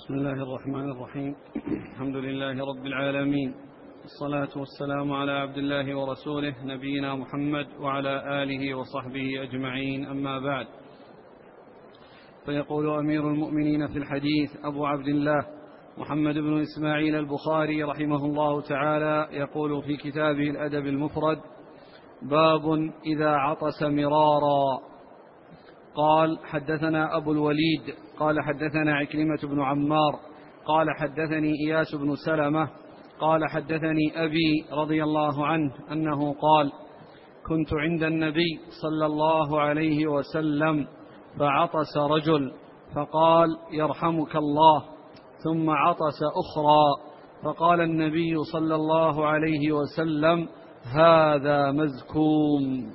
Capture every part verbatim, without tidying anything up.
بسم الله الرحمن الرحيم. الحمد لله رب العالمين، الصلاة والسلام على عبد الله ورسوله نبينا محمد وعلى آله وصحبه أجمعين، أما بعد. فيقول أمير المؤمنين في الحديث أبو عبد الله محمد بن إسماعيل البخاري رحمه الله تعالى، يقول في كتابه الأدب المفرد: باب إذا عطس مرارا. قال: حدثنا أبو الوليد قال حدثنا عكرمة بن عمار قال حدثني إياس بن سلمة قال حدثني أبي رضي الله عنه أنه قال: كنت عند النبي صلى الله عليه وسلم فعطس رجل فقال: يرحمك الله، ثم عطس أخرى فقال النبي صلى الله عليه وسلم: هذا مزكوم.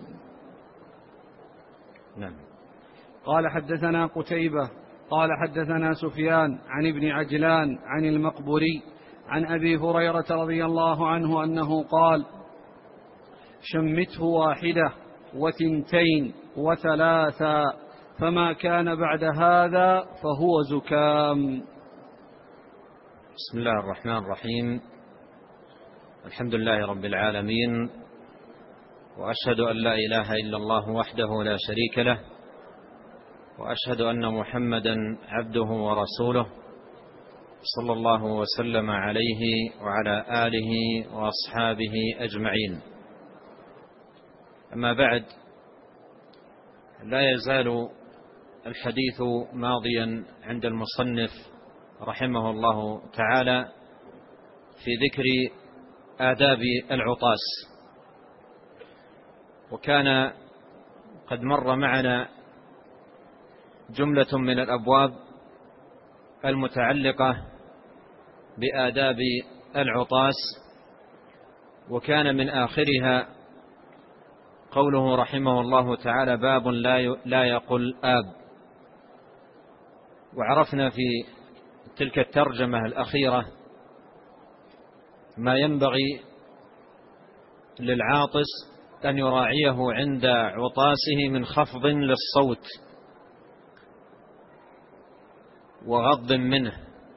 نعم. قال: حدثنا قتيبة قال حدثنا سفيان عن ابن عجلان عن المقبري عن أبي هريرة رضي الله عنه أنه قال: شمته واحدة وثنتين وثلاثا، فما كان بعد هذا فهو زكام. بسم الله الرحمن الرحيم. الحمد لله رب العالمين، وأشهد أن لا إله إلا الله وحده لا شريك له، وأشهد أن محمدا عبده ورسوله، صلى الله وسلم عليه وعلى آله وأصحابه أجمعين. أما بعد، لا يزال الحديث ماضيا عند المصنف رحمه الله تعالى في ذكر آداب العطاس، وكان قد مر معنا جملة من الأبواب المتعلقة بآداب العطاس، وكان من آخرها قوله رحمه الله تعالى: باب لا يقل آب. وعرفنا في تلك الترجمة الأخيرة ما ينبغي للعاطس أن يراعيه عند عطاسه من خفض للصوت وغض منه،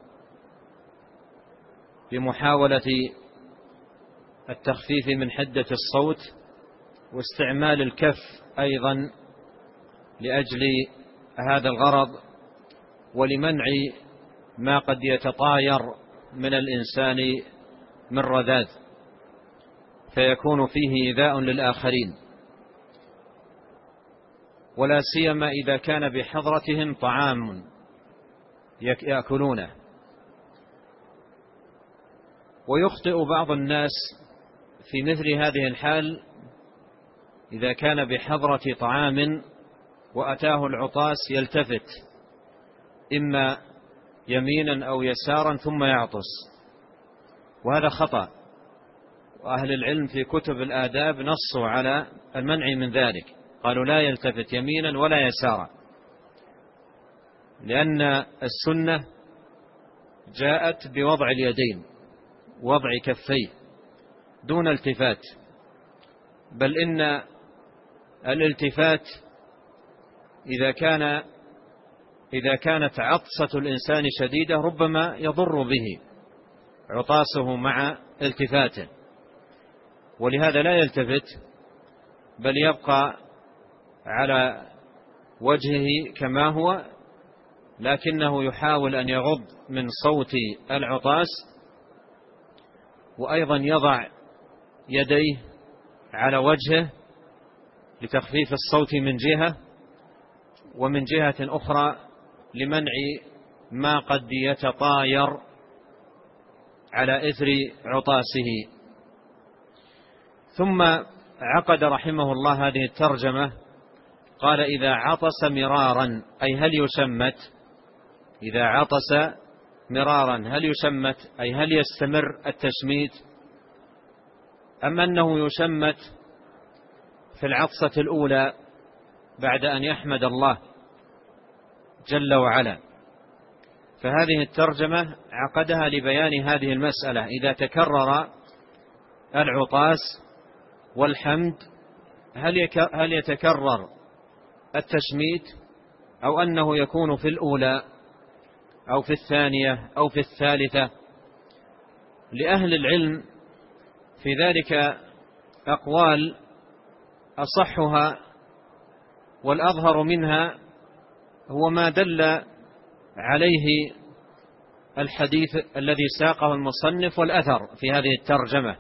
بمحاولة التخفيف من حدة الصوت، واستعمال الكف أيضا لأجل هذا الغرض، ولمنع ما قد يتطاير من الإنسان من رذاذ فيكون فيه إيذاء للآخرين، ولا سيما إذا كان بحضرتهم طعام يأكلونه. ويخطئ بعض الناس في مثل هذه الحال إذا كان بحضرة طعام وأتاه العطاس يلتفت إما يمينا أو يسارا ثم يعطس، وهذا خطأ. وأهل العلم في كتب الآداب نصوا على المنع من ذلك، قالوا لا يلتفت يمينا ولا يسارا، لأن السنة جاءت بوضع اليدين، وضع كفيه دون التفات، بل إن الالتفات إذا كان إذا كانت عطسة الإنسان شديدة ربما يضر به عطاسه مع التفاته، ولهذا لا يلتفت، بل يبقى على وجهه كما هو، لكنه يحاول أن يغض من صوت العطاس، وأيضا يضع يديه على وجهه لتخفيف الصوت من جهة، ومن جهة أخرى لمنع ما قد يتطاير على إثر عطاسه. ثم عقد رحمه الله هذه الترجمة، قال: إذا عطس مرارا، أي هل يشمت؟ إذا عطس مرارا هل يشمت، أي هل يستمر التشميت، أم أنه يشمت في العطسة الأولى بعد أن يحمد الله جل وعلا؟ فهذه الترجمة عقدها لبيان هذه المسألة: إذا تكرر العطاس والحمد هل يتكرر التشميت، أو أنه يكون في الأولى أو في الثانية أو في الثالثة. لأهل العلم في ذلك أقوال، أصحها والأظهر منها هو ما دل عليه الحديث الذي ساقه المصنف والأثر في هذه الترجمة،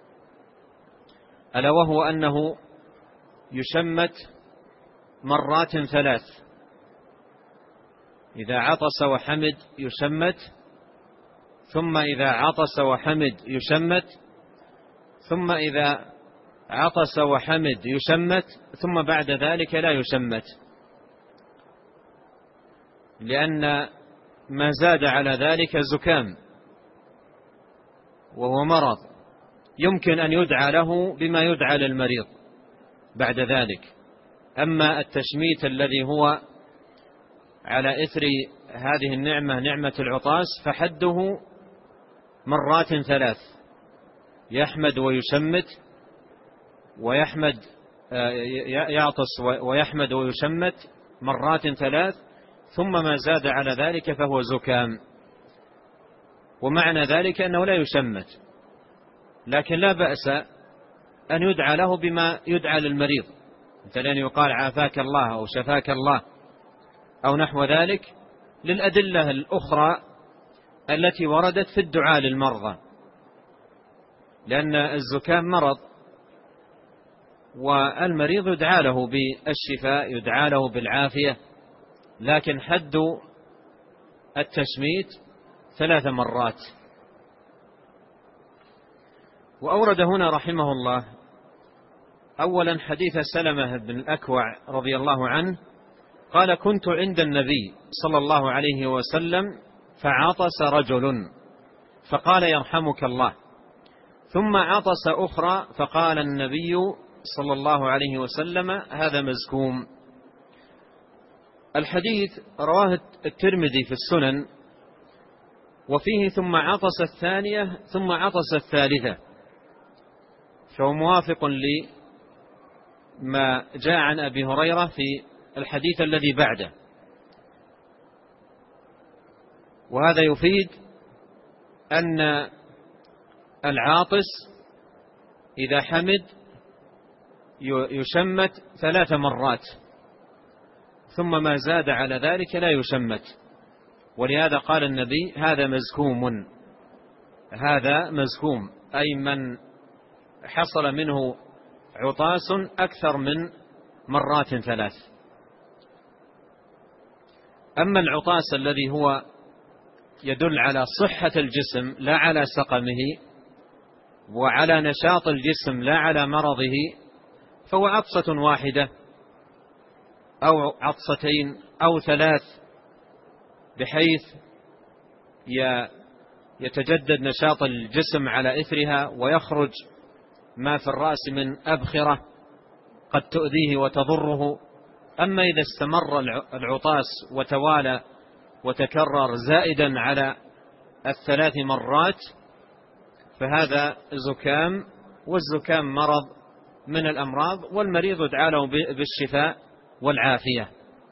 ألا وهو أنه يشمت مرات ثلاث: إذا عطس وحمد يشمت، ثم إذا عطس وحمد يشمت، ثم إذا عطس وحمد يشمت، ثم بعد ذلك لا يشمت، لأن ما زاد على ذلك زكام وهو مرض يمكن أن يدعى له بما يدعى للمريض بعد ذلك. أما التشميت الذي هو على إثر هذه النعمة، نعمة العطاس، فحده مرات ثلاث: يحمد ويشمت، ويحمد يعطس ويحمد ويشمت مرات ثلاث، ثم ما زاد على ذلك فهو زكام. ومعنى ذلك أنه لا يشمت، لكن لا بأس أن يدعى له بما يدعى للمريض، مثل أن يقال عافاك الله أو شفاك الله أو نحو ذلك، للأدلة الأخرى التي وردت في الدعاء للمرضى، لأن الزكام مرض، والمريض يدعى له بالشفاء، يدعى له بالعافية، لكن حد التشميت ثلاث مرات. وأورد هنا رحمه الله أولا حديث سلمة بن الأكوع رضي الله عنه قال: كنت عند النبي صلى الله عليه وسلم فعطس رجل فقال: يرحمك الله، ثم عطس أخرى فقال النبي صلى الله عليه وسلم: هذا مزكوم. الحديث رواه الترمذي في السنن، وفيه ثم عطس الثانية ثم عطس الثالثة، فهو موافق لما جاء عن أبي هريرة في الحديث الذي بعده. وهذا يفيد أن العاطس إذا حمد يشمت ثلاث مرات، ثم ما زاد على ذلك لا يشمت. ولهذا قال النبي: هذا مزكوم، هذا مزكوم، أي من حصل منه عطاس أكثر من مرات ثلاث. أما العطاس الذي هو يدل على صحة الجسم لا على سقمه، وعلى نشاط الجسم لا على مرضه، فهو عطسة واحدة أو عطستين أو ثلاث، بحيث يتجدد نشاط الجسم على إثرها، ويخرج ما في الرأس من أبخرة قد تؤذيه وتضره. أما إذا استمر العطاس وتوالى وتكرر زائدا على الثلاث مرات فهذا زكام، والزكام مرض من الأمراض، والمريض يدعى له بالشفاء والعافية.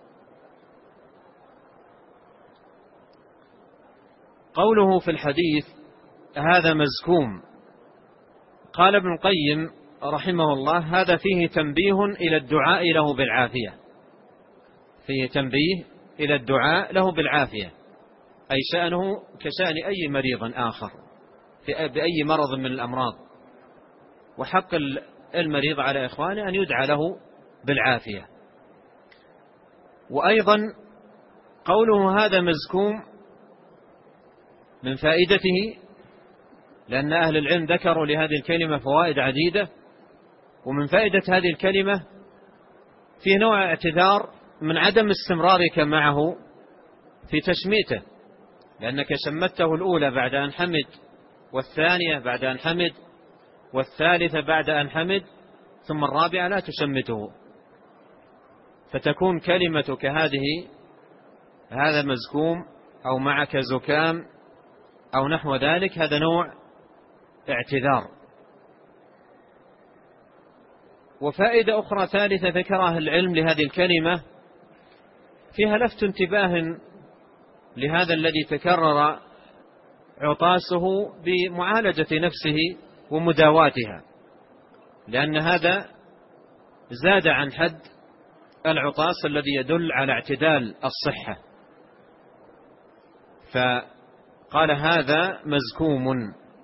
قوله في الحديث: هذا مزكوم، قال ابن القيم رحمه الله: هذا فيه تنبيه إلى الدعاء له بالعافية، فيه تنبيه إلى الدعاء له بالعافية، أي شأنه كشأن أي مريض آخر بأي مرض من الأمراض، وحق المريض على إخوانه أن يدعى له بالعافية. وأيضا قوله هذا مزكوم من فائدته، لأن أهل العلم ذكروا لهذه الكلمة فوائد عديدة، ومن فائدة هذه الكلمة في نوع اعتذار من عدم استمرارك معه في تشميته، لأنك شمته الأولى بعد أن حمد، والثانية بعد أن حمد، والثالثة بعد أن حمد، ثم الرابعة لا تشمته، فتكون كلمتك هذه هذا مزكوم أو معك زكام أو نحو ذلك، هذا نوع اعتذار. وفائدة أخرى ثالثة ذكرها العلم لهذه الكلمة، فيها لفت انتباه لهذا الذي تكرر عطاسه بمعالجة نفسه ومداواتها، لأن هذا زاد عن حد العطاس الذي يدل على اعتدال الصحة، فقال هذا مزكوم.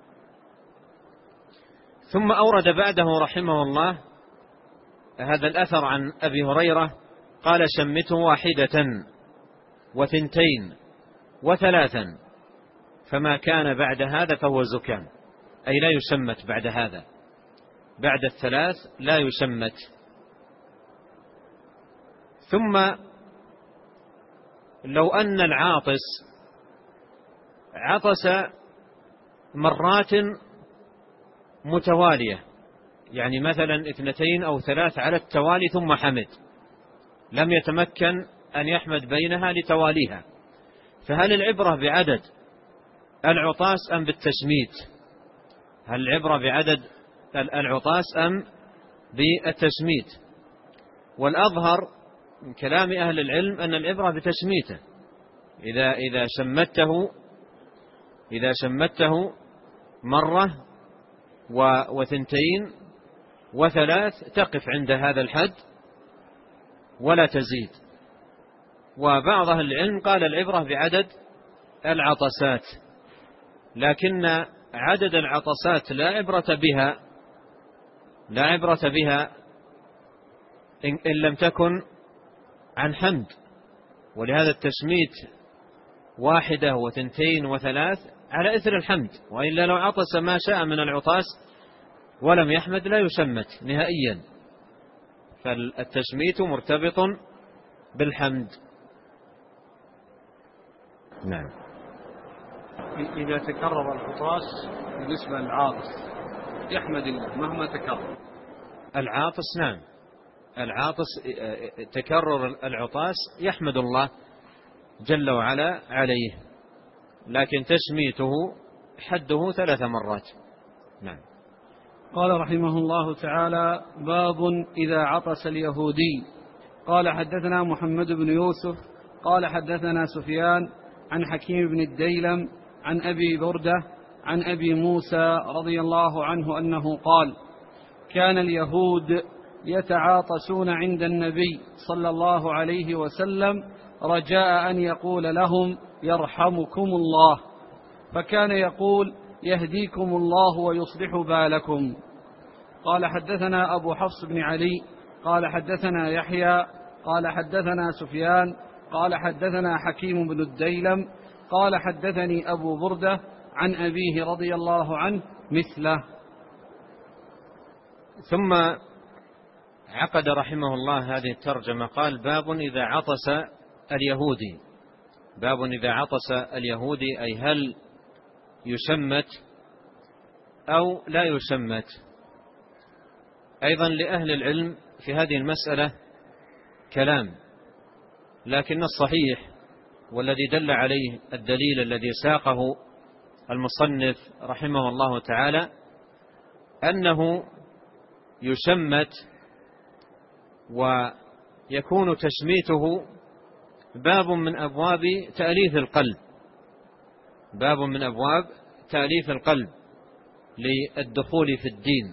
ثم أورد بعده رحمه الله هذا الأثر عن أبي هريرة قال شمته واحدة وثنتين وثلاثا فما كان بعد هذا فهو زكام، أي لا يشمت بعد هذا، بعد الثلاث لا يشمت. ثم لو أن العاطس عطس مرات متوالية، يعني مثلا اثنتين أو ثلاث على التوالي ثم حمد، لم يتمكن أن يحمد بينها لتواليها، فهل العبرة بعدد العطاس أم بالتشميت؟ هل العبرة بعدد العطاس أم بالتشميت؟ والأظهر من كلام أهل العلم أن العبرة بتشميته. إذا إذا شمته إذا شمته مرة وثنتين وثلاث تقف عند هذا الحد ولا تزيد. وبعض أهل العلم قال العبرة بعدد العطسات، لكن عدد العطسات لا عبرة بها لا عبرة بها إن لم تكن عن حمد، ولهذا التشميت واحدة وثنتين وثلاث على إثر الحمد، وإلا لو عطس ما شاء من العطاس ولم يحمد لا يشمت نهائيا، فالتشميت مرتبط بالحمد. نعم. إذا تكرر العطاس بالنسبة للعاطس يحمد الله مهما تكرر. العاطس نعم، العاطس تكرر العطاس يحمد الله جل وعلا عليه، لكن تشميته حده ثلاث مرات. نعم. قال رحمه الله تعالى: باب إذا عطس اليهودي. قال حدثنا محمد بن يوسف قال حدثنا سفيان عن حكيم بن الديلم عن أبي بردة عن أبي موسى رضي الله عنه أنه قال: كان اليهود يتعاطسون عند النبي صلى الله عليه وسلم رجاء أن يقول لهم يرحمكم الله، فكان يقول يهديكم الله ويصلح بالكم. قال حدثنا أبو حفص بن علي قال حدثنا يحيى قال حدثنا سفيان قال حدثنا حكيم بن الديلم قال حدثني أبو بردة عن أبيه رضي الله عنه مثله. ثم عقد رحمه الله هذه الترجمة قال: باب إذا عطس اليهودي. باب إذا عطس اليهودي، أي هل يشمت أو لا يشمت. أيضا لأهل العلم في هذه المسألة كلام، لكن الصحيح والذي دل عليه الدليل الذي ساقه المصنف رحمه الله تعالى أنه يشمت، ويكون تشميته باب من أبواب تأليف القلب، باب من أبواب تأليف القلب للدخول في الدين،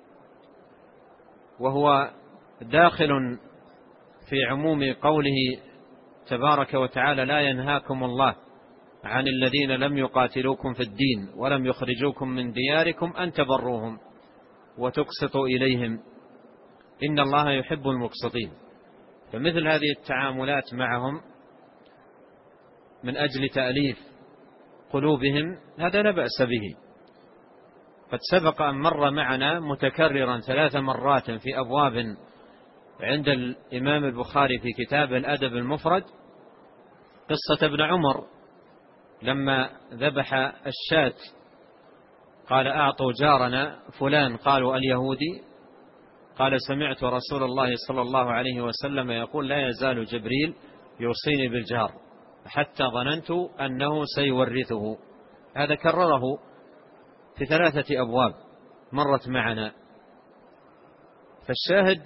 وهو داخل في عموم قوله تبارك وتعالى: لا ينهاكم الله عن الذين لم يقاتلوكم في الدين ولم يخرجوكم من دياركم أن تبروهم وتقسطوا إليهم إن الله يحب المقسطين. فمثل هذه التعاملات معهم من أجل تأليف قلوبهم هذا لا بأس به. قد سبق أن مر معنا متكررا ثلاث مرات في أبواب عند الإمام البخاري في كتاب الأدب المفرد قصة ابن عمر لما ذبح الشاة قال: أعطوا جارنا فلان، قالوا: اليهودي؟ قال: سمعت رسول الله صلى الله عليه وسلم يقول: لا يزال جبريل يوصيني بالجار حتى ظننت أنه سيورثه. هذا كرره في ثلاثة أبواب مرت معنا. فالشاهد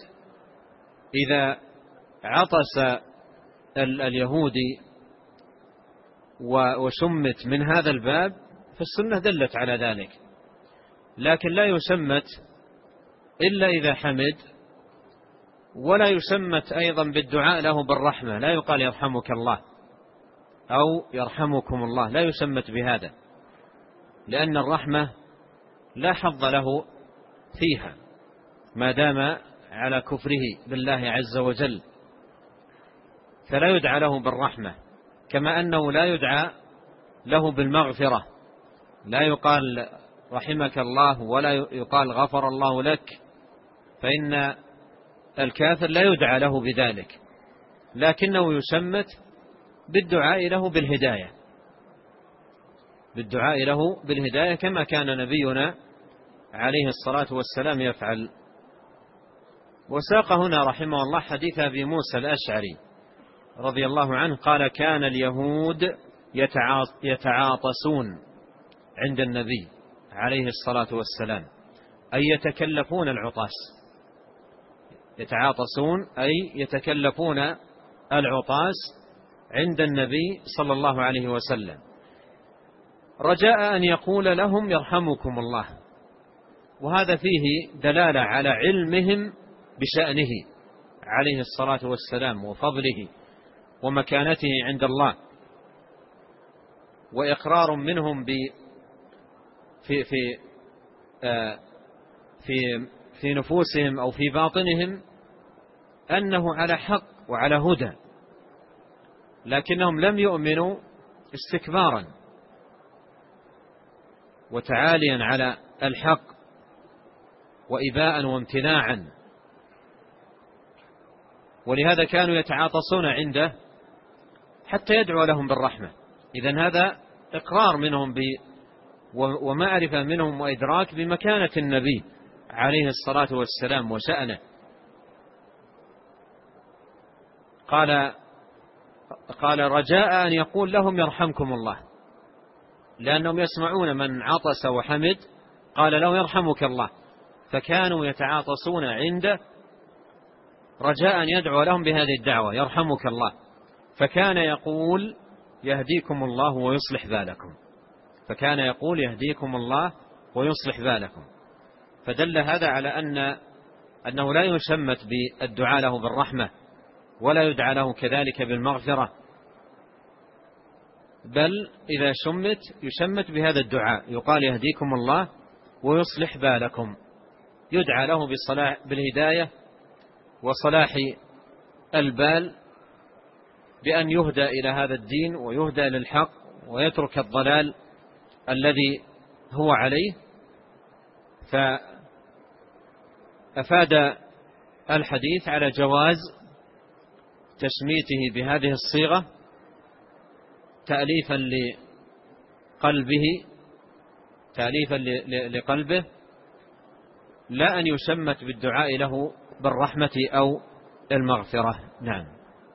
إذا عطس اليهودي وشمت من هذا الباب فالسنة دلت على ذلك، لكن لا يشمت إلا إذا حمد، ولا يشمت أيضا بالدعاء له بالرحمة، لا يقال يرحمك الله أو يرحمكم الله، لا يشمت بهذا، لأن الرحمة لا حظ له فيها ما دام على كفره بالله عز وجل، فلا يدعى له بالرحمة، كما أنه لا يدعى له بالمغفرة، لا يقال رحمك الله ولا يقال غفر الله لك، فإن الكافر لا يدعى له بذلك، لكنه يشمت بالدعاء له بالهداية، بالدعاء له بالهداية كما كان نبينا عليه الصلاة والسلام يفعل. وساق هنا رحمه الله حديث أبي موسى الأشعري رضي الله عنه قال: كان اليهود يتعاطسون عند النبي عليه الصلاة والسلام، أي يتكلفون العطاس، يتعاطسون أي يتكلفون العطاس عند النبي صلى الله عليه وسلم، رجاء أن يقول لهم يرحمكم الله، وهذا فيه دلالة على علمهم بشأنه عليه الصلاة والسلام وفضله ومكانته عند الله، وإقرار منهم ب في في في في نفوسهم أو في باطنهم أنه على حق وعلى هدى، لكنهم لم يؤمنوا استكبارا وتعاليا على الحق وإباء وامتناعا، ولهذا كانوا يتعاطسون عنده حتى يدعو لهم بالرحمة. إذن هذا إقرار منهم ب ومعرفة منهم وإدراك بمكانة النبي عليه الصلاة والسلام وشأنه. قال قال رجاء أن يقول لهم يرحمكم الله، لأنهم يسمعون من عطس وحمد قال له يرحمك الله، فكانوا يتعاطسون عنده رجاء أن يدعو لهم بهذه الدعوة يرحمك الله، فكان يقول يهديكم الله ويصلح بالكم، فكان يقول يهديكم الله ويصلح بالكم، فدل هذا على أن أنه لا يشمت بالدعاء له بالرحمة ولا يدعى له كذلك بالمغفرة، بل إذا شمت يشمت بهذا الدعاء، يقال يهديكم الله ويصلح بالكم، يدعى له بالصلاح بالهداية وصلاح البال، بأن يهدى إلى هذا الدين ويهدى للحق ويترك الضلال الذي هو عليه. فأفاد الحديث على جواز تشميته بهذه الصيغة تأليفا لقلبه تأليفا لقلبه، لا أن يشمت بالدعاء له بالرحمة أو المغفرة. نعم.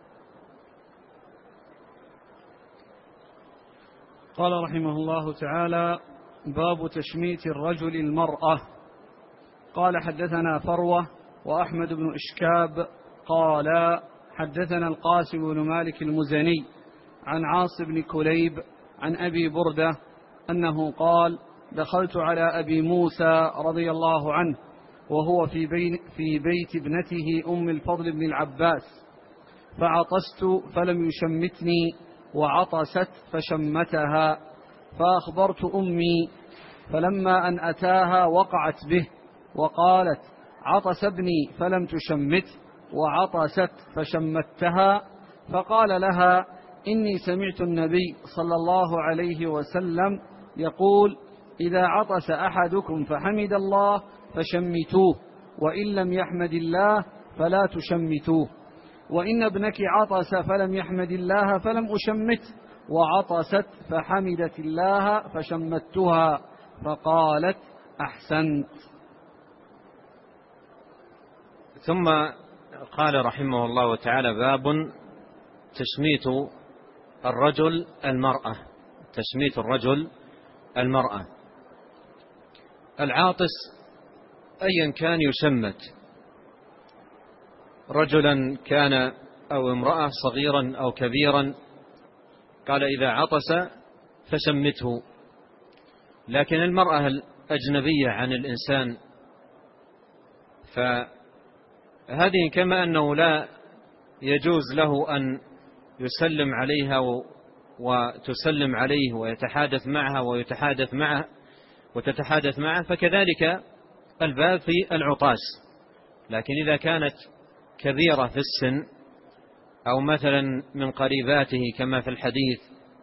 قال رحمه الله تعالى: باب تشميت الرجل المرأة. قال حدثنا فروة وأحمد بن إشكاب قال حدثنا القاسم بن مالك المزني عن عاص بن كليب عن أبي بردة أنه قال: دخلت على أبي موسى رضي الله عنه وهو في, بين في بيت ابنته أم الفضل بن العباس، فعطست فلم يشمتني وعطست فشمتها، فأخبرت أمي، فلما أن أتاها وقعت به وقالت: عطس ابني فلم تشمت وعطست فشمتها، فقال لها: إني سمعت النبي صلى الله عليه وسلم يقول: إذا عطس أحدكم فحمد الله فشمتوه، وإن لم يحمد الله فلا تشمتوه، وإن ابنك عطس فلم يحمد الله فلم أشمت، وعطست فحمدت الله فشمتها، فقالت: أحسنت. ثم قال رحمه الله تعالى: باب تشميت الرجل المرأة. تشميت الرجل المرأة. العاطس أيا كان يشمت، رجلا كان أو امرأة، صغيرا أو كبيرا، قال إذا عطس فشمته. لكن المرأة الأجنبية عن الإنسان فهذه كما أنه لا يجوز له أن يسلم عليها وتسلم عليه ويتحادث معها ويتحادث معه وتتحادث معه، فكذلك الباب في العطاس. لكن إذا كانت كبيرة في السن أو مثلا من قريباته كما في الحديث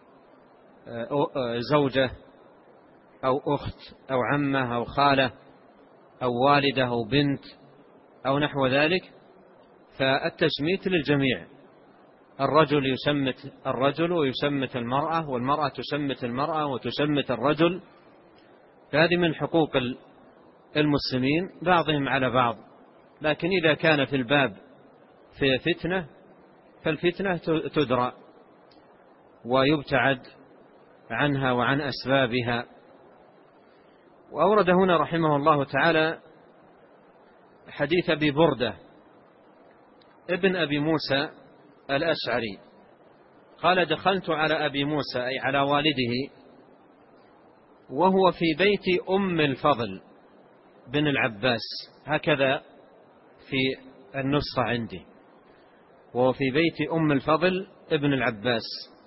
زوجة أو أخت أو عمة أو خالة أو والدة أو بنت أو نحو ذلك، فالتشميت للجميع. الرجل يشمت الرجل ويشمت المرأة، والمرأة تشمت المرأة وتشمت الرجل. فهذه من حقوق المسلمين بعضهم على بعض. لكن إذا كان في الباب في فتنة فالفتنة تدرى ويبتعد عنها وعن أسبابها. وأورد هنا رحمه الله تعالى حديث أبي بردة ابن أبي موسى الأشعري قال: دخلت على أبي موسى أي على والده وهو في بيت أم الفضل بن العباس، هكذا في النسخة عندي، وهو في بيت أم الفضل ابن العباس.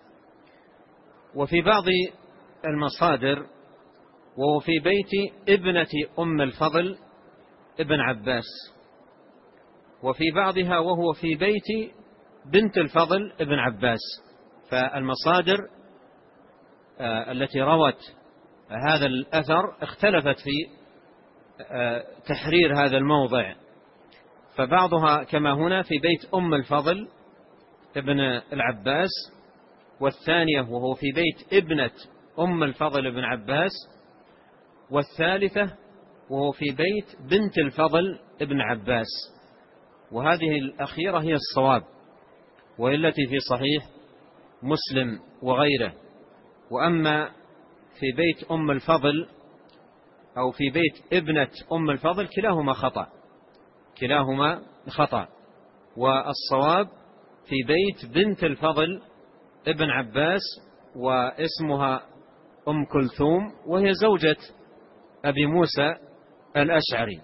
وفي بعض المصادر وهو في بيت ابنة أم الفضل ابن عباس، وفي بعضها وهو في بيت بنت الفضل ابن عباس. فالمصادر التي روت هذا الأثر اختلفت في تحرير هذا الموضع، فبعضها كما هنا في بيت أم الفضل ابن العباس، والثانية وهو في بيت ابنة أم الفضل ابن عباس، والثالثة وهو في بيت بنت الفضل ابن عباس. وهذه الأخيرة هي الصواب، وهي التي في صحيح مسلم وغيره. وأما في بيت أم الفضل أو في بيت ابنة أم الفضل كلاهما خطأ، كلاهما خطأ. والصواب في بيت بنت الفضل ابن عباس، واسمها أم كلثوم، وهي زوجة أبي موسى الأشعري،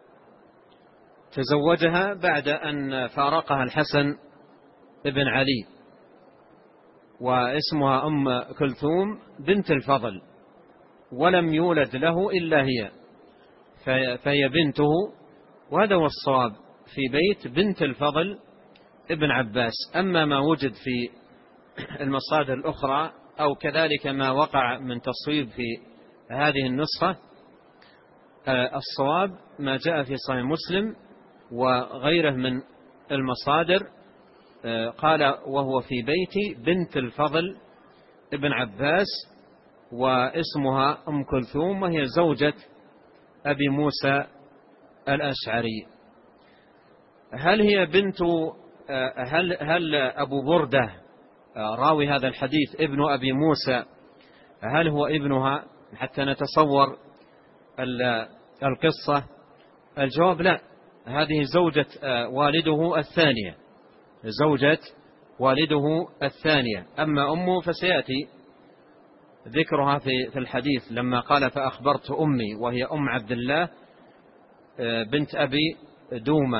تزوجها بعد أن فارقها الحسن ابن علي، واسمها أم كلثوم بنت الفضل، ولم يولد له إلا هي، فهي بنته. وهذا هو الصواب في بيت بنت الفضل ابن عباس. أما ما وجد في المصادر الأخرى أو كذلك ما وقع من تصويب في هذه النسخة، الصواب ما جاء في صحيح مسلم وغيره من المصادر. قال: وهو في بيت بنت الفضل ابن عباس، واسمها أم كلثوم، وهي زوجة أبي موسى الأشعري. هل هي بنت هل, هل أبو بردة راوي هذا الحديث ابن أبي موسى هل هو ابنها حتى نتصور القصة؟ الجواب لا، هذه زوجة والده الثانية، زوجة والده الثانية. أما أمه فسيأتي ذكرها في الحديث لما قال: فأخبرت أمي، وهي أم عبد الله بنت أبي دومة.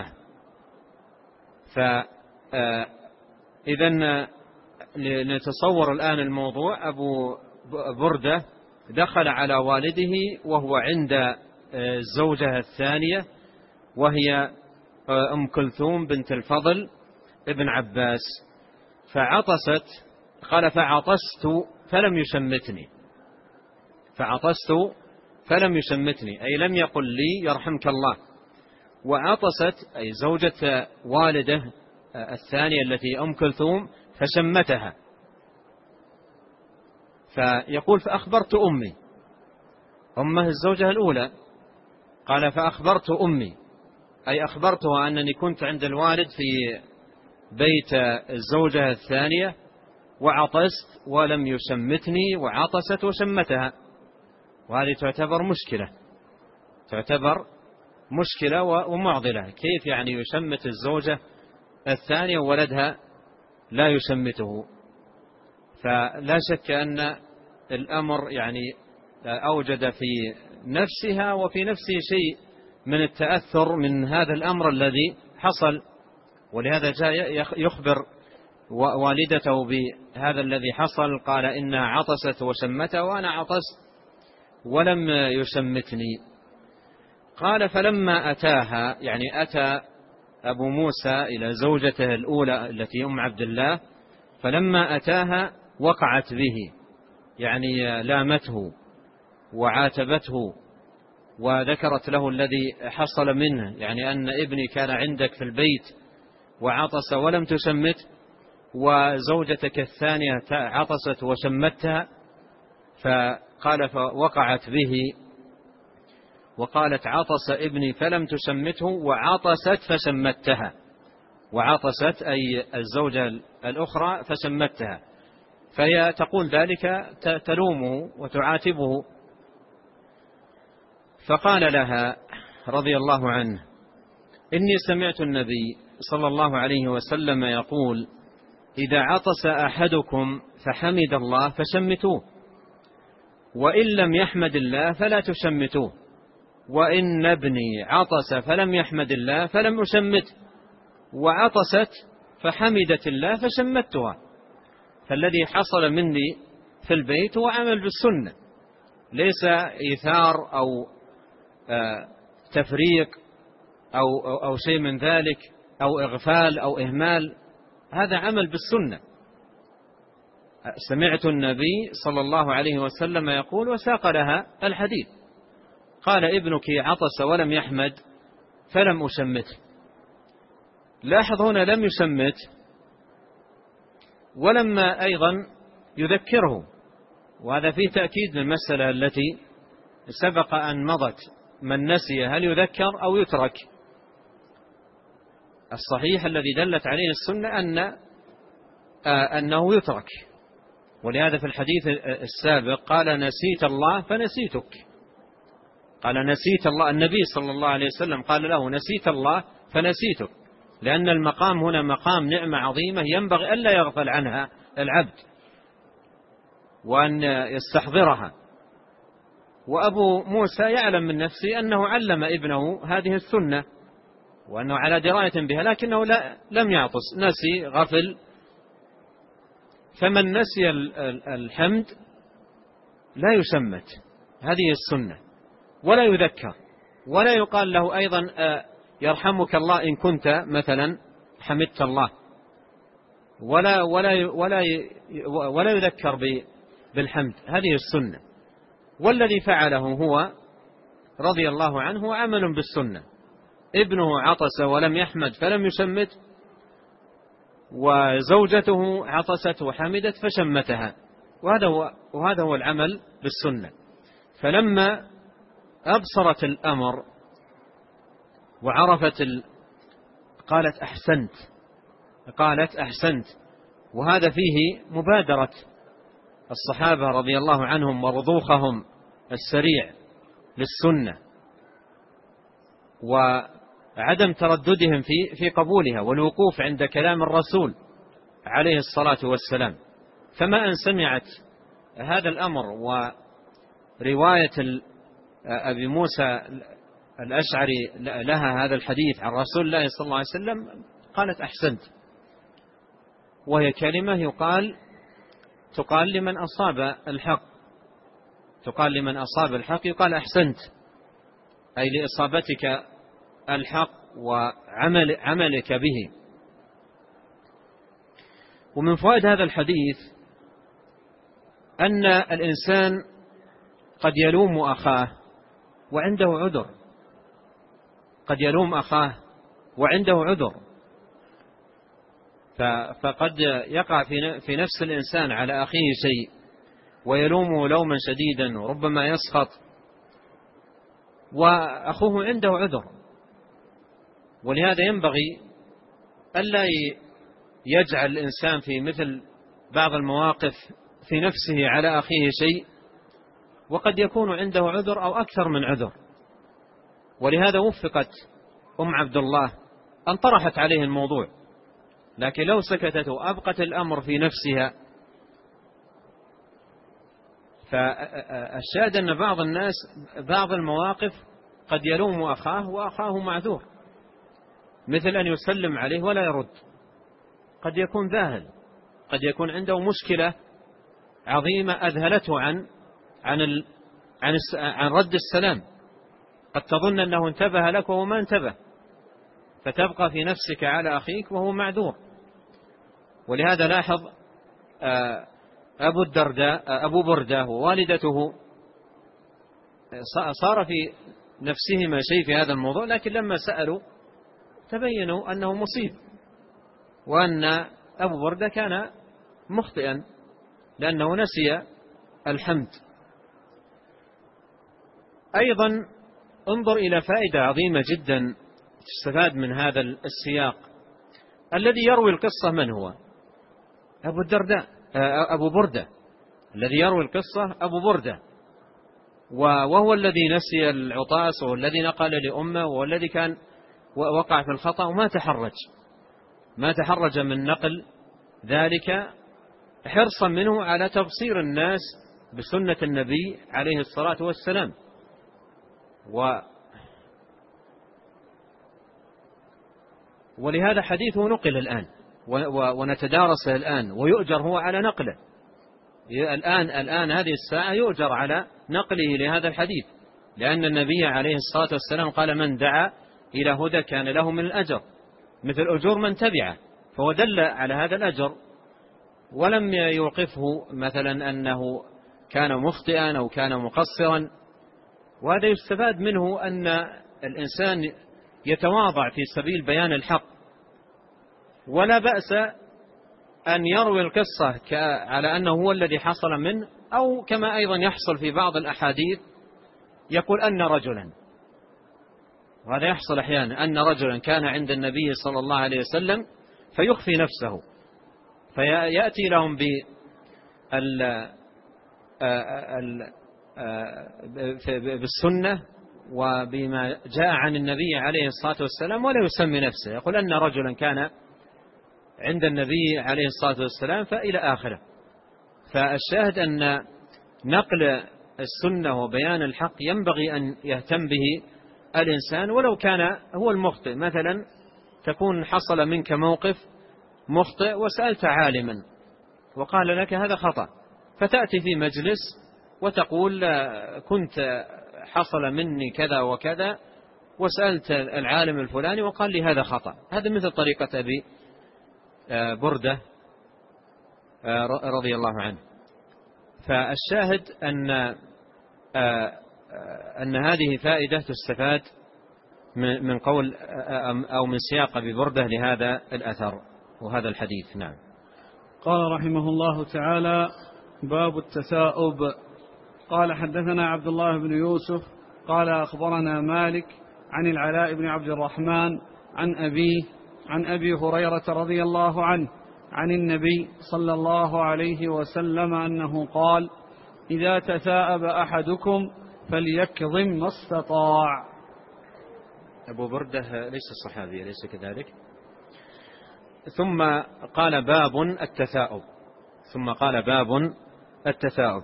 فإذا نتصور الآن الموضوع: أبو بردة دخل على والده وهو عند الزوجة الثانية وهي أم كلثوم بنت الفضل ابن عباس، فعطست. قال: فعطست فلم يشمتني، فعطست فلم يشمتني أي لم يقل لي يرحمك الله. وعطست أي زوجة والده الثانية التي أم كلثوم فشمتها. فيقول: فأخبرت أمي، أمه الزوجة الأولى. قال: فأخبرت أمي أي أخبرتها أنني كنت عند الوالد في بيت الزوجة الثانية وعطست ولم يشمتني، وعطست وشمتها. وهذه تعتبر مشكلة، تعتبر مشكلة ومعضلة. كيف يعني يشمت الزوجة الثانية وولدها لا يشمته؟ فلا شك أن الأمر يعني أوجد في نفسها وفي نفسه شيء من التأثر من هذا الأمر الذي حصل، ولهذا جاء يخبر والدته بهذا الذي حصل، قال إنها عطست وشمته وأنا عطست ولم يشمتني. قال فلما أتاها، يعني أتى أبو موسى إلى زوجته الأولى التي أم عبد الله، فلما أتاها وقعت به، يعني لامته وعاتبته وذكرت له الذي حصل منه، يعني أن ابني كان عندك في البيت وعطس ولم تشمت، وزوجتك الثانية عطست وشمتها. فقال فوقعت به وقالت عطس ابني فلم تشمته وعطست فشمتها، وعطست أي الزوجة الأخرى فشمتها، فهي تقول ذلك تلومه وتعاتبه. فقال لها رضي الله عنه إني سمعت النبي صلى الله عليه وسلم يقول إذا عطس أحدكم فحمد الله فشمتوه، وإن لم يحمد الله فلا تشمتوه، وإن ابني عطس فلم يحمد الله فلم أشمته، وعطست فحمدت الله فشمتها. فالذي حصل مني في البيت هو عمل بالسنة، ليس إيثار أو تفريق أو, أو, أو شيء من ذلك أو إغفال أو إهمال، هذا عمل بالسنة. سمعت النبي صلى الله عليه وسلم يقول وساق لها الحديث. قال ابنك عطس ولم يحمد فلم أشمته. لاحظ هنا لم يشمت، ولما أيضا يذكره، وهذا فيه تأكيد للمسألة التي سبق أن مضت، من نسي هل يذكر أو يترك؟ الصحيح الذي دلت عليه السنة أن آه أنه يترك، ولهذا في الحديث السابق قال نسيت الله فنسيتك، قال نسيت الله، النبي صلى الله عليه وسلم قال له نسيت الله فنسيتك، لأن المقام هنا مقام نعمة عظيمة ينبغي ألا يغفل عنها العبد وأن يستحضرها. وأبو موسى يعلم من نفسه أنه علم ابنه هذه السنة وأنه على دراية بها، لكنه لا لم يعطس، نسي غفل. فمن نسي الحمد لا يشمت، هذه السنة، ولا يذكر، ولا يقال له أيضا يرحمك الله إن كنت مثلا حمدت الله، ولا ولا ولا ولا يذكر بالحمد، هذه السنة. والذي فعله هو رضي الله عنه عمل بالسنة، ابنه عطس ولم يحمد فلم يشمت، وزوجته عطست وحمدت فشمتها، وهذا هو وهذا هو العمل بالسنة. فلما أبصرت الأمر وعرفت ال... قالت أحسنت، قالت أحسنت. وهذا فيه مبادرة الصحابة رضي الله عنهم ورضوخهم السريع للسنة، وعدم ترددهم في في قبولها، والوقوف عند كلام الرسول عليه الصلاة والسلام. فما أن سمعت هذا الأمر ورواية أبي موسى الأشعري لها هذا الحديث عن رسول الله صلى الله عليه وسلم قالت أحسنت، وهي كلمة يقال تقال لمن أصاب الحق، تقال لمن أصاب الحق يقال أحسنت، أي لإصابتك الحق وعمل عملك به. ومن فوائد هذا الحديث أن الإنسان قد يلوم أخاه وعنده عذر، قد يلوم أخاه وعنده عذر، فقد يقع في نفس الإنسان على أخيه شيء ويلومه لوما شديدا وربما يسخط، وأخوه عنده عذر. ولهذا ينبغي ألا يجعل الإنسان في مثل بعض المواقف في نفسه على أخيه شيء وقد يكون عنده عذر أو أكثر من عذر. ولهذا وفقت أم عبد الله أن طرحت عليه الموضوع، لكن لو سكتت وأبقت الأمر في نفسها فالشاهد أن بعض الناس بعض المواقف قد يلوم أخاه وأخاه معذور، مثل أن يسلم عليه ولا يرد، قد يكون ذاهل، قد يكون عنده مشكلة عظيمة أذهلته عن عن ال عن, عن رد السلام، قد تظن أنه انتبه لك وهو ما انتبه، فتبقى في نفسك على أخيك وهو معذور. ولهذا لاحظ أبو الدرداء أبو بردة ووالدته صار في نفسهما شيء في هذا الموضوع، لكن لما سألوا تبينوا أنه مصيب، وأن أبو بردة كان مخطئا لأنه نسي الحمد. أيضا انظر إلى فائدة عظيمة جدا تستفاد من هذا السياق. الذي يروي القصة من هو؟ أبو الدرداء أبو بردة، الذي يروي القصة أبو بردة، وهو الذي نسي العطاس، وهو الذي نقل لأمه، وهو الذي كان وقع في الخطأ وما تحرج ما تحرج من نقل ذلك حرصا منه على تبصير الناس بسنة النبي عليه الصلاة والسلام. و ولهذا حديثه نقل الآن ونتدارسه الآن، ويؤجر هو على نقله الآن الآن هذه الساعة يؤجر على نقله لهذا الحديث، لأن النبي عليه الصلاة والسلام قال: من دعا إلى هدى كان له من الأجر مثل أجور من تبعه، فهو دل على هذا الأجر ولم يوقفه مثلا أنه كان مخطئا أو كان مقصرا. وهذا يستفاد منه أن الإنسان يتواضع في سبيل بيان الحق، ولا بأس أن يروي القصة على أنه هو الذي حصل منه، أو كما أيضا يحصل في بعض الأحاديث يقول أن رجلا، وهذا يحصل أحيانا، أن رجلا كان عند النبي صلى الله عليه وسلم فيخفي نفسه، فيأتي لهم بالسنة وبما جاء عن النبي عليه الصلاة والسلام ولا يسمي نفسه، يقول أن رجلا كان عند النبي عليه الصلاة والسلام فإلى آخره. فالشاهد أن نقل السنة وبيان الحق ينبغي أن يهتم به الإنسان ولو كان هو المخطئ. مثلا تكون حصل منك موقف مخطئ وسألت عالما وقال لك هذا خطأ، فتأتي في مجلس وتقول كنت حصل مني كذا وكذا وسألت العالم الفلاني وقال لي هذا خطأ. هذا مثل طريقة أبي بردة رضي الله عنه. فالشاهد أن أن هذه فائدة تستفاد من قول أو من سياق أبي بردة لهذا الأثر وهذا الحديث. نعم. قال رحمه الله تعالى: باب التثاؤب. قال: حدثنا عبد الله بن يوسف قال: أخبرنا مالك عن العلاء بن عبد الرحمن عن أبيه عن أبي هريرة رضي الله عنه عن النبي صلى الله عليه وسلم أنه قال: إذا تثاءب أحدكم فليكظم ما استطاع. أبو بردة ليس الصحابي، ليس كذلك. ثم قال: باب التثاؤب. ثم قال: باب التثاؤب.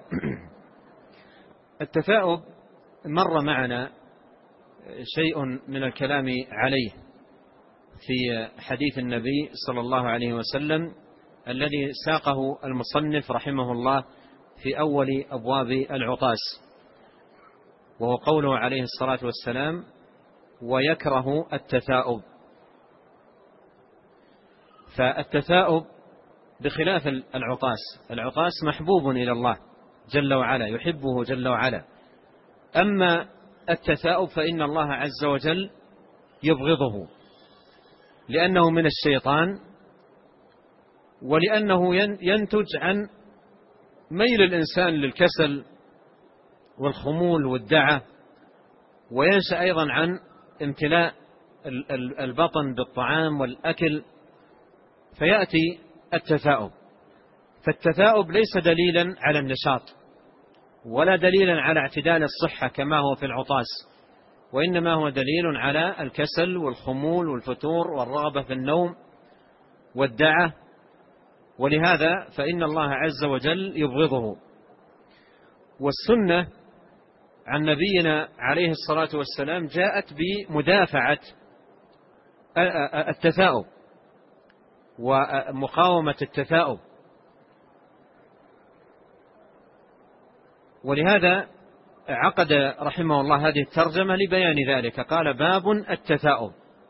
التثاؤب مر معنا شيء من الكلام عليه في حديث النبي صلى الله عليه وسلم الذي ساقه المصنف رحمه الله في أول أبواب العطاس، وهو قوله عليه الصلاة والسلام: ويكره التثاؤب. فالتثاؤب بخلاف العطاس، العطاس محبوب إلى الله جل وعلا، يحبه جل وعلا. أما التثاؤب فإن الله عز وجل يبغضه، لأنه من الشيطان، ولأنه ينتج عن ميل الإنسان للكسل والخمول والدعة، وينشأ أيضا عن امتلاء البطن بالطعام والأكل، فيأتي التثاؤب. فالتثاؤب ليس دليلا على النشاط ولا دليلا على اعتدال الصحة كما هو في العطاس، وإنما هو دليل على الكسل والخمول والفتور والرغبة في النوم والدعة، ولهذا فإن الله عز وجل يبغضه. والسنة عن نبينا عليه الصلاة والسلام جاءت بمدافعة التثاؤب ومقاومة التثاؤب، ولهذا عقد رحمه الله هذه الترجمة لبيان ذلك، قال باب التثاؤب.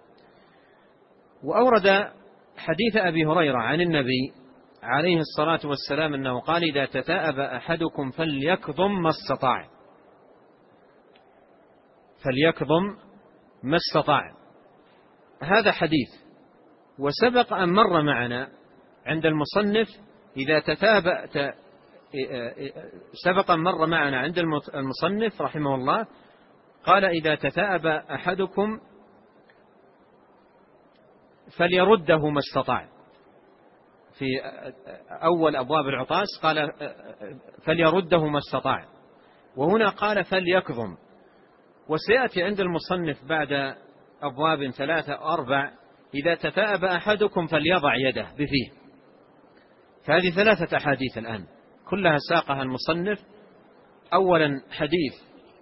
وأورد حديث أبي هريرة عن النبي عليه الصلاة والسلام أنه قال إذا تثاءب أحدكم فليكظم ما استطاع، فليكظم ما استطاع. هذا حديث، وسبق أن مر معنا عند المصنف إذا تثاب سبق أن مر معنا عند المصنف رحمه الله قال إذا تثاءب أحدكم فليرده ما استطاع، في أول أبواب العطاس قال فليرده ما استطاع، وهنا قال فليكظم. وسيأتي عند المصنف بعد أبواب ثلاثة أو أربع إذا تثاءب أحدكم فليضع يده بفيه. فهذه ثلاثة أحاديث الآن كلها ساقها المصنف. أولا حديث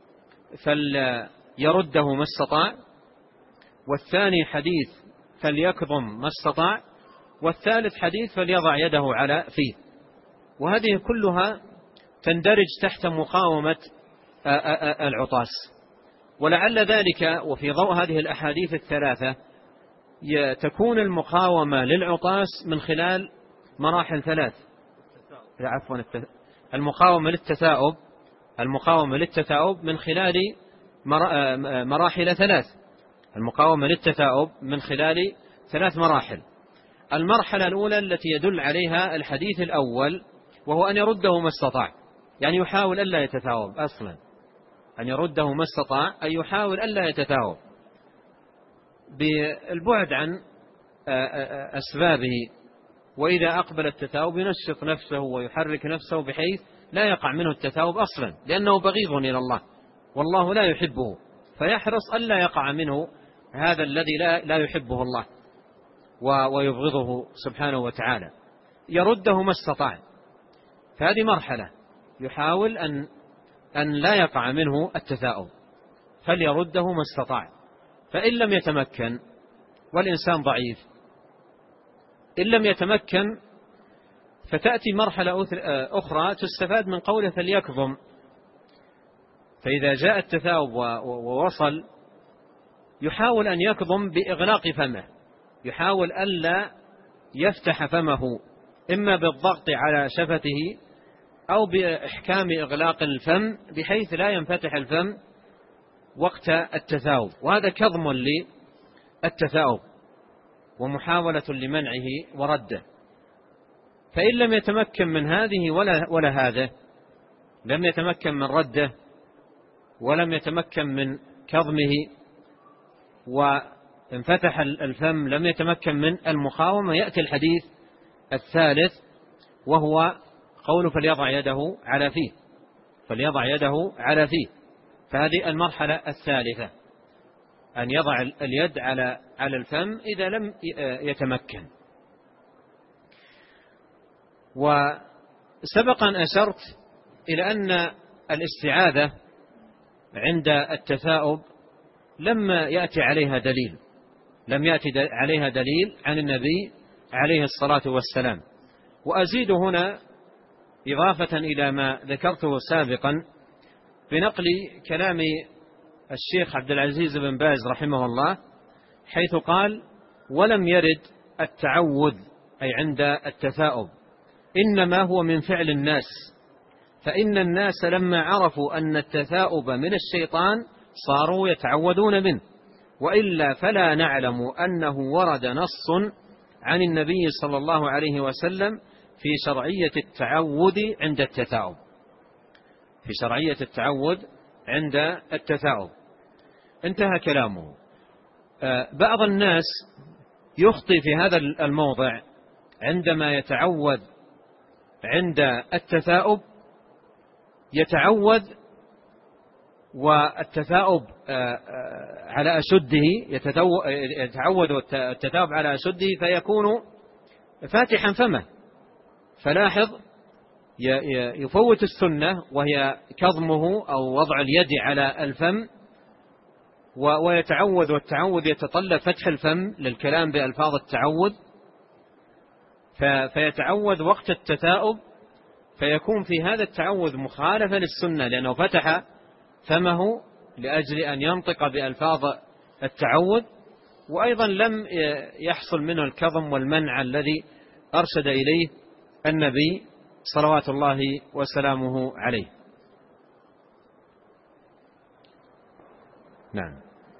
فليرده ما استطاع، والثاني حديث فليكظم ما استطاع، والثالث حديث فليضع يده على فيه. وهذه كلها تندرج تحت مقاومة العطاس. ولعل ذلك وفي ضوء هذه الأحاديث الثلاثة تكون المقاومة للعطاس من خلال مراحل ثلاث عفوا المقاومة للتثاؤب المقاومة للتثاؤب من خلال مراحل ثلاث المقاومة للتثاؤب من خلال ثلاث مراحل. المرحلة الأولى التي يدل عليها الحديث الأول وهو أن يرده ما استطاع، يعني يحاول ألا يتثاؤب أصلا، أن يرده ما استطاع أي يحاول ألا يتثاؤب بالبعد عن أسبابه. وإذا أقبل التثاؤب ينشط نفسه ويحرك نفسه بحيث لا يقع منه التثاؤب أصلا، لأنه بغيض إلى الله والله لا يحبه، فيحرص ألا يقع منه هذا الذي لا, لا يحبه الله ويبغضه سبحانه وتعالى، يرده ما استطاع. فهذه مرحلة يحاول أن, أن لا يقع منه التثاؤب فليرده ما استطاع. فإن لم يتمكن، والإنسان ضعيف، إن لم يتمكن فتأتي مرحلة أخرى تستفاد من قوله فليكظم. فإذا جاء التثاؤب ووصل يحاول أن يكظم بإغلاق فمه، يحاول ألا يفتح فمه إما بالضغط على شفته أو بإحكام إغلاق الفم بحيث لا ينفتح الفم وقت التثاؤب، وهذا كظم للتثاؤب ومحاولة لمنعه ورده. فإن لم يتمكن من هذه ولا, ولا هذا، لم يتمكن من رده ولم يتمكن من كظمه وانفتح الفم، لم يتمكن من المقاومة، يأتي الحديث الثالث وهو قول فليضع يده على فيه فليضع يده على فيه. فهذه المرحلة الثالثة، أن يضع اليد على على الفم إذا لم يتمكن. وسبق أن أشرت إلى أن الاستعاذة عند التثاؤب لم يأتي عليها دليل لم يأتي عليها دليل عن النبي عليه الصلاة والسلام. وأزيد هنا إضافة إلى ما ذكرته سابقا بنقل كلام الشيخ عبد العزيز بن باز رحمه الله، حيث قال ولم يرد التعوذ أي عند التثاؤب، إنما هو من فعل الناس، فإن الناس لما عرفوا أن التثاؤب من الشيطان صاروا يتعوذون منه، وإلا فلا نعلم أنه ورد نص عن النبي صلى الله عليه وسلم في شرعية التعوذ عند التثاؤب في شرعية التعوذ عند التثاؤب. انتهى كلامه. بعض الناس يخطئ في هذا الموضع عندما يتعوذ عند التثاؤب، يتعوذ والتثاؤب على أشده، يتعوذ التثاؤب على أشده فيكون فاتحا فمه. فلاحظ يفوت السنة وهي كظمه أو وضع اليد على الفم ويتعوذ، والتعوذ يتطلب فتح الفم للكلام بألفاظ التعوذ، فيتعوذ وقت التثاؤب، فيكون في هذا التعوذ مخالفة للسنة لأنه فتح فمه لأجل أن ينطق بألفاظ التعوذ، وأيضا لم يحصل منه الكظم والمنع الذي أرشد إليه النبي صلوات الله وسلامه عليه. نعم.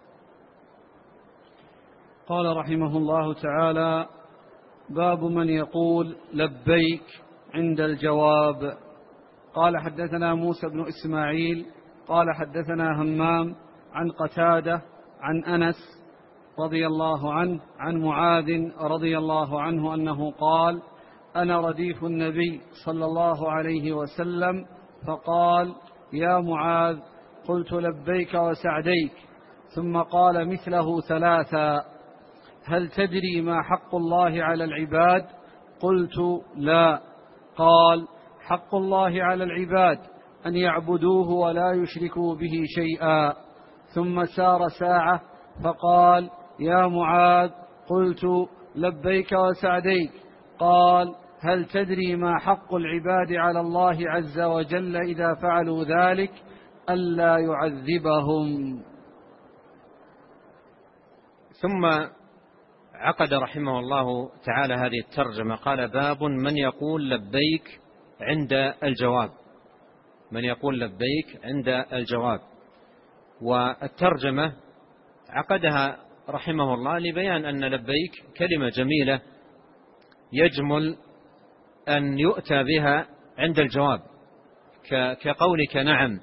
قال رحمه الله تعالى: باب من يقول لبيك عند الجواب. قال حدثنا موسى بن إسماعيل قال حدثنا همام عن قتادة عن أنس رضي الله عنه عن معاذ رضي الله عنه أنه قال: أنا رديف النبي صلى الله عليه وسلم، فقال: يا معاذ. قلت: لبيك وسعديك. ثم قال مثله ثلاثا: هل تدري ما حق الله على العباد؟ قلت: لا. قال: حق الله على العباد أن يعبدوه ولا يشركوا به شيئا. ثم سار ساعة فقال: يا معاذ. قلت: لبيك وسعديك. قال: هل تدري ما حق العباد على الله عز وجل إذا فعلوا ذلك؟ ألا يعذبهم. ثم عقد رحمه الله تعالى هذه الترجمة، قال: باب من يقول لبيك عند الجواب. من يقول لبيك عند الجواب. والترجمة عقدها رحمه الله لبيان أن لبيك كلمة جميلة يجمل أن يؤتى بها عند الجواب، كقولك نعم،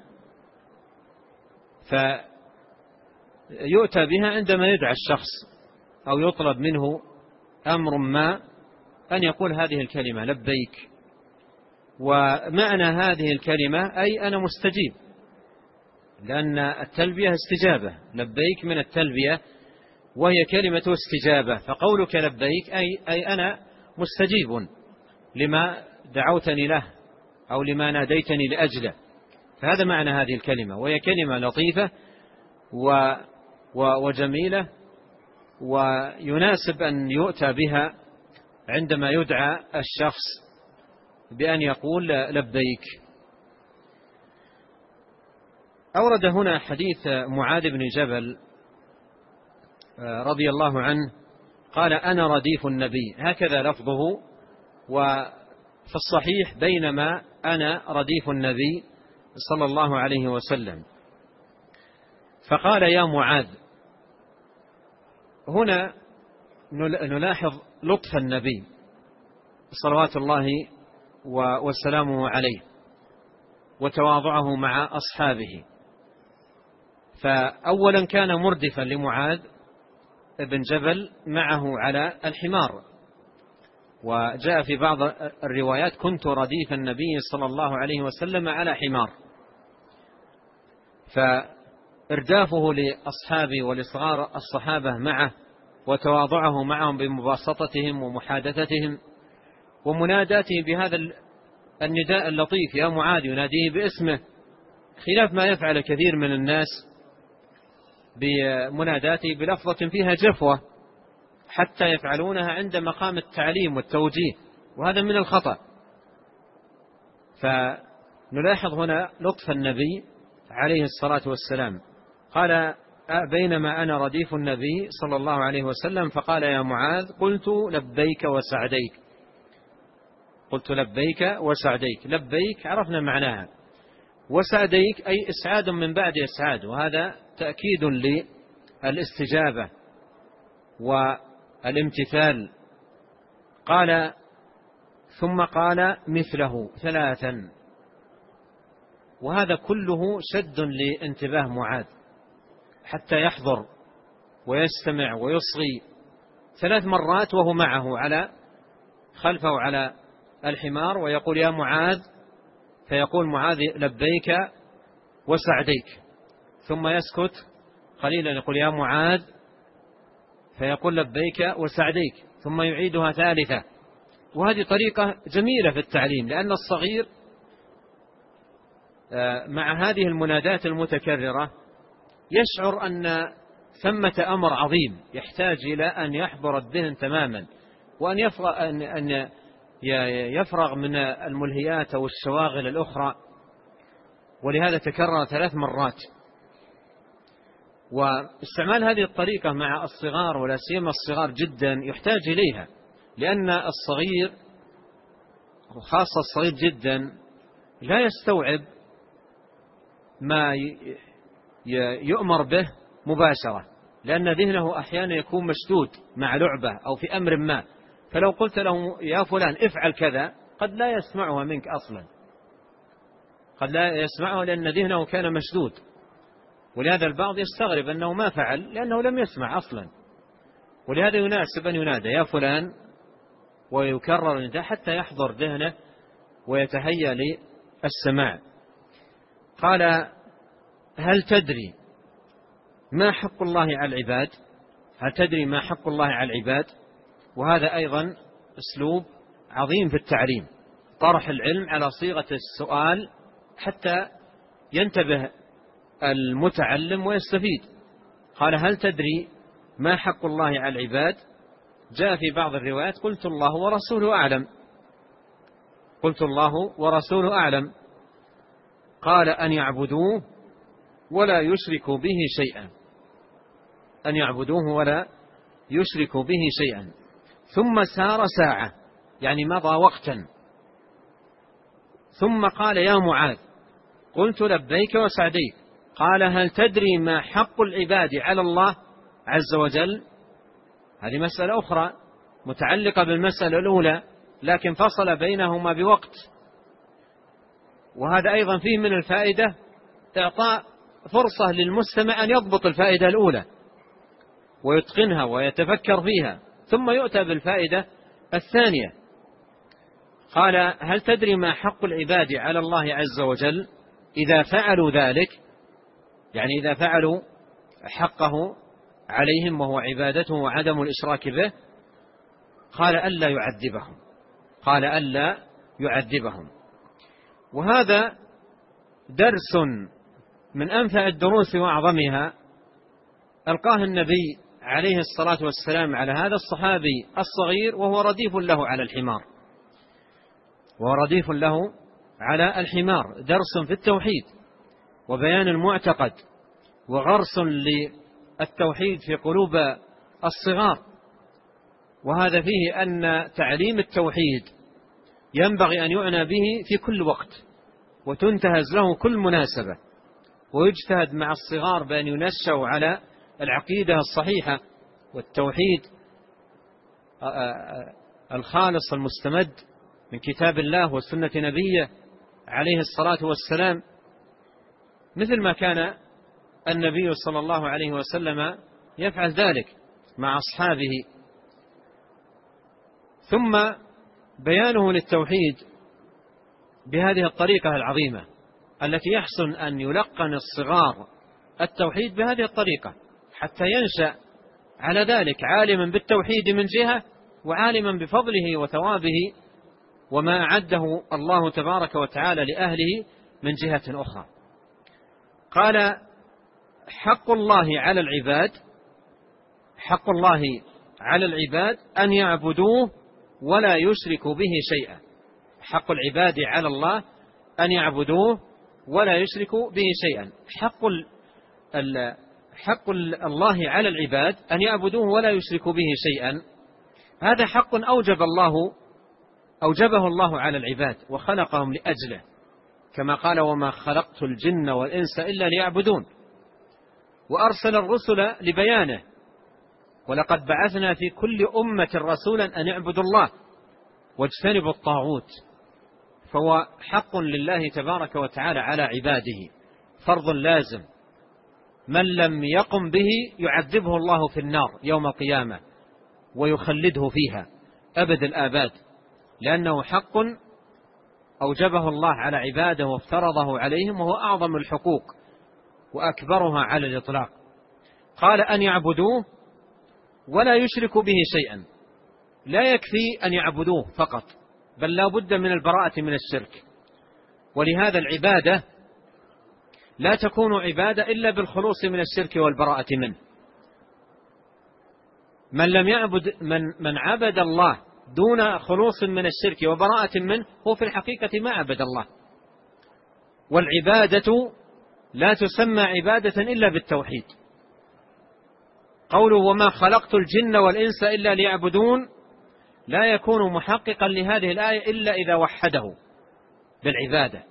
فيؤتى بها عندما يدعى الشخص أو يطلب منه أمر ما أن يقول هذه الكلمة لبيك. ومعنى هذه الكلمة أي أنا مستجيب، لأن التلبية استجابة، لبيك من التلبية وهي كلمة استجابة، فقولك لبيك أي, أي أنا مستجيب لما دعوتني له أو لما ناديتني لأجله. فهذا معنى هذه الكلمة، وهي كلمة لطيفة و وجميلة، ويناسب أن يؤتى بها عندما يدعى الشخص بأن يقول لبيك. أورد هنا حديث معاذ بن جبل رضي الله عنه قال: أنا رديف النبي، هكذا لفظه، وفي الصحيح بينما أنا رديف النبي صلى الله عليه وسلم. فقال: يا معاذ. هنا نلاحظ لطف النبي صلوات الله وسلامه عليه وتواضعه مع أصحابه. فأولا كان مردفا لمعاذ بن جبل معه على الحمار، وجاء في بعض الروايات: كنت رديف النبي صلى الله عليه وسلم على حمار. فإردافه لأصحابه ولصغار الصحابة معه وتواضعه معهم بمباسطتهم ومحادثتهم ومناداته بهذا النداء اللطيف يا معاذ، يناديه باسمه، خلاف ما يفعل كثير من الناس بمناداته بلفظة فيها جفوة حتى يفعلونها عند مقام التعليم والتوجيه، وهذا من الخطأ. فنلاحظ هنا لطف النبي عليه الصلاة والسلام. قال: بينما أنا رديف النبي صلى الله عليه وسلم، فقال: يا معاذ. قلت: لبيك وسعديك. قلت: لبيك وسعديك. لبيك عرفنا معناها، وسعديك أي إسعاد من بعد إسعاد، وهذا تأكيد للاستجابة والامتثال. قال: ثم قال مثله ثلاثا، وهذا كله شد لانتباه معاذ حتى يحضر ويستمع ويصغي ثلاث مرات وهو معه على خلفه على الحمار، ويقول: يا معاذ. فيقول معاذ: لبيك وسعديك. ثم يسكت قليلا يقول: يا معاذ. فيقول: لبيك وسعديك. ثم يعيدها ثالثة. وهذه طريقة جميلة في التعليم، لأن الصغير مع هذه المنادات المتكررة يشعر أن ثمة أمر عظيم يحتاج إلى أن يحضر الذهن تماما، وأن يفرغ, أن يفرغ من الملهيات أو الشواغل الأخرى، ولهذا تكرر ثلاث مرات. واستعمال هذه الطريقة مع الصغار ولا سيما الصغار جدا يحتاج إليها، لأن الصغير وخاصة الصغير جدا لا يستوعب ما يؤمر به مباشرة، لأن ذهنه أحيانا يكون مشدود مع لعبة أو في أمر ما، فلو قلت له يا فلان افعل كذا قد لا يسمعها منك أصلا، قد لا يسمعها لأن ذهنه كان مشدود. ولهذا البعض يستغرب أنه ما فعل لأنه لم يسمع أصلا، ولهذا يناسب أن ينادى يا فلان ويكرر النداء حتى يحضر ذهنه ويتهيأ للسماع. قال هل تدري ما حق الله على العباد؟ هل تدري ما حق الله على العباد؟ وهذا أيضا أسلوب عظيم في التعليم، طرح العلم على صيغة السؤال حتى ينتبه المتعلم ويستفيد. قال هل تدري ما حق الله على العباد؟ جاء في بعض الروايات قلت الله ورسوله أعلم، قلت الله ورسوله أعلم. قال أن يعبدوه ولا يشركوا به شيئا، أن يعبدوه ولا يشركوا به شيئا. ثم سار ساعة، يعني مضى وقتا، ثم قال يا معاذ، قلت لبيك وسعديك. قال هل تدري ما حق العباد على الله عز وجل؟ هذه مسألة أخرى متعلقة بالمسألة الأولى، لكن فصل بينهما بوقت. وهذا أيضا فيه من الفائدة إعطاء فرصة للمستمع أن يضبط الفائدة الأولى ويتقنها ويتفكر فيها، ثم يؤتى بالفائدة الثانية. قال هل تدري ما حق العباد على الله عز وجل إذا فعلوا ذلك؟ يعني إذا فعلوا حقه عليهم وهو عبادته وعدم الإشراك به. قال ألا يعذبهم، قال ألا يعذبهم. وهذا درس من أنفع الدروس وأعظمها ألقاه النبي عليه الصلاة والسلام على هذا الصحابي الصغير وهو رديف له على الحمار، وهو رديف له على الحمار. درس في التوحيد وبيان المعتقد وغرس للتوحيد في قلوب الصغار. وهذا فيه أن تعليم التوحيد ينبغي أن يعنى به في كل وقت وتنتهز له كل مناسبة، ويجتهد مع الصغار بأن ينشأوا على العقيدة الصحيحة والتوحيد الخالص المستمد من كتاب الله وسنة نبيه عليه الصلاة والسلام، مثل ما كان النبي صلى الله عليه وسلم يفعل ذلك مع أصحابه. ثم بيانه للتوحيد بهذه الطريقة العظيمة التي يحسن أن يلقن الصغار التوحيد بهذه الطريقة حتى ينشأ على ذلك عالما بالتوحيد من جهة، وعالما بفضله وثوابه وما أعده الله تبارك وتعالى لأهله من جهة أخرى. قال حق الله على العباد، حق الله على العباد أن يعبدوه ولا يشركوا به شيئا. حق العباد على الله أن يعبدوه ولا يشركوا به شيئا. حق ال حق الله على العباد أن يعبدوه ولا يشركوا به شيئا، هذا حق أوجب الله أوجبه الله على العباد وخلقهم لأجله، كما قال وما خلقت الجن والإنس إلا ليعبدون. وأرسل الرسل لبيانه، ولقد بعثنا في كل أمة رسولا أن يعبدوا الله واجتنبوا الطاغوت. فهو حق لله تبارك وتعالى على عباده، فرض لازم، من لم يقم به يعذبه الله في النار يوم القيامة ويخلده فيها أبد الآباد، لأنه حق أوجبه الله على عباده وافترضه عليهم، وهو أعظم الحقوق وأكبرها على الإطلاق. قال أن يعبدوه ولا يشركوا به شيئا. لا يكفي أن يعبدوه فقط، بل لا بد من البراءة من الشرك. ولهذا العبادة لا تكون عبادة إلا بالخلوص من الشرك والبراءة منه. من لم يعبد من, من عبد الله دون خلوص من الشرك وبراءة منه هو في الحقيقة ما عبد الله. والعبادة لا تسمى عبادة إلا بالتوحيد. قوله وما خلقت الجن والإنس إلا ليعبدون لا يكون محققا لهذه الآية إلا إذا وحده بالعبادة.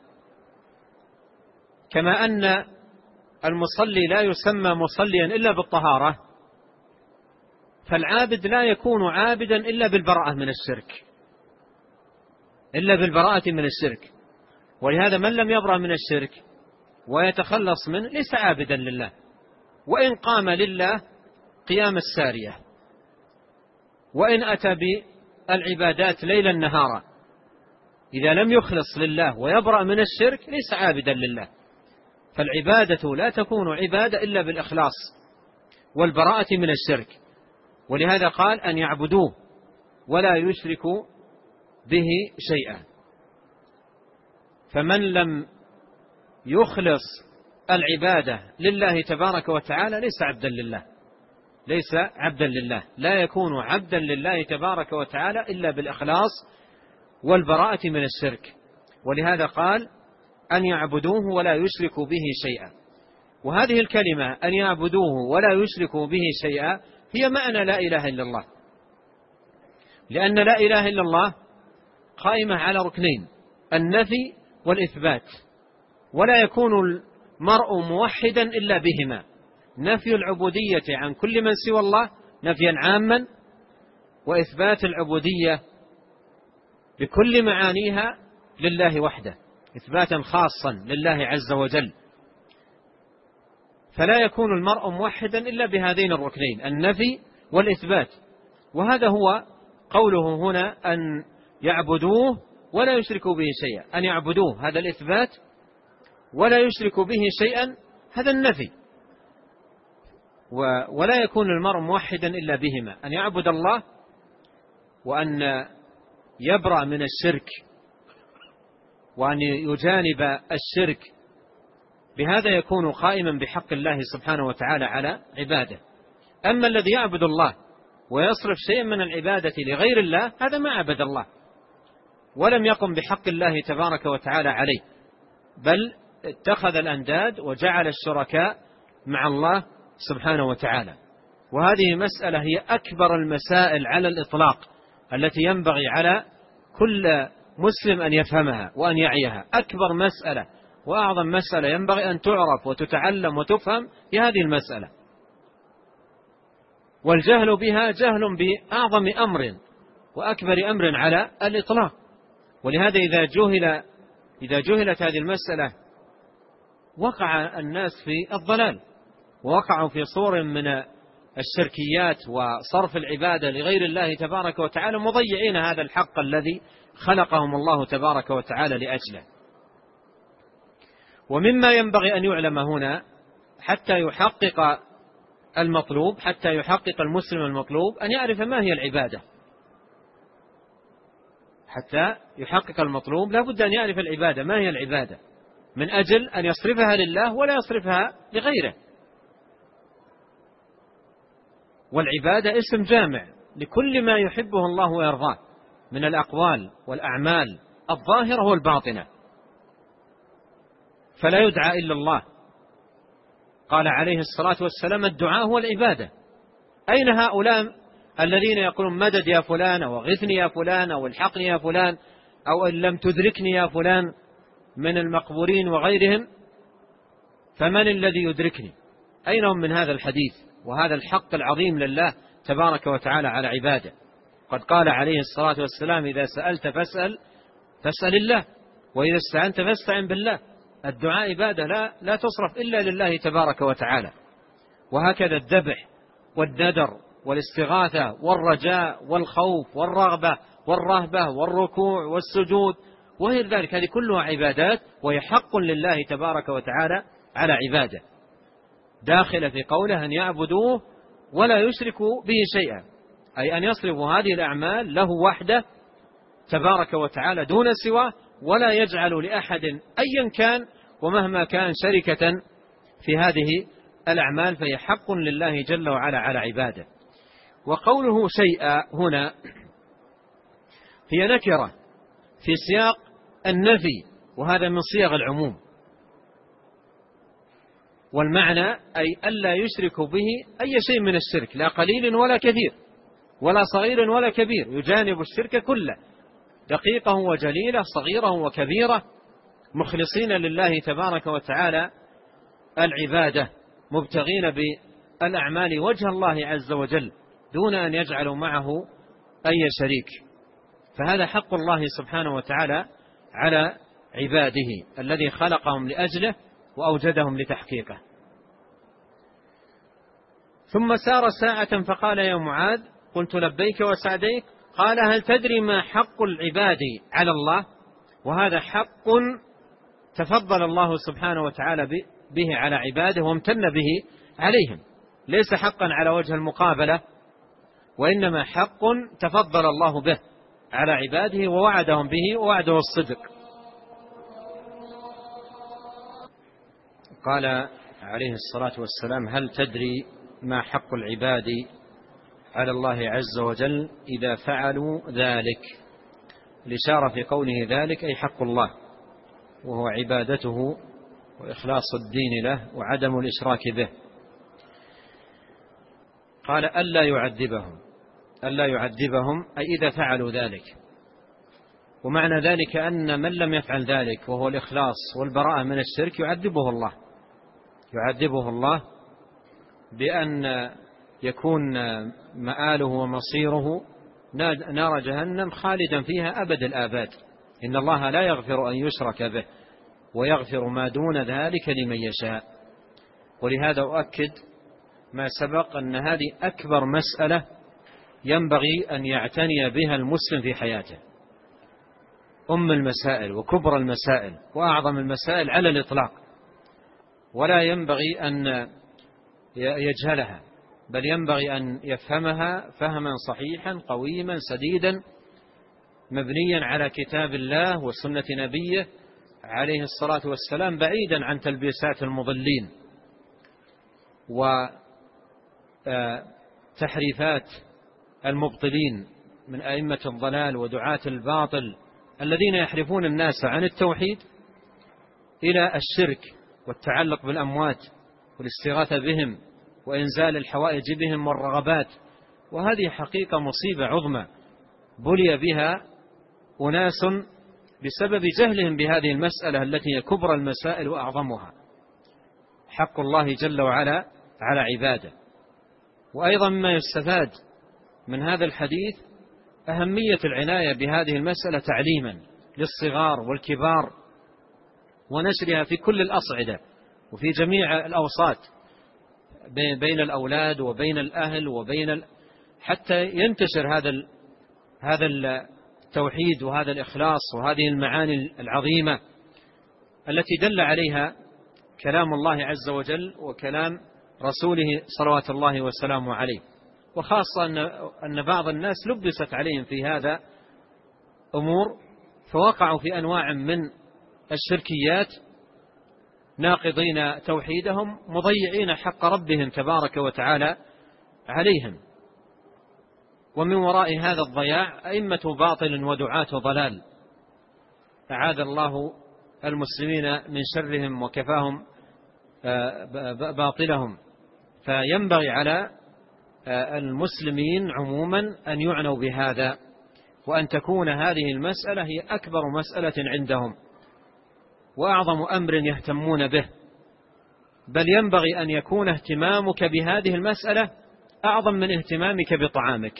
كما أن المصلي لا يسمى مصليا إلا بالطهارة، فالعابد لا يكون عابدا إلا بالبراءة من الشرك إلا بالبراءة من الشرك. ولهذا من لم يبرأ من الشرك ويتخلص منه ليس عابدا لله، وإن قام لله قيام السارية، وإن أتى بالعبادات ليلا نهارا، إذا لم يخلص لله ويبرأ من الشرك ليس عابدا لله. فالعبادة لا تكون عبادة إلا بالإخلاص والبراءة من الشرك. ولهذا قال أن يعبدوه ولا يشركوا به شيئا. فمن لم يخلص العبادة لله تبارك وتعالى ليس عبدا لله ليس عبدا لله لا يكون عبدا لله تبارك وتعالى إلا بالإخلاص والبراءة من الشرك. ولهذا قال أن يعبدوه ولا يشركوا به شيئا. وهذه الكلمة أن يعبدوه ولا يشركوا به شيئا هي معنى لا إله إلا الله، لأن لا إله إلا الله قائمة على ركنين: النفي والإثبات، ولا يكون المرء موحدا إلا بهما: نفي العبودية عن كل من سوى الله نفيا عاما، وإثبات العبودية بكل معانيها لله وحده إثباتا خاصا لله عز وجل. فلا يكون المرء موحدا إلا بهذين الركنين: النفي والإثبات. وهذا هو قوله هنا أن يعبدوه ولا يشركوا به شيئا. أن يعبدوه هذا الإثبات، ولا يشركوا به شيئا هذا النفي. ولا يكون المرء موحدا إلا بهما: أن يعبد الله وأن يبرأ من الشرك وأن يجانب الشرك. بهذا يكون قائما بحق الله سبحانه وتعالى على عباده. أما الذي يعبد الله ويصرف شيئا من العبادة لغير الله هذا ما عبد الله ولم يقم بحق الله تبارك وتعالى عليه، بل اتخذ الأنداد وجعل الشركاء مع الله سبحانه وتعالى. وهذه مسألة هي أكبر المسائل على الإطلاق التي ينبغي على كل مسلم أن يفهمها وأن يعيها. أكبر مسألة وأعظم مسألة ينبغي أن تعرف وتتعلم وتفهم هي هذه المسألة. والجهل بها جهل بأعظم أمر وأكبر أمر على الإطلاق. ولهذا إذا جهل إذا جهلت هذه المسألة وقع الناس في الضلال، ووقعوا في صور من الشركيات وصرف العبادة لغير الله تبارك وتعالى، مضيعين هذا الحق الذي خلقهم الله تبارك وتعالى لأجله. ومما ينبغي أن يعلم هنا حتى يحقق المطلوب حتى يحقق المسلم المطلوب أن يعرف ما هي العبادة. حتى يحقق المطلوب لا بد أن يعرف العبادة ما هي العبادة، من أجل أن يصرفها لله ولا يصرفها لغيره. والعبادة اسم جامع لكل ما يحبه الله ويرضاه من الأقوال والأعمال الظاهرة والباطنة، فلا يدعى إلا الله. قال عليه الصلاة والسلام: الدعاء هو العبادة. أين هؤلاء الذين يقولون مدد يا فلان، أو غثني يا فلان، أو الحقني يا فلان، أو إن لم تدركني يا فلان من المقبورين وغيرهم؟ فمن الذي يدركني؟ أين هم من هذا الحديث وهذا الحق العظيم لله تبارك وتعالى على عباده؟ قد قال عليه الصلاة والسلام: إذا سألت فاسأل فاسأل الله، وإذا استعنت فاستعن بالله. الدعاء عبادة لا, لا تصرف إلا لله تبارك وتعالى. وهكذا الذبح والندر والاستغاثة والرجاء والخوف والرغبة والرهبة والركوع والسجود وغير ذلك، هذه كلها عبادات، وهي حق لله تبارك وتعالى على عباده، داخل في قوله أن يعبدوه ولا يشركوا به شيئا، أي أن يصرفوا هذه الأعمال له وحده تبارك وتعالى دون سواه، ولا يجعل لأحد أيا كان ومهما كان شركة في هذه الأعمال فهي حق لله جل وعلا على عباده. وقوله شيئا هنا هي نكرة في سياق النفي، وهذا من صيغ العموم، والمعنى أي ألا يشرك به أي شيء من الشرك، لا قليل ولا كثير ولا صغير ولا كبير، يجانب الشرك كله، دقيقه وجليله، صغيره وكبيره، مخلصين لله تبارك وتعالى العبادة، مبتغين بالأعمال وجه الله عز وجل دون أن يجعلوا معه أي شريك. فهذا حق الله سبحانه وتعالى على عباده الذي خلقهم لأجله وأوجدهم لتحقيقه. ثم سار ساعة فقال يا معاذ، قلت لبيك وسعديك. قال هل تدري ما حق العباد على الله؟ وهذا حق تفضل الله سبحانه وتعالى به على عباده وامتن به عليهم، ليس حقا على وجه المقابلة، وإنما حق تفضل الله به على عباده ووعدهم به، ووعده الصدق. قال عليه الصلاة والسلام هل تدري ما حق العباد على الله عز وجل إذا فعلوا ذلك؟ الإشارة في قوله ذلك أي حق الله، وهو عبادته وإخلاص الدين له وعدم الإشراك به. قال ألا يعذبهم، ألا يعذبهم أي إذا فعلوا ذلك. ومعنى ذلك أن من لم يفعل ذلك وهو الإخلاص والبراءة من الشرك يعذبه الله، يعذبه الله بأن يكون مآله ومصيره نار جهنم خالدا فيها أبد الآباد. إن الله لا يغفر أن يشرك به ويغفر ما دون ذلك لمن يشاء. ولهذا أؤكد ما سبق أن هذه أكبر مسألة ينبغي أن يعتني بها المسلم في حياته، أم المسائل وكبر المسائل وأعظم المسائل على الإطلاق، ولا ينبغي أن يجهلها، بل ينبغي أن يفهمها فهما صحيحا قويما سديدا مبنيا على كتاب الله وسنة نبيه عليه الصلاة والسلام، بعيدا عن تلبيسات المضلين وتحريفات المبطلين من أئمة الضلال ودعاة الباطل الذين يحرفون الناس عن التوحيد إلى الشرك والتعلق بالأموات والاستغاثة بهم وإنزال الحوائج بهم والرغبات. وهذه حقيقة مصيبة عظمى بلي بها أناس بسبب جهلهم بهذه المسألة التي هي كبرى المسائل وأعظمها، حق الله جل وعلا على عباده. وأيضا مما يستفاد من هذا الحديث أهمية العناية بهذه المسألة تعليما للصغار والكبار، ونشرها في كل الأصعدة وفي جميع الأوساط بين الأولاد وبين الأهل وبين ال... حتى ينتشر هذا ال... هذا التوحيد وهذا الإخلاص وهذه المعاني العظيمة التي دل عليها كلام الله عز وجل وكلام رسوله صلوات الله وسلامه عليه. وخاصة أن أن بعض الناس لبست عليهم في هذا أمور فوقعوا في أنواع من الشركيات ناقضين توحيدهم مضيعين حق ربهم تبارك وتعالى عليهم. ومن وراء هذا الضياع أئمة باطل ودعاة ضلال، أعاذ الله المسلمين من شرهم وكفاهم باطلهم. فينبغي على المسلمين عموما أن يعنوا بهذا، وأن تكون هذه المسألة هي أكبر مسألة عندهم وأعظم أمر يهتمون به، بل ينبغي أن يكون اهتمامك بهذه المسألة أعظم من اهتمامك بطعامك،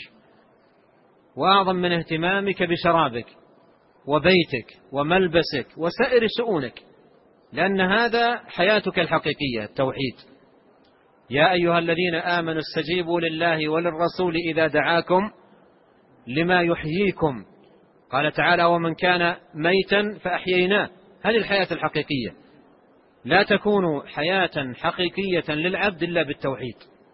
وأعظم من اهتمامك بشرابك وبيتك وملبسك وسائر شؤونك، لأن هذا حياتك الحقيقية التوحيد. يا أيها الذين آمنوا استجيبوا لله وللرسول إذا دعاكم لما يحييكم. قال تعالى ومن كان ميتا فأحييناه. هذه الحياة الحقيقية، لا تكون حياة حقيقية للعبد إلا بالتوحيد،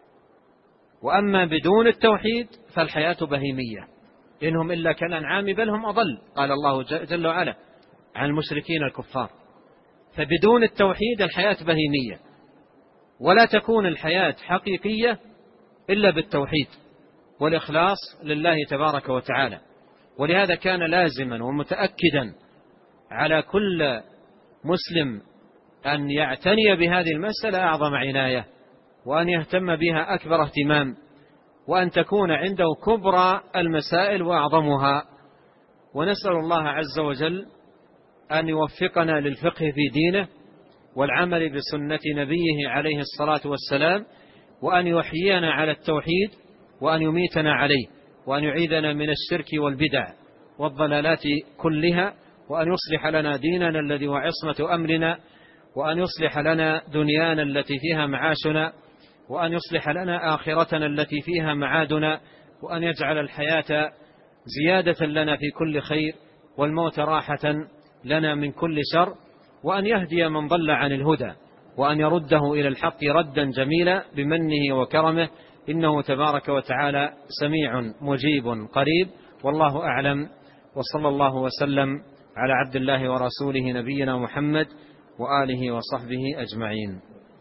وأما بدون التوحيد فالحياة بهيمية، إنهم إلا كالأنعام بل هم أضل، قال الله جل وعلا عن المشركين الكفار. فبدون التوحيد الحياة بهيمية، ولا تكون الحياة حقيقية إلا بالتوحيد والإخلاص لله تبارك وتعالى. ولهذا كان لازما ومتأكدا على كل مسلم أن يعتني بهذه المسألة أعظم عناية، وأن يهتم بها أكبر اهتمام، وأن تكون عنده كبرى المسائل وأعظمها. ونسأل الله عز وجل أن يوفقنا للفقه في دينه والعمل بسنة نبيه عليه الصلاة والسلام، وأن يحيينا على التوحيد، وأن يميتنا عليه، وأن يعيذنا من الشرك والبدع والضلالات كلها، وأن يصلح لنا ديننا الذي هو عصمة أمرنا، وأن يصلح لنا دنيانا التي فيها معاشنا، وأن يصلح لنا آخرتنا التي فيها معادنا، وأن يجعل الحياة زيادة لنا في كل خير، والموت راحة لنا من كل شر، وأن يهدي من ضل عن الهدى، وأن يرده إلى الحق ردا جميلا بمنه وكرمه، إنه تبارك وتعالى سميع مجيب قريب. والله أعلم، وصلى الله وسلم على عبد الله ورسوله نبينا محمد وآله وصحبه أجمعين.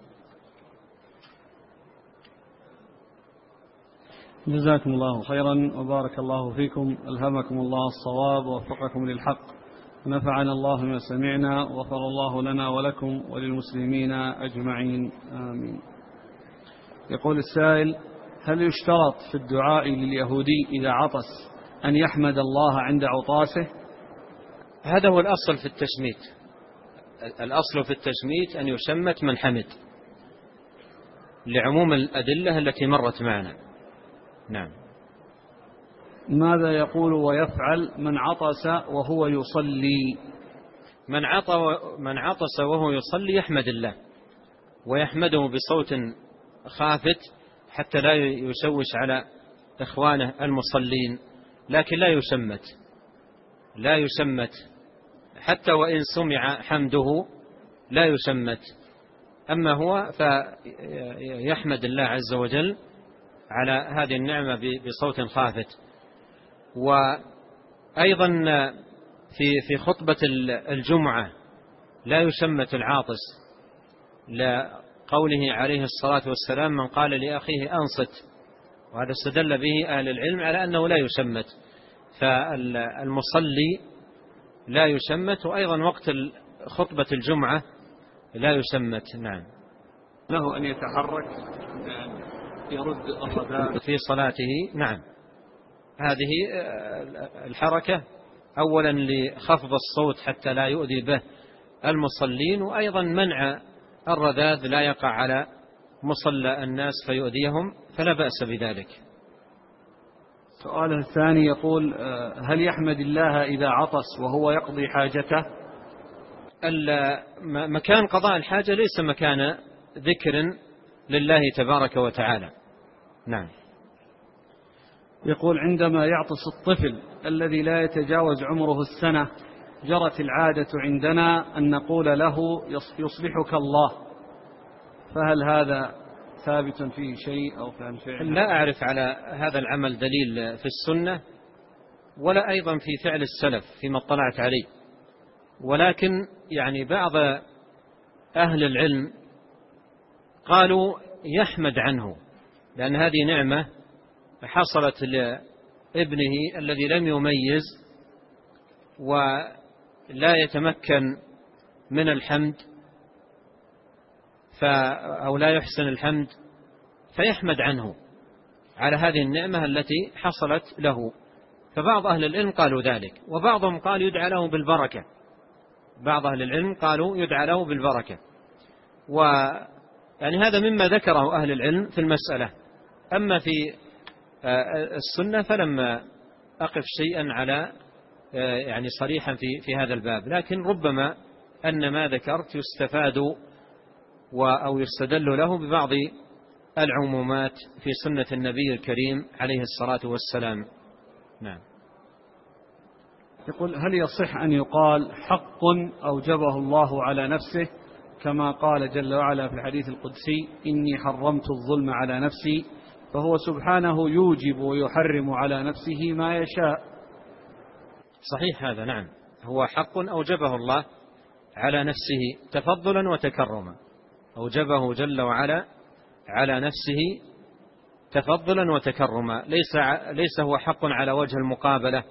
جزاكم الله خيرا وبارك الله فيكم، ألهمكم الله الصواب ووفقكم للحق، ونفعنا الله ما سمعنا، وغفر الله لنا ولكم وللمسلمين أجمعين، آمين. يقول السائل: هل يشترط في الدعاء لليهودي إذا عطس أن يحمد الله عند عطاسه؟ هذا هو الأصل في التشميت. الأصل في التشميت أن يشمت من حمد، لعموم الأدلة التي مرت معنا. نعم. ماذا يقول ويفعل من عطس وهو يصلي؟ من من عطس وهو يصلي يحمد الله، ويحمده بصوت خافت حتى لا يشوش على إخوانه المصلين، لكن لا يشمت لا يشمت حتى وإن سمع حمده لا يشمت. أما هو فيحمد الله عز وجل على هذه النعمة بصوت خافت. وأيضا في في خطبة الجمعة لا يشمت العاطس، لقوله عليه الصلاة والسلام: من قال لأخيه أنصت. وهذا استدل به أهل العلم على أنه لا يشمت، فالمصلي لا يشمت، وأيضا وقت خطبة الجمعة لا يشمت. نعم. له أن يتحرك يرد الرداء في صلاته. نعم، هذه الحركة أولا لخفض الصوت حتى لا يؤذي به المصلين، وأيضا منع الرذاذ لا يقع على مصلى الناس فيؤذيهم، فلا بأس بذلك. سؤاله الثاني يقول: هل يحمد الله إذا عطس وهو يقضي حاجته؟ مكان قضاء الحاجة ليس مكان ذكر لله تبارك وتعالى. نعم. يقول: عندما يعطس الطفل الذي لا يتجاوز عمره السنة، جرت العادة عندنا أن نقول له: يصلحك الله، فهل هذا ثابت فيه شيء أو كان فعل؟ لا أعرف على هذا العمل دليل في السنة، ولا أيضا في فعل السلف فيما اطلعت عليه، ولكن يعني بعض أهل العلم قالوا يحمد عنه، لأن هذه نعمة حصلت لابنه الذي لم يميز ولا يتمكن من الحمد أو لا يحسن الحمد، فيحمد عنه على هذه النعمة التي حصلت له. فبعض أهل العلم قالوا ذلك، وبعضهم قال يدعى له بالبركة. بعض أهل العلم قالوا يدعى له بالبركة، ويعني هذا مما ذكره أهل العلم في المسألة. أما في السنة فلما أقف شيئا على يعني صريحا في في هذا الباب، لكن ربما أن ما ذكرت يستفاد أو يستدل له ببعض العمومات في سنة النبي الكريم عليه الصلاة والسلام. نعم. يقول: هل يصح أن يقال حق أوجبه الله على نفسه كما قال جل وعلا في الحديث القدسي: إني حرمت الظلم على نفسي، فهو سبحانه يوجب ويحرم على نفسه ما يشاء؟ صحيح هذا، نعم، هو حق أوجبه الله على نفسه تفضلا وتكرما، أوجبه جل وعلا على نفسه تفضلا وتكرما، ليس ليس هو حق على وجه المقابلة،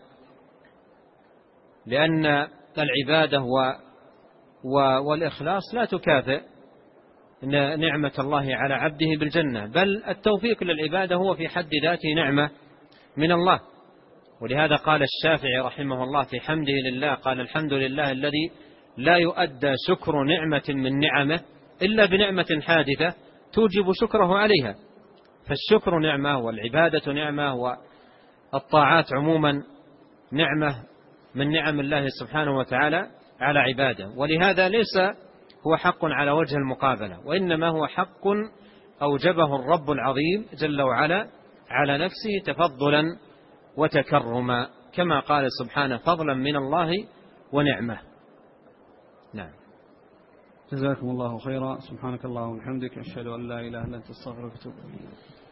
لأن العبادة والإخلاص لا تكافئ نعمة الله على عبده بالجنة، بل التوفيق للعبادة هو في حد ذاته نعمة من الله. ولهذا قال الشافعي رحمه الله في حمده لله، قال: الحمد لله الذي لا يؤدى شكر نعمة من نعمه إلا بنعمة حادثة توجب شكره عليها. فالشكر نعمة، والعبادة نعمة، والطاعات عموما نعمة من نعم الله سبحانه وتعالى على عباده. ولهذا ليس هو حق على وجه المقابلة، وإنما هو حق أوجبه الرب العظيم جل وعلا على نفسه تفضلا وتكرما، كما قال سبحانه: فضلا من الله ونعمة. نعم. جزاكم الله خيرا. سبحانك اللهم وبحمدك، أشهد أن لا إله إلا أنت، أستغفرك وأتوب إليك.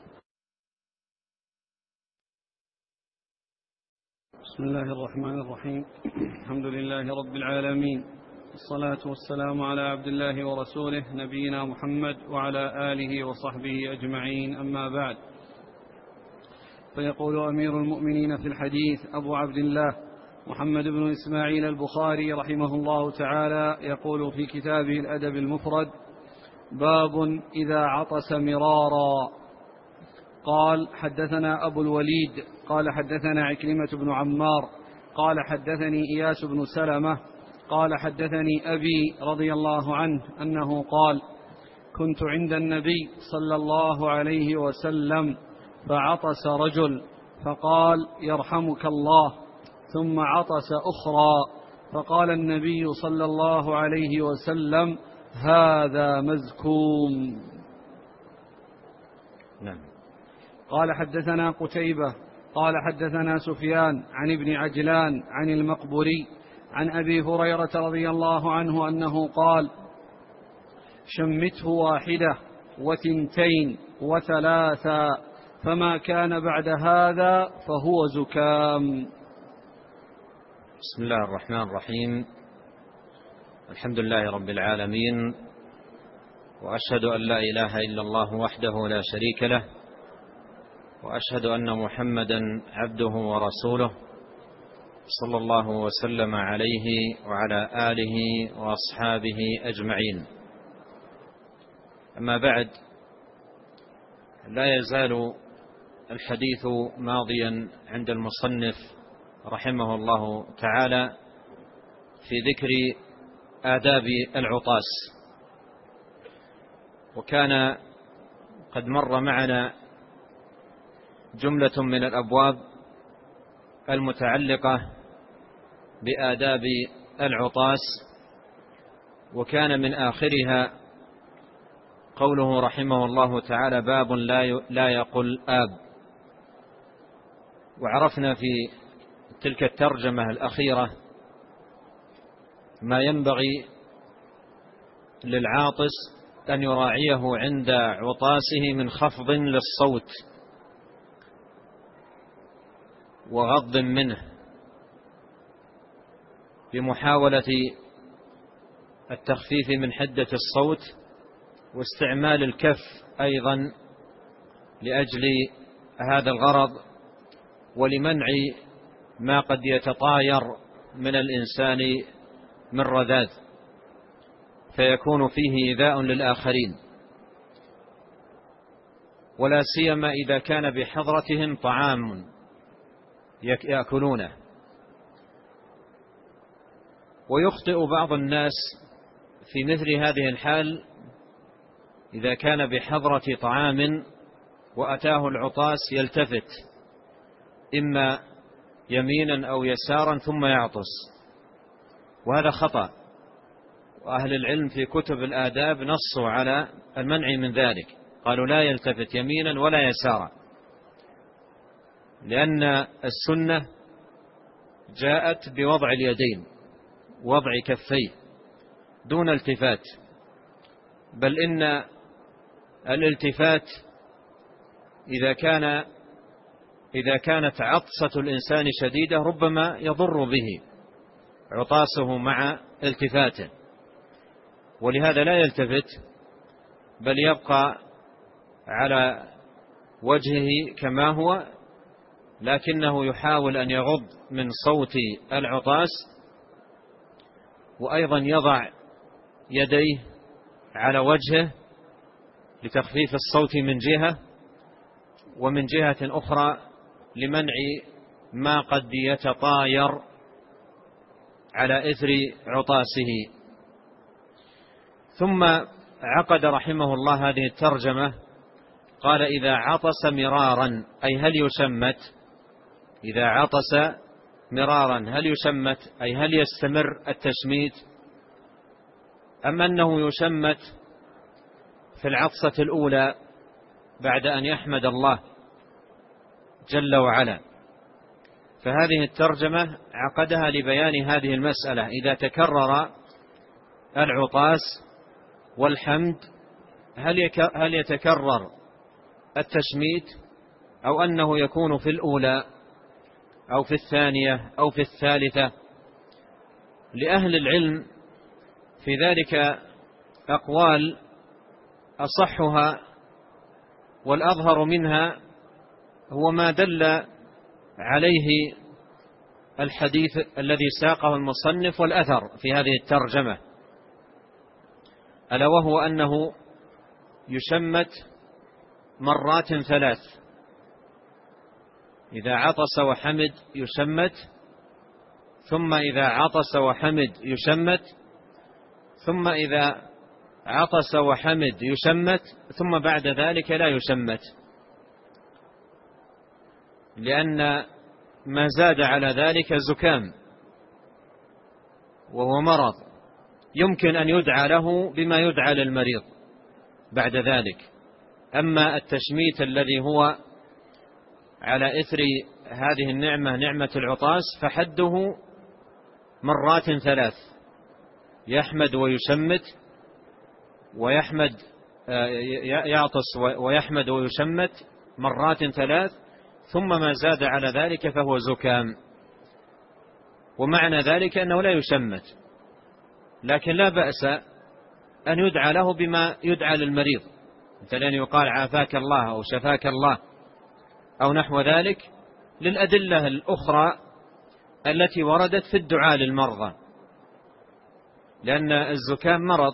بسم الله الرحمن الرحيم. الحمد لله رب العالمين، الصلاة والسلام على عبد الله ورسوله نبينا محمد وعلى آله وصحبه أجمعين، أما بعد. فيقول أمير المؤمنين في الحديث أبو عبد الله محمد بن إسماعيل البخاري رحمه الله تعالى، يقول في كتابه الأدب المفرد: باب إذا عطس مرارا. قال: حدثنا أبو الوليد قال حدثنا عكرمة بن عمار قال حدثني إياس بن سلمة قال حدثني أبي رضي الله عنه أنه قال: كنت عند النبي صلى الله عليه وسلم فعطس رجل فقال: يرحمك الله، ثم عطس أخرى فقال النبي صلى الله عليه وسلم: هذا مزكوم. نعم. قال: حدثنا قتيبة قال حدثنا سفيان عن ابن عجلان عن المقبري عن أبي هريرة رضي الله عنه أنه قال: شمته واحدة وثنتين وثلاثا، فما كان بعد هذا فهو زكام. بسم الله الرحمن الرحيم. الحمد لله رب العالمين، وأشهد أن لا إله إلا الله وحده لا شريك له، وأشهد أن محمدا عبده ورسوله، صلى الله وسلم عليه وعلى آله وأصحابه أجمعين. أما بعد، لا يزال الحديث ماضيا عند المصنف رحمه الله تعالى في ذكر آداب العطاس، وكان قد مر معنا جملة من الأبواب المتعلقة بآداب العطاس، وكان من آخرها قوله رحمه الله تعالى: باب لا يقل آب. وعرفنا في تلك الترجمة الأخيرة ما ينبغي للعاطس أن يراعيه عند عطاسه من خفض للصوت وغض منه، بمحاولة التخفيف من حدة الصوت، واستعمال الكف أيضا لأجل هذا الغرض، ولمنع ما قد يتطاير من الإنسان من رذاذ فيكون فيه إيذاء للآخرين، ولا سيما إذا كان بحضرتهم طعام يأكلونه. ويخطئ بعض الناس في مثل هذه الحال إذا كان بحضرة طعام وأتاه العطاس يلتفت إما يمينا أو يسارا ثم يعطس، وهذا خطأ. وأهل العلم في كتب الآداب نصوا على المنع من ذلك، قالوا لا يلتفت يمينا ولا يسارا، لأن السنة جاءت بوضع اليدين، وضع كفيه دون التفات، بل إن الالتفات إذا كان إذا كانت عطسة الإنسان شديدة ربما يضر به عطاسه مع التفاته، ولهذا لا يلتفت بل يبقى على وجهه كما هو، لكنه يحاول أن يغض من صوت العطاس، وأيضا يضع يديه على وجهه لتخفيف الصوت من جهة، ومن جهة أخرى لمنع ما قد يتطاير على إثر عطاسه. ثم عقد رحمه الله هذه الترجمة، قال: إذا عطس مرارا، أي هل يشمت؟ إذا عطس مرارا هل يشمت، أي هل يستمر التشميت، أم أنه يشمت في العطسة الأولى بعد أن يحمد الله جل وعلا؟ فهذه الترجمة عقدها لبيان هذه المسألة: إذا تكرر العطاس والحمد هل يتكرر التشميت، أو أنه يكون في الأولى أو في الثانية أو في الثالثة؟ لأهل العلم في ذلك أقوال، أصحها والأظهر منها هو ما دل عليه الحديث الذي ساقه المصنف والأثر في هذه الترجمة، ألا وهو أنه يشمت مرات ثلاث: إذا عطس وحمد يشمت، ثم إذا عطس وحمد يشمت، ثم إذا عطس وحمد يشمت، ثم بعد ذلك لا يشمت، لأن ما زاد على ذلك زكام وهو مرض يمكن أن يدعى له بما يدعى للمريض بعد ذلك. أما التشميت الذي هو على إثر هذه النعمة، نعمة العطاس، فحده مرات ثلاث: يحمد ويشمت، ويحمد يعطس ويحمد ويشمت مرات ثلاث، ثم ما زاد على ذلك فهو زكام. ومعنى ذلك أنه لا يشمت، لكن لا بأس أن يدعى له بما يدعى للمريض، مثل أن يقال عافاك الله أو شفاك الله أو نحو ذلك، للأدلة الأخرى التي وردت في الدعاء للمرضى، لأن الزكام مرض،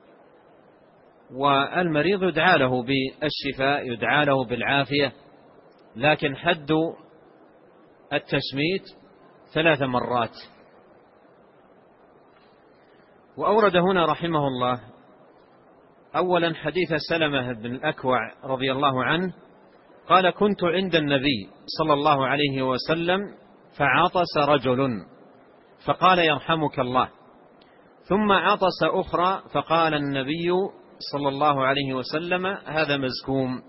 والمريض يدعى له بالشفاء، يدعى له بالعافية، لكن حد التشميت ثلاث مرات. وأورد هنا رحمه الله أولا حديث سلمة بن الأكوع رضي الله عنه قال: كنت عند النبي صلى الله عليه وسلم فعطس رجل فقال: يرحمك الله، ثم عطس أخرى فقال النبي صلى الله عليه وسلم: هذا مزكوم.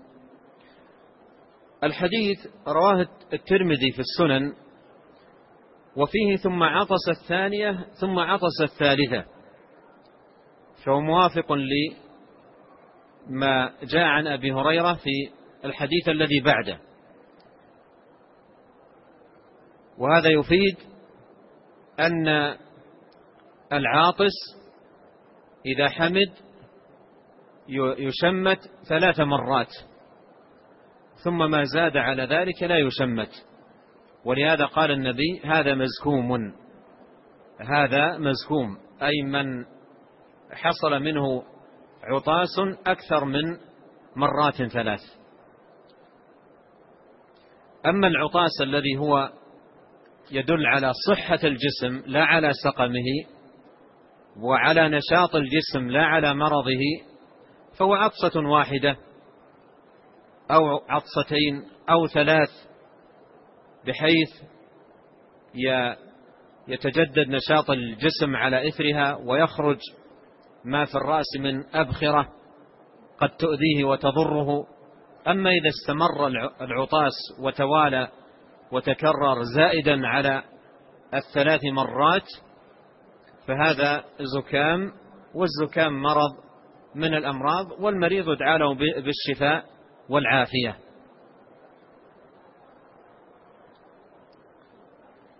الحديث رواه الترمذي في السنن، وفيه ثم عطس الثانية ثم عطس الثالثة، فهو موافق لما جاء عن أبي هريرة في الحديث الذي بعده. وهذا يفيد أن العاطس إذا حمد يشمت ثلاث مرات، ثم ما زاد على ذلك لا يشمت. ولهذا قال النبي: هذا مزكوم، هذا مزكوم، أي من حصل منه عطاس أكثر من مرات ثلاث. أما العطاس الذي هو يدل على صحة الجسم لا على سقمه، وعلى نشاط الجسم لا على مرضه، فهو عطسة واحدة أو عطستين أو ثلاث، بحيث يتجدد نشاط الجسم على إثرها، ويخرج ما في الرأس من أبخرة قد تؤذيه وتضره. أما إذا استمر العطاس وتوالى وتكرر زائدا على الثلاث مرات فهذا زكام، والزكام مرض من الأمراض، والمريض يدعى له بالشفاء والعافية.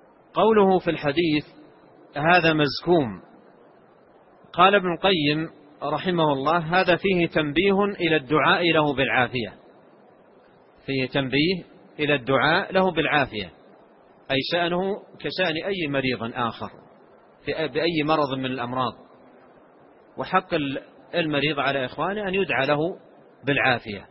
قوله في الحديث: هذا مزكوم، قال ابن القيم: رحمه الله هذا فيه تنبيه إلى الدعاء له بالعافية، فيه تنبيه إلى الدعاء له بالعافية، أي شأنه كشأن أي مريض آخر بأي مرض من الأمراض، وحق المريض على إخوانه أن يدعى له بالعافية.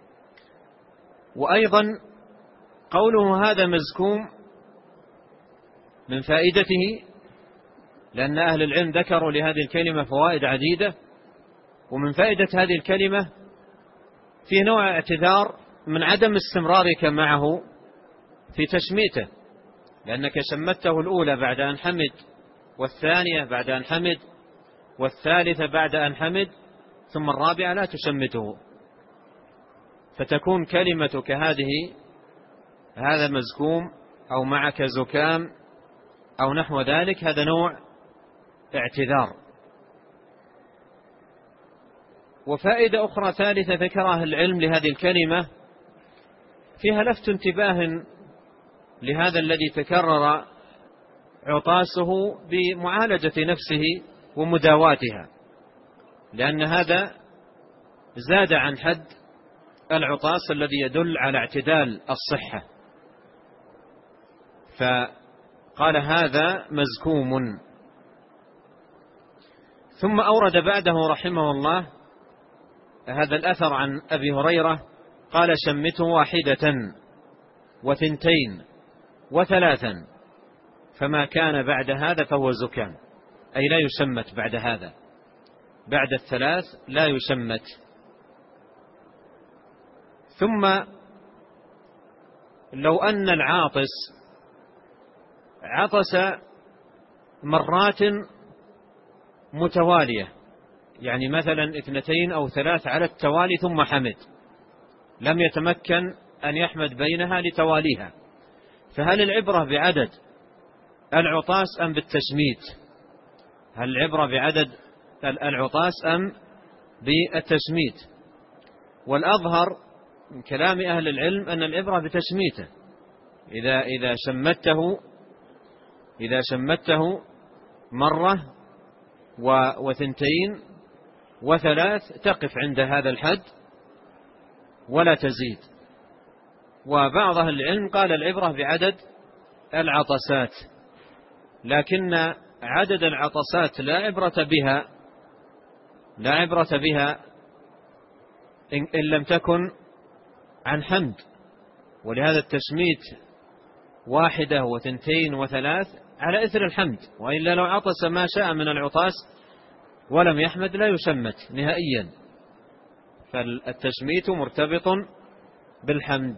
وأيضا قوله هذا مزكوم من فائدته، لأن أهل العلم ذكروا لهذه الكلمة فوائد عديدة، ومن فائدة هذه الكلمة في نوع اعتذار من عدم استمرارك معه في تشميته، لأنك شمته الأولى بعد أن حمد، والثانية بعد أن حمد، والثالثة بعد أن حمد، ثم الرابعة لا تشمته، فتكون كلمتك هذه هذا مزكوم أو معك زكام أو نحو ذلك، هذا نوع اعتذار. وفائدة أخرى ثالثة ذكرها العلم لهذه الكلمة فيها لفت انتباه لهذا الذي تكرر عطاسه بمعالجة نفسه ومداواتها، لأن هذا زاد عن حد العطاس الذي يدل على اعتدال الصحة، فقال هذا مزكوم. ثم أورد بعده رحمه الله هذا الأثر عن أبي هريرة قال شمته واحدة وثنتين وثلاثا، فما كان بعد هذا فهو زكام، أي لا يشمت بعد هذا، بعد الثلاث لا يشمت. ثم لو أن العاطس عطس مرات متوالية، يعني مثلا اثنتين أو ثلاث على التوالي ثم حمد، لم يتمكن أن يحمد بينها لتواليها، فهل العبرة بعدد العطاس أم بالتشميت؟ هل العبرة بعدد العطاس أم بالتشميت؟ والأظهر من كلام أهل العلم أن العبرة بتشميته، إذا إذا شمته إذا شمته مرة وثنتين وثلاث تقف عند هذا الحد ولا تزيد. وبعض أهل العلم قال العبرة بعدد العطسات، لكن عدد العطسات لا عبرة بها لا عبرة بها إن لم تكن عن حمد، ولهذا التشميت واحدة وثنتين وثلاث على إثر الحمد، وإلا لو عطس ما شاء من العطاس ولم يحمد لا يشمت نهائيا، فالتشميت مرتبط بالحمد.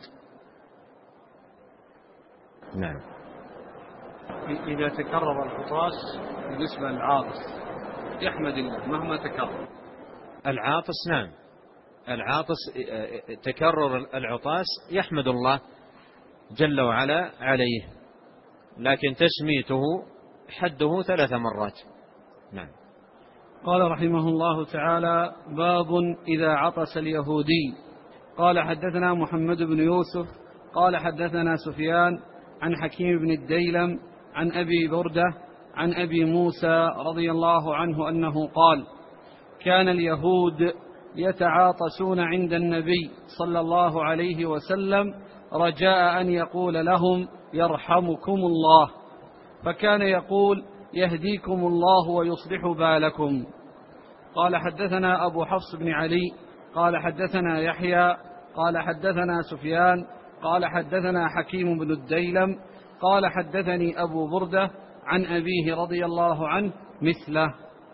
نعم. إذا تكرر العطاس بالنسبة للعاطس يحمد الله مهما تكرر. العاطس نعم، العاطس تكرر العطاس يحمد الله جل وعلا عليه، لكن تشميته حده ثلاث مرات. نعم. قال رحمه الله تعالى: باب إذا عطس اليهودي. قال حدثنا محمد بن يوسف قال حدثنا سفيان عن حكيم بن الديلم عن أبي بردة عن أبي موسى رضي الله عنه أنه قال: كان اليهود يتعاطسون عند النبي صلى الله عليه وسلم رجاء أن يقول لهم يرحمكم الله، فكان يقول يهديكم الله ويصلح بالكم. قال حدثنا أبو حفص بن علي قال حدثنا يحيى قال حدثنا سفيان قال حدثنا حكيم بن الديلم قال حدثني أبو بردة عن أبيه رضي الله عنه مثله.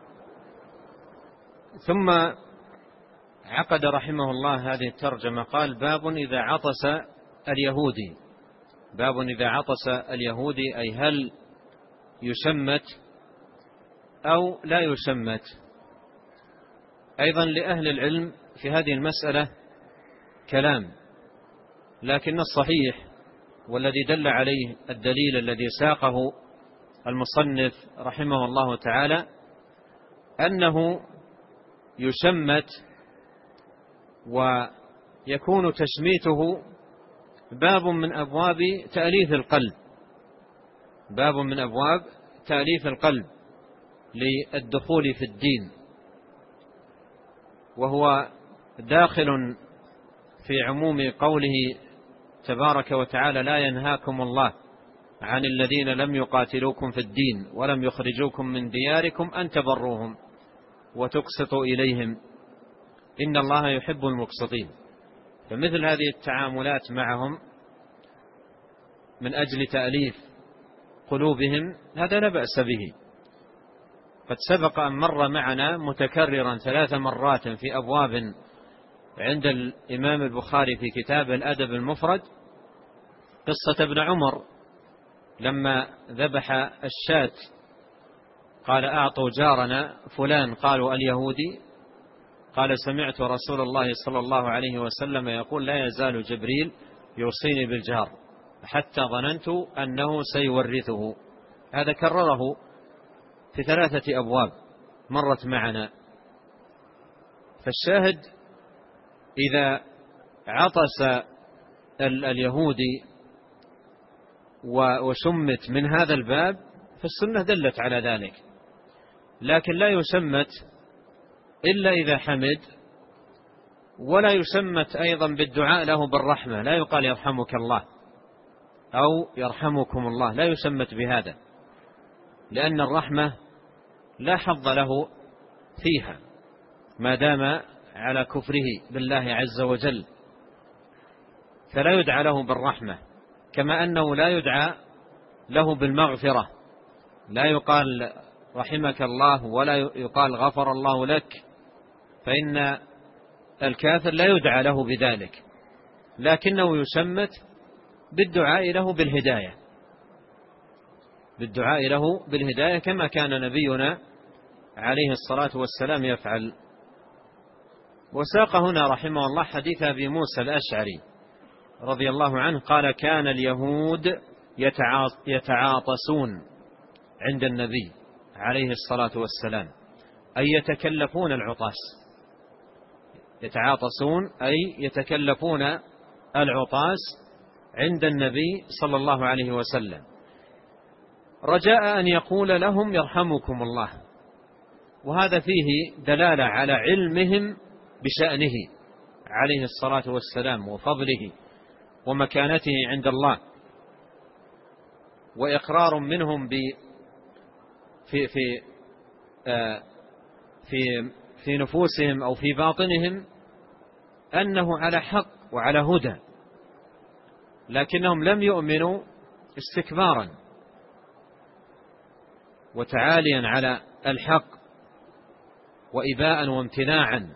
ثم عقد رحمه الله هذه الترجمة قال: باب إذا عطس اليهودي. باب إذا عطس اليهودي، أي هل يشمت أو لا يشمت. أيضا لأهل العلم في هذه المسألة كلام، لكن الصحيح والذي دل عليه الدليل الذي ساقه المصنف رحمه الله تعالى أنه يشمت، ويكون تشميته باب من أبواب تأليف القلب، باب من أبواب تأليف القلب للدخول في الدين. وهو داخل في عموم قوله تبارك وتعالى: لا ينهاكم الله عن الذين لم يقاتلوكم في الدين ولم يخرجوكم من دياركم أن تبروهم وتقسطوا إليهم إن الله يحب المقسطين. فمثل هذه التعاملات معهم من أجل تأليف قلوبهم هذا لا بأس به. قد سبق أن مر معنا متكررا ثلاث مرات في أبواب عند الإمام البخاري في كتاب الأدب المفرد قصة ابن عمر لما ذبح الشاة قال: أعطوا جارنا فلان. قالوا: اليهودي؟ قال: سمعت رسول الله صلى الله عليه وسلم يقول: لا يزال جبريل يوصيني بالجار حتى ظننت أنه سيورثه. هذا كرره في ثلاثة أبواب مرت معنا. فالشاهد إذا عطس اليهودي وشمت من هذا الباب فالسنة دلت على ذلك، لكن لا يشمت إلا إذا حمد، ولا يشمت أيضا بالدعاء له بالرحمة، لا يقال يرحمك الله أو يرحمكم الله، لا يشمت بهذا، لأن الرحمة لا حظ له فيها ما دام على كفره بالله عز وجل، فلا يدعى له بالرحمة، كما أنه لا يدعى له بالمغفرة، لا يقال رحمك الله ولا يقال غفر الله لك، فإن الكافر لا يدعى له بذلك، لكنه يشمت بالدعاء له بالهداية، بالدعاء له بالهداية كما كان نبينا عليه الصلاة والسلام يفعل. وساق هنا رحمه الله حديث أبي موسى الأشعري رضي الله عنه قال: كان اليهود يتعاطسون عند النبي عليه الصلاة والسلام، أي يتكلفون العطاس، يتعاطسون أي يتكلفون العطاس عند النبي صلى الله عليه وسلم، رجاء أن يقول لهم يرحمكم الله. وهذا فيه دلالة على علمهم بشأنه عليه الصلاة والسلام وفضله ومكانته عند الله، وإقرار منهم ب في في آه في في نفوسهم أو في باطنهم أنه على حق وعلى هدى، لكنهم لم يؤمنوا استكبارا وتعاليا على الحق وإباء وامتناعا،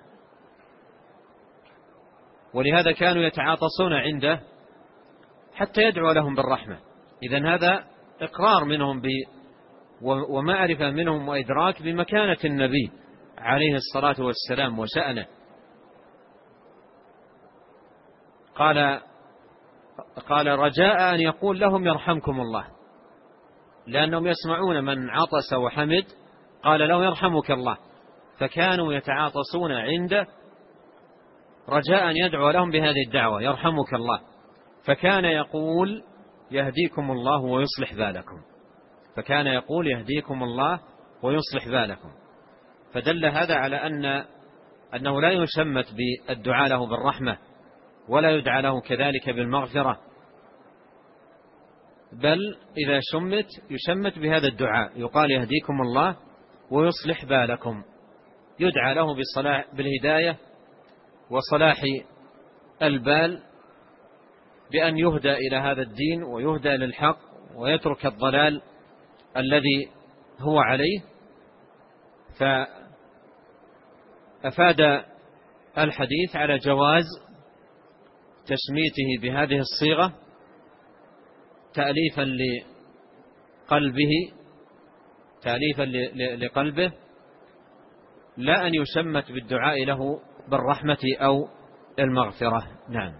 ولهذا كانوا يتعاطسون عنده حتى يدعو لهم بالرحمة. إذن هذا إقرار منهم ب ومعرفة منهم وإدراك بمكانة النبي عليه الصلاة والسلام وشأنه. قال قال رجاء أن يقول لهم يرحمكم الله، لأنهم يسمعون من عطس وحمد قال له يرحمك الله، فكانوا يتعاطسون عنده رجاء أن يدعو لهم بهذه الدعوة يرحمك الله، فكان يقول يهديكم الله ويصلح بالكم، فكان يقول يهديكم الله ويصلح بالكم. فدل هذا على أن أنه لا يشمت بالدعاء له بالرحمة ولا يدعى له كذلك بالمغفرة، بل إذا شمت يشمت بهذا الدعاء، يقال يهديكم الله ويصلح بالكم، يدعى له بالصلاح بالهداية وصلاح البال، بأن يهدى إلى هذا الدين ويهدى للحق ويترك الضلال الذي هو عليه. فأفاد الحديث على جواز تشميته بهذه الصيغة تأليفا لقلبه تأليفا لقلبه، لا أن يشمت بالدعاء له بالرحمة أو المغفرة. نعم.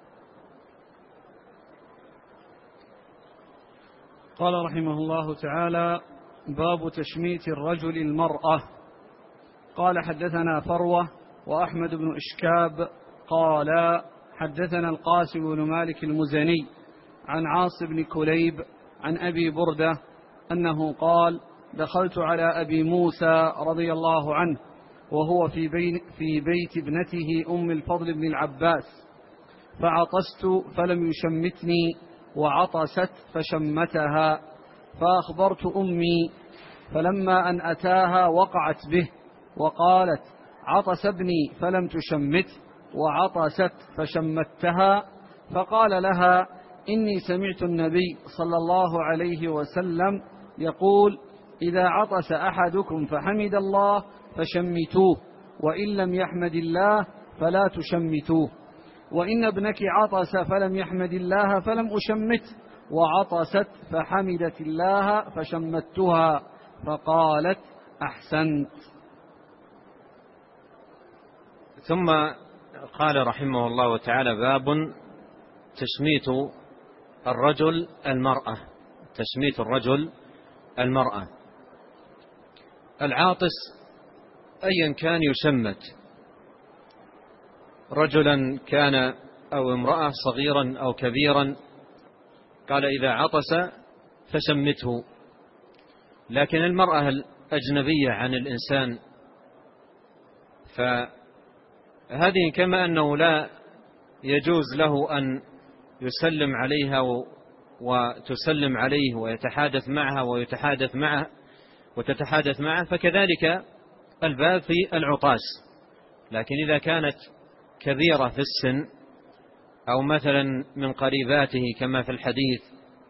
قال رحمه الله تعالى: باب تشميت الرجل المرأة. قال: حدثنا فروة وأحمد بن إشكاب قال: حدثنا القاسم بن مالك المزني عن عاص بن كليب عن أبي بردة أنه قال: دخلت على أبي موسى رضي الله عنه وهو في, بين في بيت ابنته أم الفضل بن العباس، فعطست فلم يشمتني وعطست فشمتها، فأخبرت أمي، فلما أن أتاها وقعت به وقالت: عطس ابني فلم تشمت وعطست فشمتها، فقال لها: إني سمعت النبي صلى الله عليه وسلم يقول: إذا عطس أحدكم فحمد الله فشمتوه، وإن لم يحمد الله فلا تشمتوه، وإن ابنك عطس فلم يحمد الله فلم أشمت، وعطست فحمدت الله فشمتها، فقالت: أحسنت. ثم قال رحمه الله تعالى: باب تشميت الرجل المرأة. تشميت الرجل المرأة. العاطس أيا كان يشمت، رجلا كان أو امرأة، صغيرا أو كبيرا. قال: إذا عطس فشمته. لكن المرأة الأجنبية عن الإنسان، فهذه كما أنه لا يجوز له أن يسلم عليها وتسلم عليه ويتحادث معها ويتحادث معه وتتحادث معه، فكذلك الباب في العطاس. لكن إذا كانت كبيرة في السن أو مثلا من قريباته كما في الحديث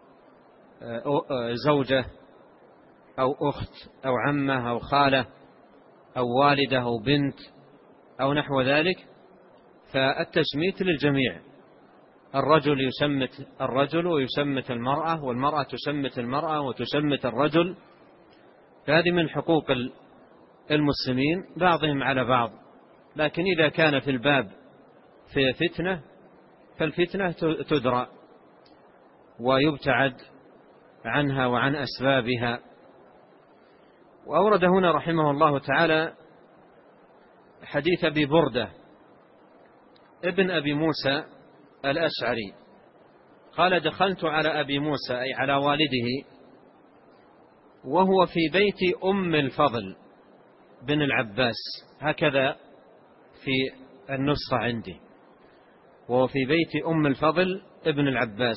زوجة أو أخت أو عمة أو خالة أو والدة أو بنت أو نحو ذلك، فالتشميت للجميع. الرجل يشمت الرجل ويشمت المرأة، والمرأة تشمت المرأة وتشمت الرجل. فهذه من حقوق المسلمين بعضهم على بعض. لكن إذا كان في الباب في فتنة فالفتنة تدرى ويبتعد عنها وعن أسبابها. وأورد هنا رحمه الله تعالى حديث أبي بردة ابن أبي موسى الأشعري قال: دخلت على أبي موسى أي على والده وهو في بيت أم الفضل بن العباس، هكذا في النسخة عندي، وهو في بيت أم الفضل ابن العباس.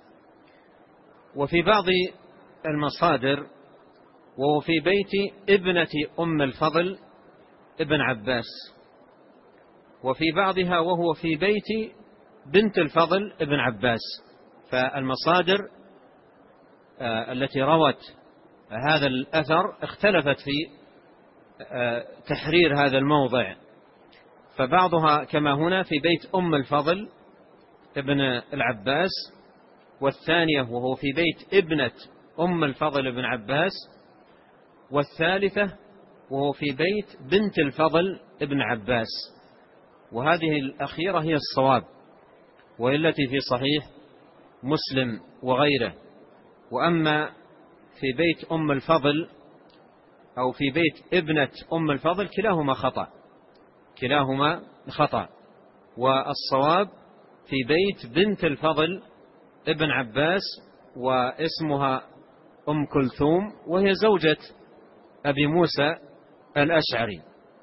وفي بعض المصادر وهو في بيت ابنة أم الفضل ابن عباس، وفي بعضها وهو في بيت بنت الفضل ابن عباس. فالمصادر التي روت هذا الأثر اختلفت في تحرير هذا الموضع، فبعضها كما هنا في بيت أم الفضل ابن العباس، والثانية وهو في بيت ابنة أم الفضل ابن عباس، والثالثة وهو في بيت بنت الفضل ابن عباس. وهذه الأخيرة هي الصواب، وهي التي في صحيح مسلم وغيره. وأما في بيت أم الفضل أو في بيت ابنة أم الفضل كلاهما خطأ، كلاهما خطأ. والصواب في بيت بنت الفضل ابن عباس، واسمها أم كلثوم، وهي زوجة أبي موسى الأشعري،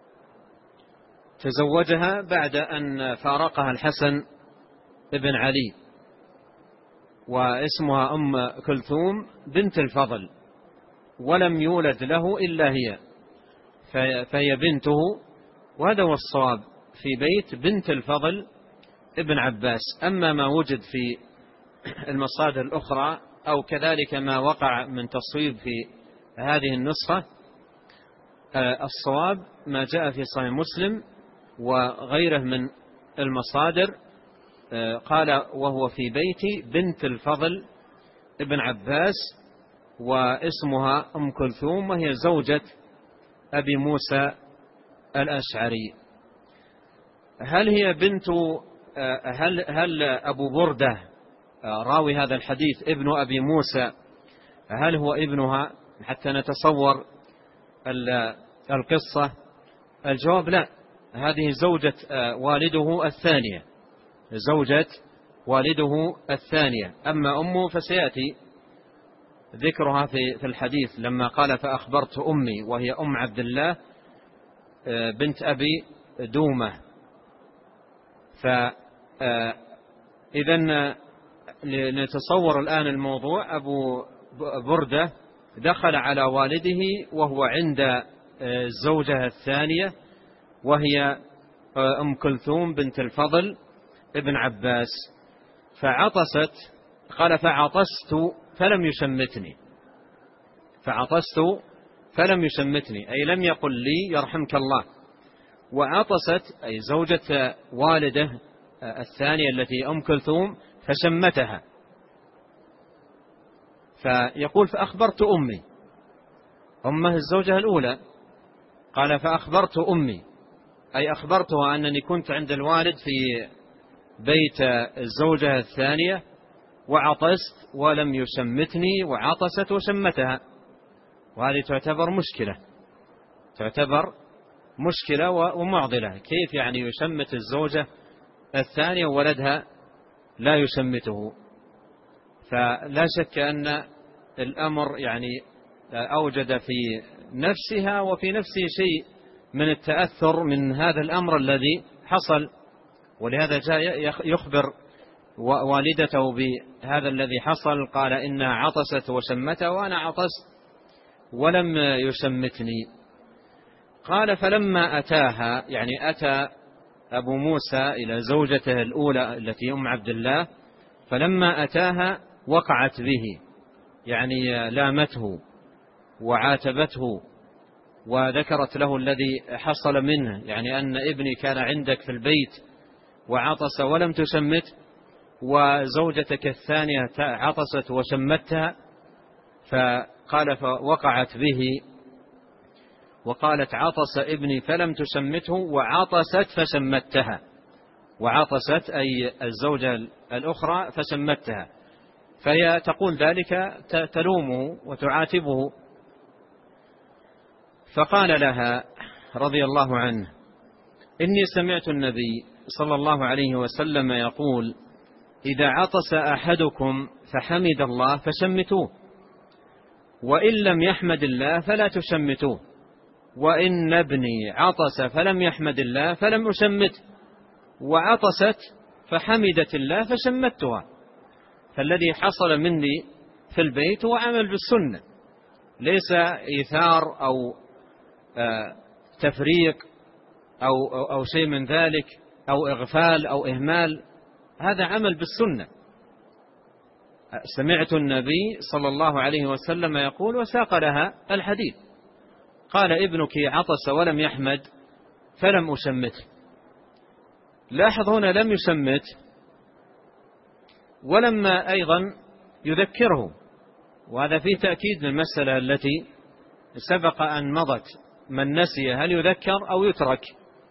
تزوجها بعد أن فارقها الحسن ابن علي، واسمها أم كلثوم بنت الفضل، ولم يولد له إلا هي، فهي بنته. وهذا هو الصواب في بيت بنت الفضل ابن عباس. أما ما وجد في المصادر الأخرى أو كذلك ما وقع من تصويب في هذه النسخة، الصواب ما جاء في صحيح مسلم وغيره من المصادر. قال: وهو في بيت بنت الفضل ابن عباس، واسمها أم كلثوم، وهي زوجة أبي موسى الأشعري. هل هي بنت هل, هل أبو بردة راوي هذا الحديث ابن أبي موسى هل هو ابنها حتى نتصور القصة؟ الجواب لا، هذه زوجة والده الثانية، زوجة والده الثانية. أما أمه فسيأتي ذكرها في الحديث لما قال: فأخبرت أمي، وهي أم عبد الله بنت أبي دومة. فإذا نتصور الآن الموضوع: أبو بردة دخل على والده وهو عند الزوجة الثانية وهي أم كلثوم بنت الفضل ابن عباس، فعطست. قال: فعطست فلم يشمتني. فعطست فلم يشمتني أي لم يقل لي يرحمك الله. وعطست أي زوجة والده الثانية التي أم كلثوم فشمتها. فيقول: فأخبرت أمي، أمه الزوجة الأولى. قال: فأخبرت أمي أي أخبرتها أنني كنت عند الوالد في بيت الزوجة الثانية وعطست ولم يشمتني، وعطست وشمتها. وهذه تعتبر مشكلة، تعتبر مشكلة ومعضلة. كيف يعني يشمت الزوجة الثانية وولدها لا يشمته؟ فلا شك أن الأمر يعني أوجد في نفسها وفي نفسه شيء من التأثر من هذا الأمر الذي حصل، ولهذا جاء يخبر والدته بهذا الذي حصل. قال: إنها عطست وشمته وأنا عطست ولم يشمتني. قال: فلما أتاها، يعني أتى أبو موسى إلى زوجته الأولى التي أم عبد الله، فلما أتاها وقعت به، يعني لامته وعاتبته وذكرت له الذي حصل منه، يعني أن ابني كان عندك في البيت وعطس ولم تشمت، وزوجتك الثانية عطست وشمتها. فقال: فوقعت به وقالت: عطس ابني فلم تشمته وعطست فشمتها. وعطست أي الزوجة الأخرى فشمتها، فهي تقول ذلك تلومه وتعاتبه. فقال لها رضي الله عنه: إني سمعت النبي صلى الله عليه وسلم يقول: إذا عطس أحدكم فحمد الله فشمتوه، وإن لم يحمد الله فلا تشمتوه، وإن ابني عطس فلم يحمد الله فلم أشمته، وعطست فحمدت الله فشمتها. فالذي حصل مني في البيت هو عمل بالسنة، ليس إيثار أو تفريق أو, أو, أو شيء من ذلك، أو إغفال أو إهمال. هذا عمل بالسنة. سمعت النبي صلى الله عليه وسلم يقول، وساق لها الحديث. قال: ابنك عطس ولم يحمد فلم أشمته. لاحظ هنا لم يشمت، ولما أيضا يذكره، وهذا فيه تأكيد للمسألة التي سبق أن مضت: من نسي هل يذكر أو يترك؟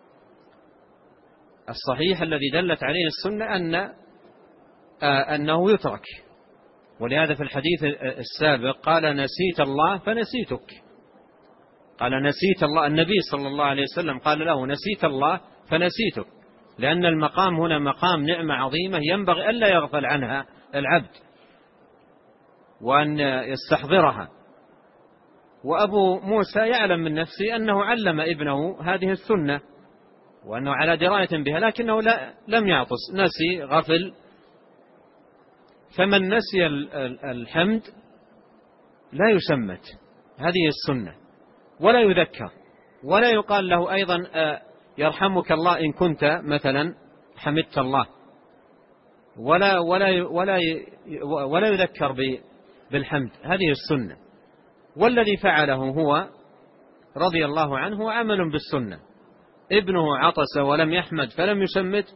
الصحيح الذي دلت عليه السنة أن آه أنه يترك. ولهذا في الحديث السابق قال: نسيت الله فنسيتك. قال: نسيت الله. النبي صلى الله عليه وسلم قال له: نسيت الله فنسيتك، لأن المقام هنا مقام نعمة عظيمة ينبغي ألا يغفل عنها العبد وأن يستحضرها. وأبو موسى يعلم من نفسه أنه علم ابنه هذه السنة وأنه على دراية بها، لكنه لا لم يعطس، نسي، غفل. فمن نسي الحمد لا يشمت، هذه السنة، ولا يذكر، ولا يقال له أيضا يرحمك الله إن كنت مثلا حمدت الله، ولا ولا ولا ولا يذكر بالحمد. هذه السنة. والذي فعله هو رضي الله عنه عمل بالسنة. ابنه عطس ولم يحمد فلم يشمت،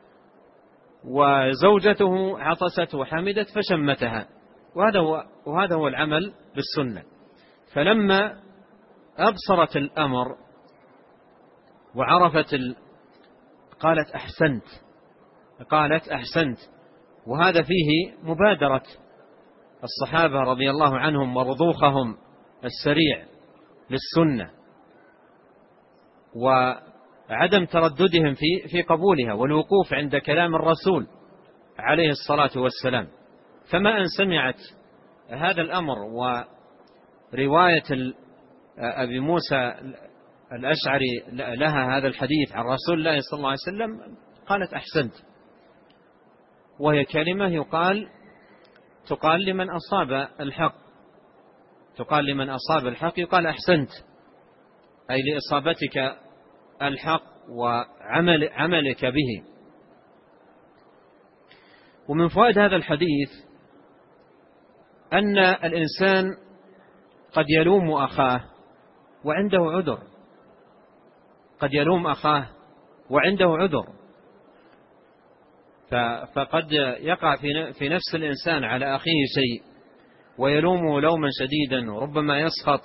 وزوجته عطست وحمدت فشمتها، وهذا هو وهذا هو العمل بالسنة. فلما أبصرت الأمر وعرفت ال... قالت أحسنت قالت أحسنت وهذا فيه مبادرة الصحابة رضي الله عنهم ورضوخهم السريع للسنة، وعدم ترددهم في في قبولها، والوقوف عند كلام الرسول عليه الصلاة والسلام. فما أن سمعت هذا الأمر ورواية أبي موسى الأشعري لها هذا الحديث عن رسول الله صلى الله عليه وسلم قالت أحسنت، وهي كلمة يقال تقال لمن أصاب الحق، تقال لمن أصاب الحق يقال أحسنت، أي لإصابتك الحق وعمل عملك به. ومن فوائد هذا الحديث أن الإنسان قد يلوم أخاه وعنده عذر، قد يلوم أخاه وعنده عذر، فقد يقع في نفس الإنسان على أخيه شيء ويلومه لوما شديدا وربما يسخط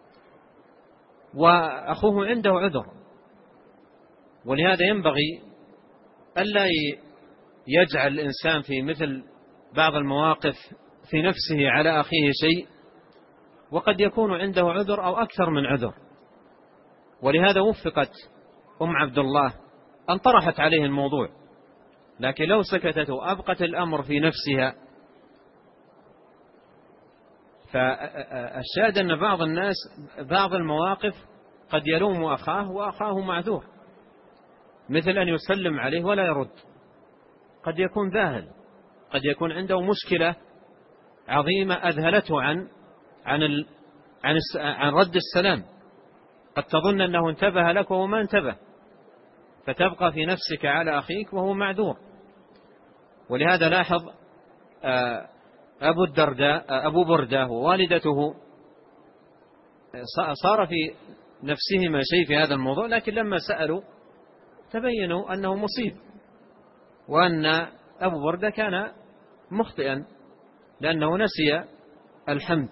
وأخوه عنده عذر. ولهذا ينبغي ألا يجعل الإنسان في مثل بعض المواقف في نفسه على أخيه شيء وقد يكون عنده عذر أو أكثر من عذر. ولهذا وفقت أم عبد الله أن طرحت عليه الموضوع، لكن لو سكتت وأبقت الأمر في نفسها. فالشاهد أن بعض الناس بعض المواقف قد يلوم أخاه وأخاه معذور، مثل أن يسلم عليه ولا يرد، قد يكون ذاهل، قد يكون عنده مشكلة عظيمة أذهلته عن عن ال عن, عن رد السلام، قد تظن أنه انتبه لك وهو ما انتبه، فتبقى في نفسك على أخيك وهو معذور. ولهذا لاحظ أبو الدرداء أبو بردة ووالدته صار في نفسهما شيء في هذا الموضوع، لكن لما سألوا تبينوا أنه مصيب، وأن أبو بردة كان مخطئا لأنه نسي الحمد.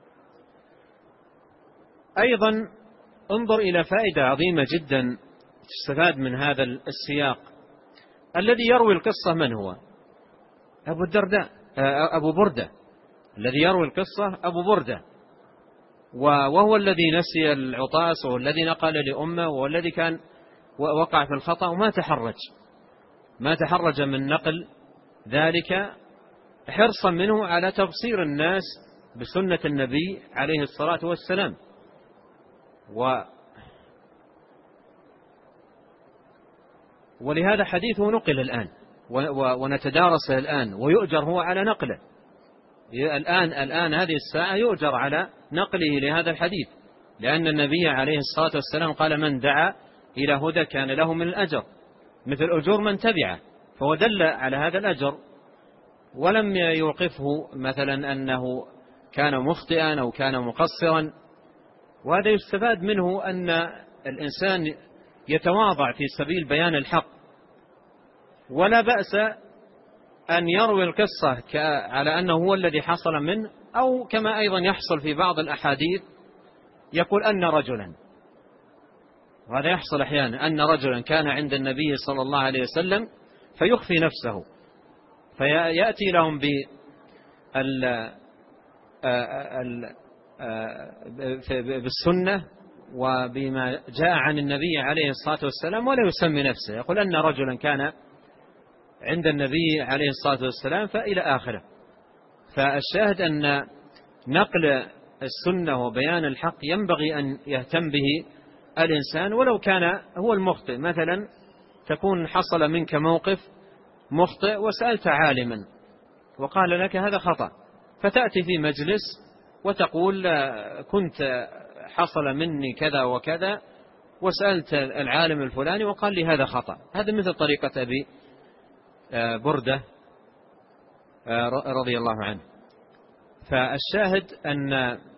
أيضا انظر إلى فائدة عظيمة جدا تستفاد من هذا السياق. الذي يروي القصة من هو؟ أبو الدرداء أبو بردة، الذي يروي القصة أبو بردة، وهو الذي نسي العطاس، وهو الذي نقل لأمه، وهو الذي كان وقع في الخطأ وما تحرج ما تحرج من نقل ذلك حرصا منه على تبصير الناس بسنة النبي عليه الصلاة والسلام. و ولهذا حديثه نقل الآن ونتدارسه الآن ويؤجر هو على نقله الآن الآن هذه الساعة يؤجر على نقله لهذا الحديث، لأن النبي عليه الصلاة والسلام قال من دعا إلى هدى كان له من الأجر مثل أجور من تبعه، فهو دل على هذا الأجر ولم يوقفه مثلا أنه كان مخطئا أو كان مقصرا. وهذا يستفاد منه أن الإنسان يتواضع في سبيل بيان الحق، ولا بأس أن يروي القصة على أنه هو الذي حصل منه، أو كما أيضا يحصل في بعض الأحاديث يقول أن رجلا، وهذا يحصل أحيانا، أن رجلا كان عند النبي صلى الله عليه وسلم فيخفي نفسه، فيأتي لهم بالسنة وبما جاء عن النبي عليه الصلاة والسلام ولا يسمي نفسه، يقول أن رجلا كان عند النبي عليه الصلاة والسلام فإلى آخره. فالشاهد أن نقل السنة وبيان الحق ينبغي أن يهتم به الإنسان ولو كان هو المخطئ. مثلا تكون حصل منك موقف مخطئ وسألت عالما وقال لك هذا خطأ، فتأتي في مجلس وتقول كنت حصل مني كذا وكذا وسألت العالم الفلاني وقال لي هذا خطأ. هذا مثل طريقة أبي بردة رضي الله عنه. فالشاهد أن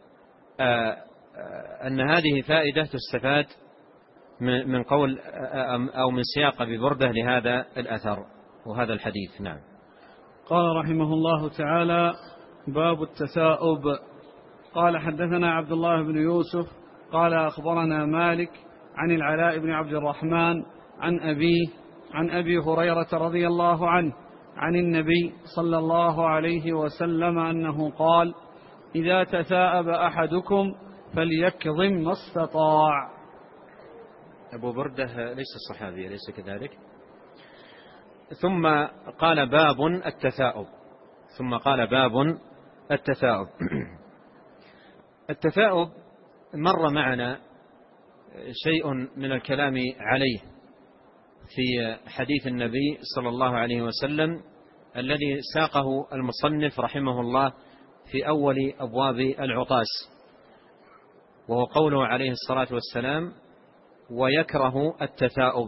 أن هذه فائدة تستفاد من قول أو من سياق أبي بردة لهذا الأثر وهذا الحديث. نعم. قال رحمه الله تعالى: باب التثاؤب. قال حدثنا عبد الله بن يوسف قال أخبرنا مالك عن العلاء بن عبد الرحمن عن أبيه عن أبي هريرة رضي الله عنه عن النبي صلى الله عليه وسلم أنه قال: إذا تثاءب أحدكم فليكظم ما استطاع. أبو بردة ليس الصحابي، ليس كذلك. ثم قال باب التثاؤب ثم قال باب التثاؤب. التثاؤب مر معنا شيء من الكلام عليه في حديث النبي صلى الله عليه وسلم الذي ساقه المصنف رحمه الله في أول أبواب العطاس، وهو قوله عليه الصلاة والسلام: ويكره التثاؤب.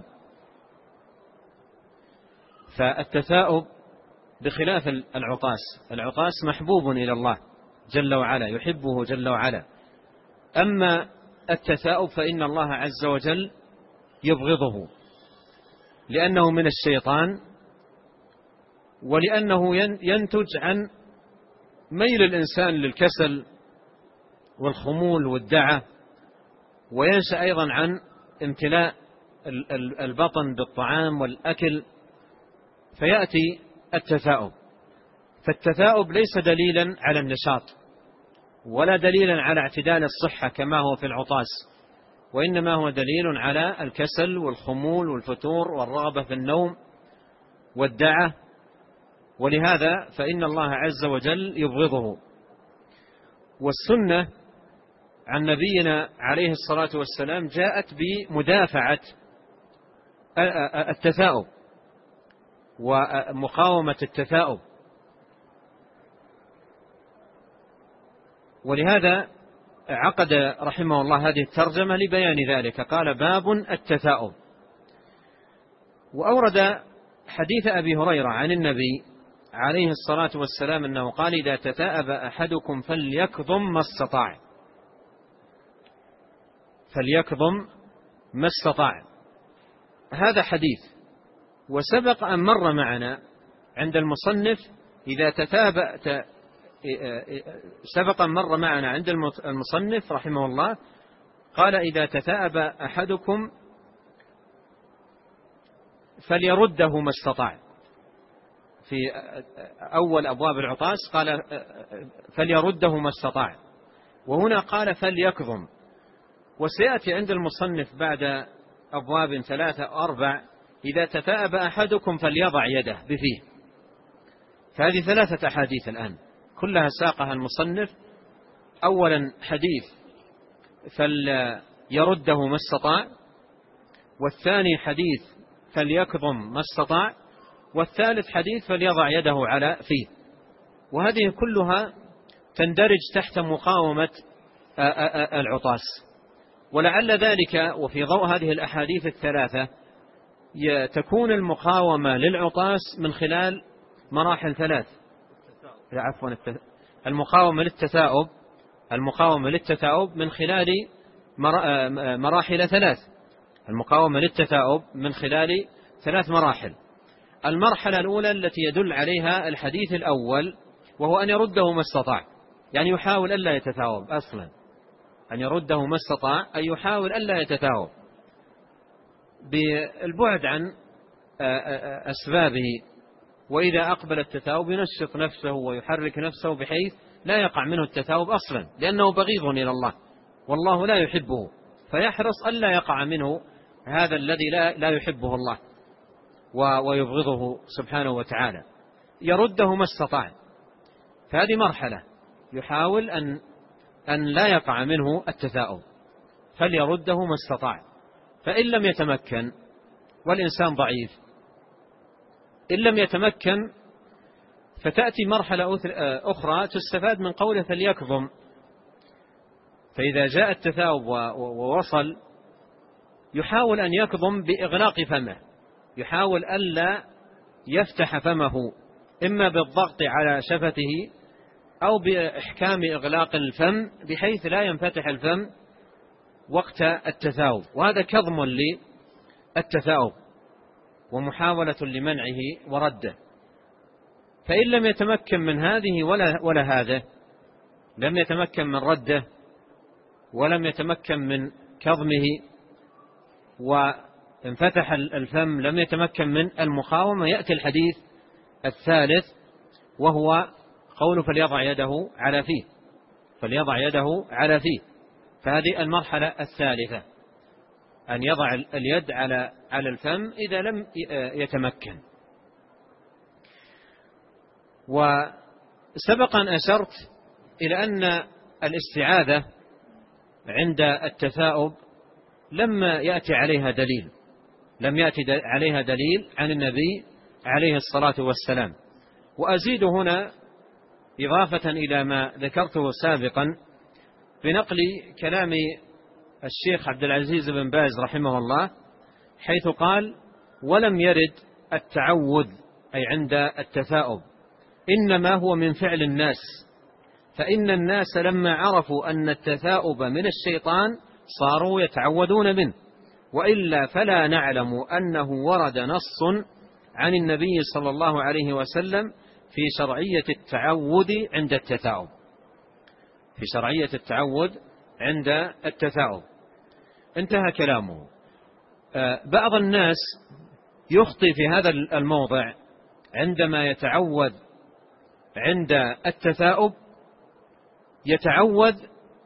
فالتثاؤب بخلاف العطاس، العطاس محبوب إلى الله جل وعلا، يحبه جل وعلا. أما التثاؤب فإن الله عز وجل يبغضه، لأنه من الشيطان، ولأنه ينتج عن ميل الإنسان للكسل والخمول والدعة، وينشأ أيضا عن امتلاء البطن بالطعام والأكل، فيأتي التثاؤب. فالتثاؤب ليس دليلا على النشاط ولا دليلا على اعتدال الصحة كما هو في العطاس، وإنما هو دليل على الكسل والخمول والفتور والرغبة في النوم والدعة، ولهذا فإن الله عز وجل يبغضه. والسنة عن نبينا عليه الصلاة والسلام جاءت بمدافعة التثاؤب ومقاومة التثاؤب، ولهذا عقد رحمه الله هذه الترجمة لبيان ذلك، قال: باب التثاؤب. وأورد حديث أبي هريرة عن النبي عليه الصلاة والسلام أنه قال: إذا تثاءب أحدكم فليكظم ما استطاع، فليكظم ما استطاع. هذا حديث، وسبق أن مر معنا عند المصنف إذا تثاءب سبق أن مر معنا عند المصنف رحمه الله قال: إذا تثاءب أحدكم فليرده ما استطاع. في أول أبواب العطاس قال: فليرده ما استطاع، وهنا قال: فليكظم. وسيأتي عند المصنف بعد أبواب ثلاثة أو أربع: إذا تثاءب أحدكم فليضع يده بفيه. فهذه ثلاثة أحاديث الآن كلها ساقها المصنف. أولا حديث فليرده ما استطاع، والثاني حديث فليكظم ما استطاع، والثالث حديث فليضع يده على فيه. وهذه كلها تندرج تحت مقاومة العطاس. ولعل ذلك وفي ضوء هذه الأحاديث الثلاثة تكون المقاومة للعطاس من خلال مراحل ثلاث. عفوا المقاومة للتثاؤب المقاومة للتثاؤب من خلال مراحل ثلاث. المقاومة للتثاؤب من خلال ثلاث مراحل. المرحلة الأولى التي يدل عليها الحديث الأول، وهو أن يرده ما استطاع، يعني يحاول ألا يتثاؤب أصلا، أن يرده ما استطاع أي يحاول ألا يتثاؤب بالبعد عن أسبابه. وإذا أقبل التثاؤب ينشط نفسه ويحرك نفسه بحيث لا يقع منه التثاؤب أصلا، لأنه بغيض إلى الله والله لا يحبه، فيحرص ألا يقع منه هذا الذي لا, لا يحبه الله ويبغضه سبحانه وتعالى، يرده ما استطاع. فهذه مرحلة يحاول أن, أن لا يقع منه التثاؤب، فليرده ما استطاع. فإن لم يتمكن، والإنسان ضعيف، إن لم يتمكن فتأتي مرحلة أخرى تستفاد من قوله فليكظم. فإذا جاء التثاؤب ووصل يحاول أن يكظم بإغلاق فمه، يحاول ألا يفتح فمه، إما بالضغط على شفته أو بإحكام إغلاق الفم بحيث لا ينفتح الفم وقت التثاؤب، وهذا كظم للتثاؤب ومحاولة لمنعه ورده. فإن لم يتمكن من هذه ولا, ولا هذا، لم يتمكن من رده ولم يتمكن من كظمه وانفتح الفم، لم يتمكن من المقاومة، يأتي الحديث الثالث وهو قول فليضع يده على فيه، فليضع يده على فيه. فهذه المرحلة الثالثة، أن يضع اليد على على الفم إذا لم يتمكن. وسبق أن أشرت إلى أن الاستعاذة عند التثاؤب لم يأتي عليها دليل لم يأتي عليها دليل عن النبي عليه الصلاة والسلام. وأزيد هنا إضافة إلى ما ذكرته سابقا بنقل كلام الشيخ عبد العزيز بن باز رحمه الله، حيث قال: ولم يرد التعوذ أي عند التثاؤب، إنما هو من فعل الناس، فإن الناس لما عرفوا أن التثاؤب من الشيطان صاروا يتعوذون منه، وإلا فلا نعلم أنه ورد نص عن النبي صلى الله عليه وسلم في شرعية التعوذ عند التثاؤب في شرعية التعوذ عند التثاؤب. انتهى كلامه. بعض الناس يخطئ في هذا الموضع عندما يتعوذ عند التثاؤب، يتعوذ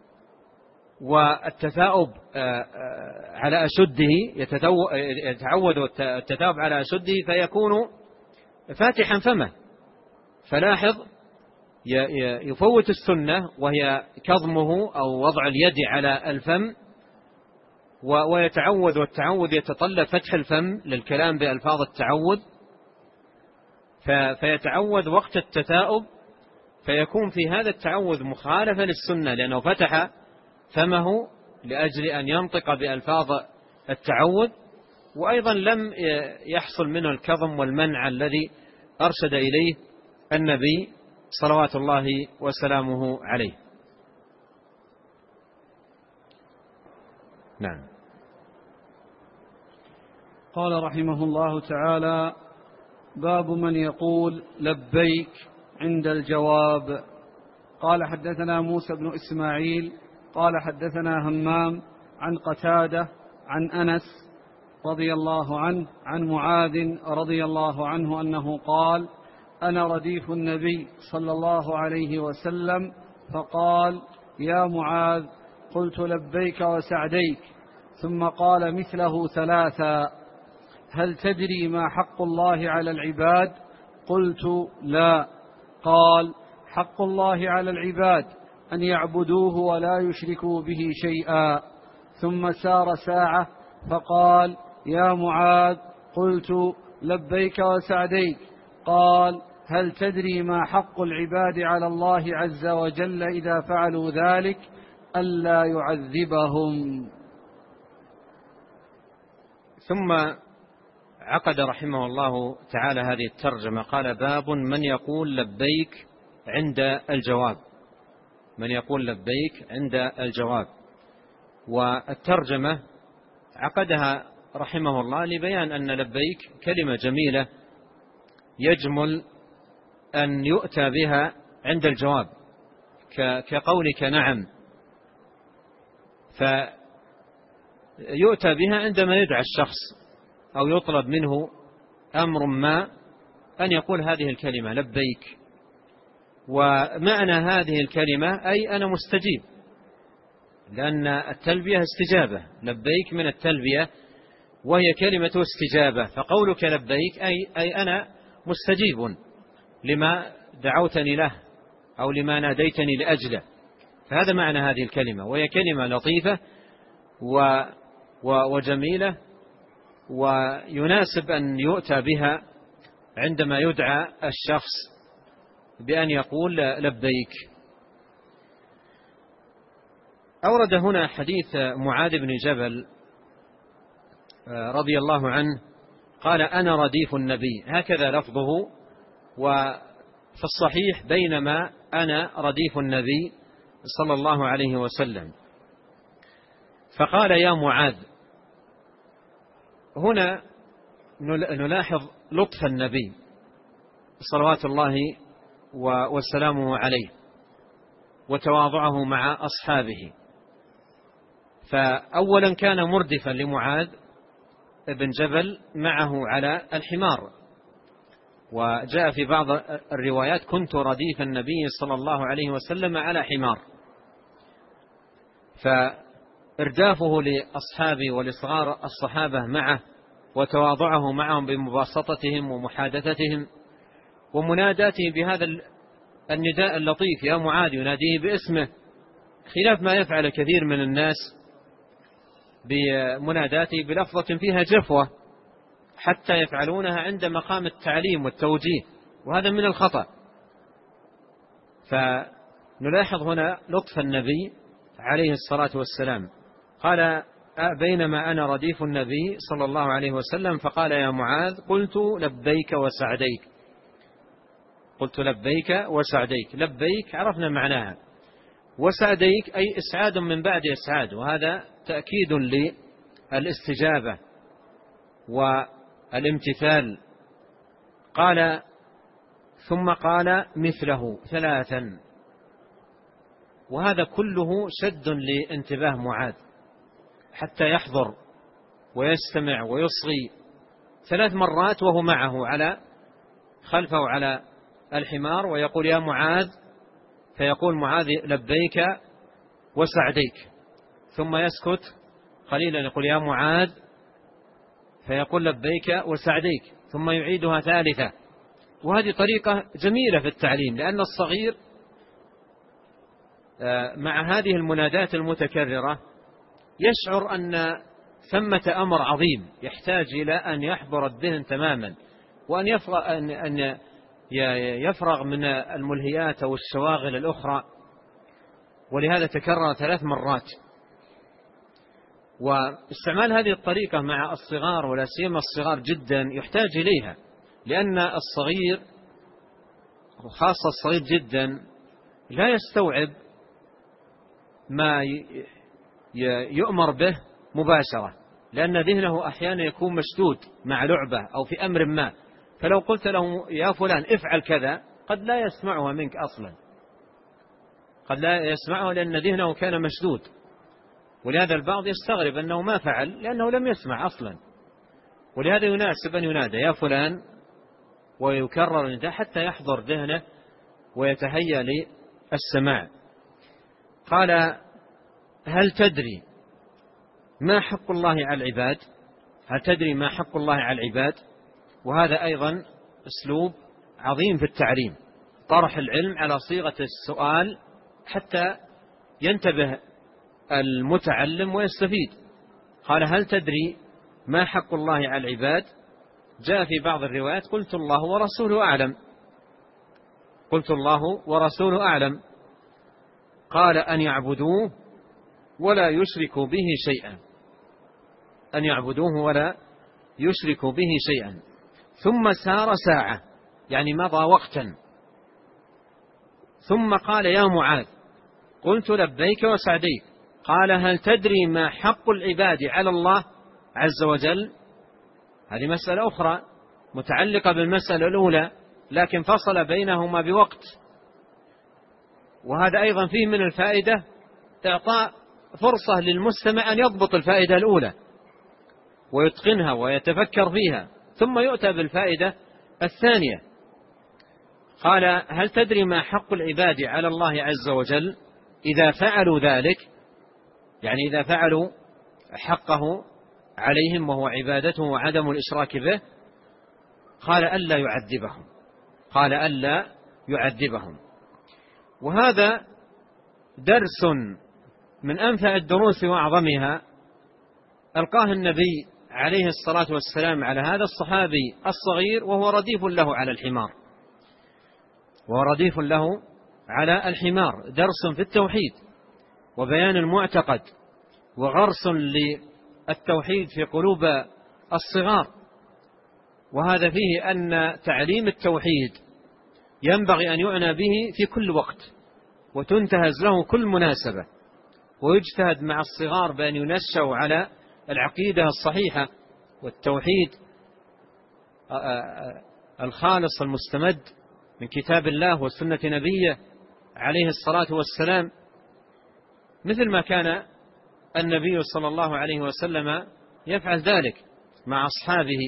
والتثاؤب على أشده، يتعوذ التثاؤب على أشده فيكون فاتحا فمه، فلاحظ يفوت السنة وهي كظمه أو وضع اليد على الفم، ويتعوذ، والتعوذ يتطلب فتح الفم للكلام بألفاظ التعوذ، فيتعوذ وقت التثاؤب، فيكون في هذا التعوذ مخالفة للسنة، لأنه فتح فمه لأجل أن ينطق بألفاظ التعوذ، وأيضا لم يحصل منه الكظم والمنع الذي أرشد إليه النبي صلوات الله وسلامه عليه. نعم. قال رحمه الله تعالى: باب من يقول لبيك عند الجواب. قال: حدثنا موسى بن إسماعيل قال حدثنا همام عن قتادة عن أنس رضي الله عنه عن معاذ رضي الله عنه أنه قال: أنا رديف النبي صلى الله عليه وسلم، فقال: يا معاذ. قلت: لبيك وسعديك. ثم قال مثله ثلاثا: هل تدري ما حق الله على العباد؟ قلت: لا. قال: حق الله على العباد أن يعبدوه ولا يشركوا به شيئا. ثم سار ساعة فقال: يا معاذ. قلت: لبيك وسعديك. قال: هل تدري ما حق العباد على الله عز وجل إذا فعلوا ذلك؟ ألا يعذبهم. ثم عقد رحمه الله تعالى هذه الترجمة، قال: باب من يقول لبيك عند الجواب. من يقول لبيك عند الجواب. والترجمة عقدها رحمه الله لبيان أن لبيك كلمة جميلة يجمل أن يؤتى بها عند الجواب، كقولك نعم، فيؤتى بها عندما يدعى الشخص أو يطلب منه أمر ما أن يقول هذه الكلمة لبيك. ومعنى هذه الكلمة أي أنا مستجيب، لأن التلبية استجابة، لبيك من التلبية وهي كلمة استجابة، فقولك لبيك أي, أي أنا مستجيب لما دعوتني له أو لما ناديتني لأجله. فهذا معنى هذه الكلمة، وهي كلمة لطيفة و وجميلة، ويناسب أن يؤتى بها عندما يدعى الشخص بأن يقول لبيك. أورد هنا حديث معاذ بن جبل رضي الله عنه قال: أنا رديف النبي، هكذا لفظه، وفي الصحيح بينما أنا رديف النبي صلى الله عليه وسلم. فقال: يا معاذ. هنا نلاحظ لطف النبي صلوات الله وسلامه عليه وتواضعه مع أصحابه. فأولا كان مردفا لمعاذ بن جبل معه على الحمار، وجاء في بعض الروايات: كنت رديف النبي صلى الله عليه وسلم على حمار. فإردافه لأصحابه ولصغار الصحابة معه وتواضعه معهم بمباسطتهم ومحادثتهم ومناداته بهذا النداء اللطيف يا معاذ، يناديه باسمه، خلاف ما يفعل كثير من الناس بمناداته بلفظة فيها جفوة حتى يفعلونها عند مقام التعليم والتوجيه، وهذا من الخطأ. فنلاحظ هنا لطف النبي عليه الصلاة والسلام. قال: بينما أنا رديف النبي صلى الله عليه وسلم فقال: يا معاذ، قلت لبيك وسعديك. قلت لبيك وسعديك. لبيك عرفنا معناها، وسعديك أي إسعاد من بعد إسعاد، وهذا تأكيد للاستجابة والامتثال. قال: ثم قال مثله ثلاثا، وهذا كله شد لانتباه معاذ حتى يحضر ويستمع ويصغي ثلاث مرات وهو معه على خلفه على الحمار، ويقول: يا معاذ، فيقول معاذ: لبيك وسعديك، ثم يسكت قليلا يقول: يا معاذ، فيقول: لبيك وسعديك، ثم يعيدها ثالثة. وهذه طريقة جميلة في التعليم، لأن الصغير مع هذه المنادات المتكررة يشعر أن ثمة أمر عظيم يحتاج إلى أن يحضر الذهن تماما، وأن يفرغ, أن يفرغ من الملهيات أو الشواغل الأخرى، ولهذا تكرر ثلاث مرات. واستعمال هذه الطريقة مع الصغار ولا سيما الصغار جدا يحتاج إليها، لأن الصغير وخاصة الصغير جدا لا يستوعب ما يؤمر به مباشرة، لأن ذهنه أحيانا يكون مشدود مع لعبة أو في أمر ما، فلو قلت له: يا فلان افعل كذا، قد لا يسمعها منك أصلا، قد لا يسمعها لأن ذهنه كان مشدود. ولهذا البعض يستغرب أنه ما فعل لأنه لم يسمع أصلا، ولهذا يناسب أن ينادى: يا فلان، ويكرر النداء حتى يحضر ذهنه ويتهيأ للسماع. قال: هل تدري ما حق الله على العباد؟ هل تدري ما حق الله على العباد؟ وهذا أيضا أسلوب عظيم في التعليم، طرح العلم على صيغة السؤال حتى ينتبه المتعلم ويستفيد. قال: هل تدري ما حق الله على العباد؟ جاء في بعض الروايات: قلت الله ورسوله أعلم. قلت الله ورسوله أعلم. قال: أن يعبدوه ولا يشركوا به شيئا. أن يعبدوه ولا يشركوا به شيئا. ثم سار ساعة، يعني مضى وقتا، ثم قال: يا معاذ، قلت لبيك وسعديك. قال: هل تدري ما حق العباد على الله عز وجل؟ هذه مسألة أخرى متعلقة بالمسألة الأولى، لكن فصل بينهما بوقت. وهذا أيضا فيه من الفائدة إعطاء فرصة للمستمع أن يضبط الفائدة الأولى ويتقنها ويتفكر فيها، ثم يؤتى بالفائدة الثانية. قال: هل تدري ما حق العباد على الله عز وجل إذا فعلوا ذلك؟ يعني إذا فعلوا حقه عليهم وهو عبادته وعدم الإشراك به. قال: ألا يعذبهم. قال: ألا يعذبهم. وهذا درس من أنفع الدروس وأعظمها ألقاه النبي عليه الصلاة والسلام على هذا الصحابي الصغير وهو رديف له على الحمار وهو رديف له على الحمار درس في التوحيد وبيان المعتقد وغرس للتوحيد في قلوب الصغار. وهذا فيه أن تعليم التوحيد ينبغي أن يعنى به في كل وقت وتنتهز له كل مناسبة، ويجتهد مع الصغار بأن ينشأوا على العقيدة الصحيحة والتوحيد الخالص المستمد من كتاب الله وسنة نبيه عليه الصلاة والسلام، مثل ما كان النبي صلى الله عليه وسلم يفعل ذلك مع أصحابه.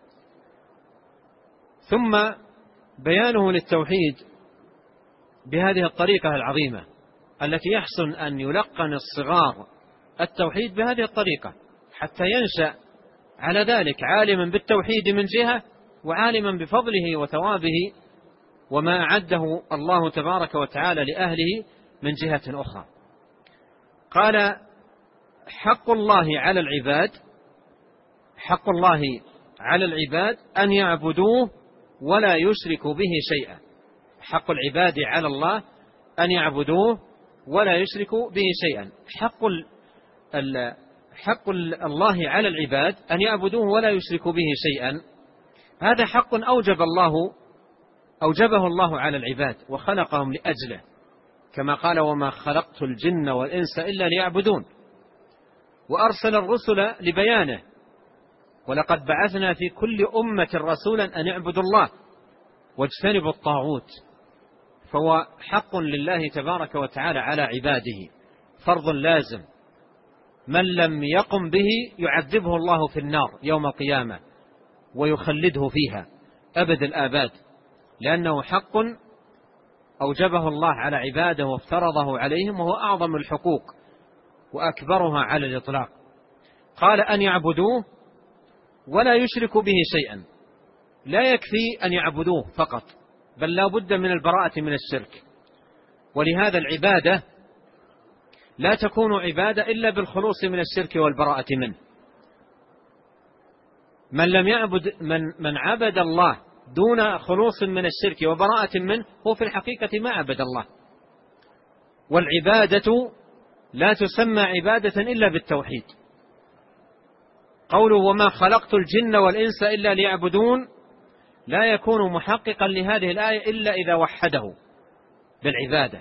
ثم بيانه للتوحيد بهذه الطريقة العظيمة التي يحسن أن يلقن الصغار التوحيد بهذه الطريقة حتى ينشأ على ذلك عالما بالتوحيد من جهة، وعالما بفضله وثوابه وما أعده الله تبارك وتعالى لأهله من جهة أخرى. قال: حق الله على العباد حق الله على العباد أن يعبدوه ولا يشركوا به شيئا. حق العباد على الله أن يعبدوه ولا يشركوا به شيئا. حق ال حق الله على العباد أن يعبدوه ولا يشركوا به شيئا، هذا حق أوجب الله أوجبه الله على العباد وخلقهم لأجله، كما قال: وما خلقت الجن والإنس إلا ليعبدون. وأرسل الرسل لبيانه: ولقد بعثنا في كل أمة رسولا أن اعبدوا الله واجتنبوا الطاغوت. فهو حق لله تبارك وتعالى على عباده، فرض لازم، من لم يقم به يعذبه الله في النار يوم القيامة ويخلده فيها أبد الآباد، لأنه حق أوجبه الله على عباده وافترضه عليهم، وهو أعظم الحقوق وأكبرها على الإطلاق. قال: أن يعبدوه ولا يشركوا به شيئا. لا يكفي أن يعبدوه فقط، بل لا بد من البراءة من الشرك. ولهذا العبادة لا تكون عبادة إلا بالخلوص من الشرك والبراءة منه. من لم يعبد من, من عبد الله دون خلوص من الشرك وبراءة منه هو في الحقيقة ما عبد الله. والعبادة لا تسمى عبادة إلا بالتوحيد. قوله: وما خلقت الجن والإنس إلا ليعبدون، لا يكون محققا لهذه الآية إلا إذا وحده بالعبادة.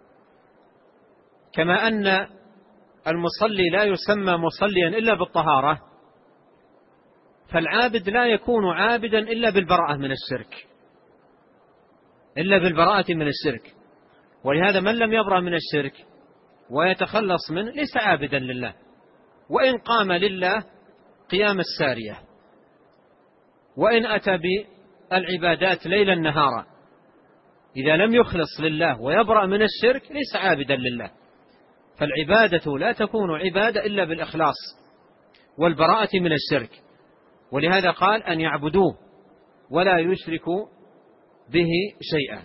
كما أن المصلي لا يسمى مصليا إلا بالطهارة، فالعابد لا يكون عابدا إلا بالبراءة من الشرك إلا بالبراءة من الشرك. ولهذا من لم يبرأ من الشرك ويتخلص منه ليس عابدا لله، وإن قام لله قيام السارية، وإن أتى بالعبادات ليلا نهارا، إذا لم يخلص لله ويبرأ من الشرك ليس عابدا لله. فالعبادة لا تكون عبادة إلا بالإخلاص والبراءة من الشرك. ولهذا قال: أن يعبدوه ولا يشركوا به شيئا.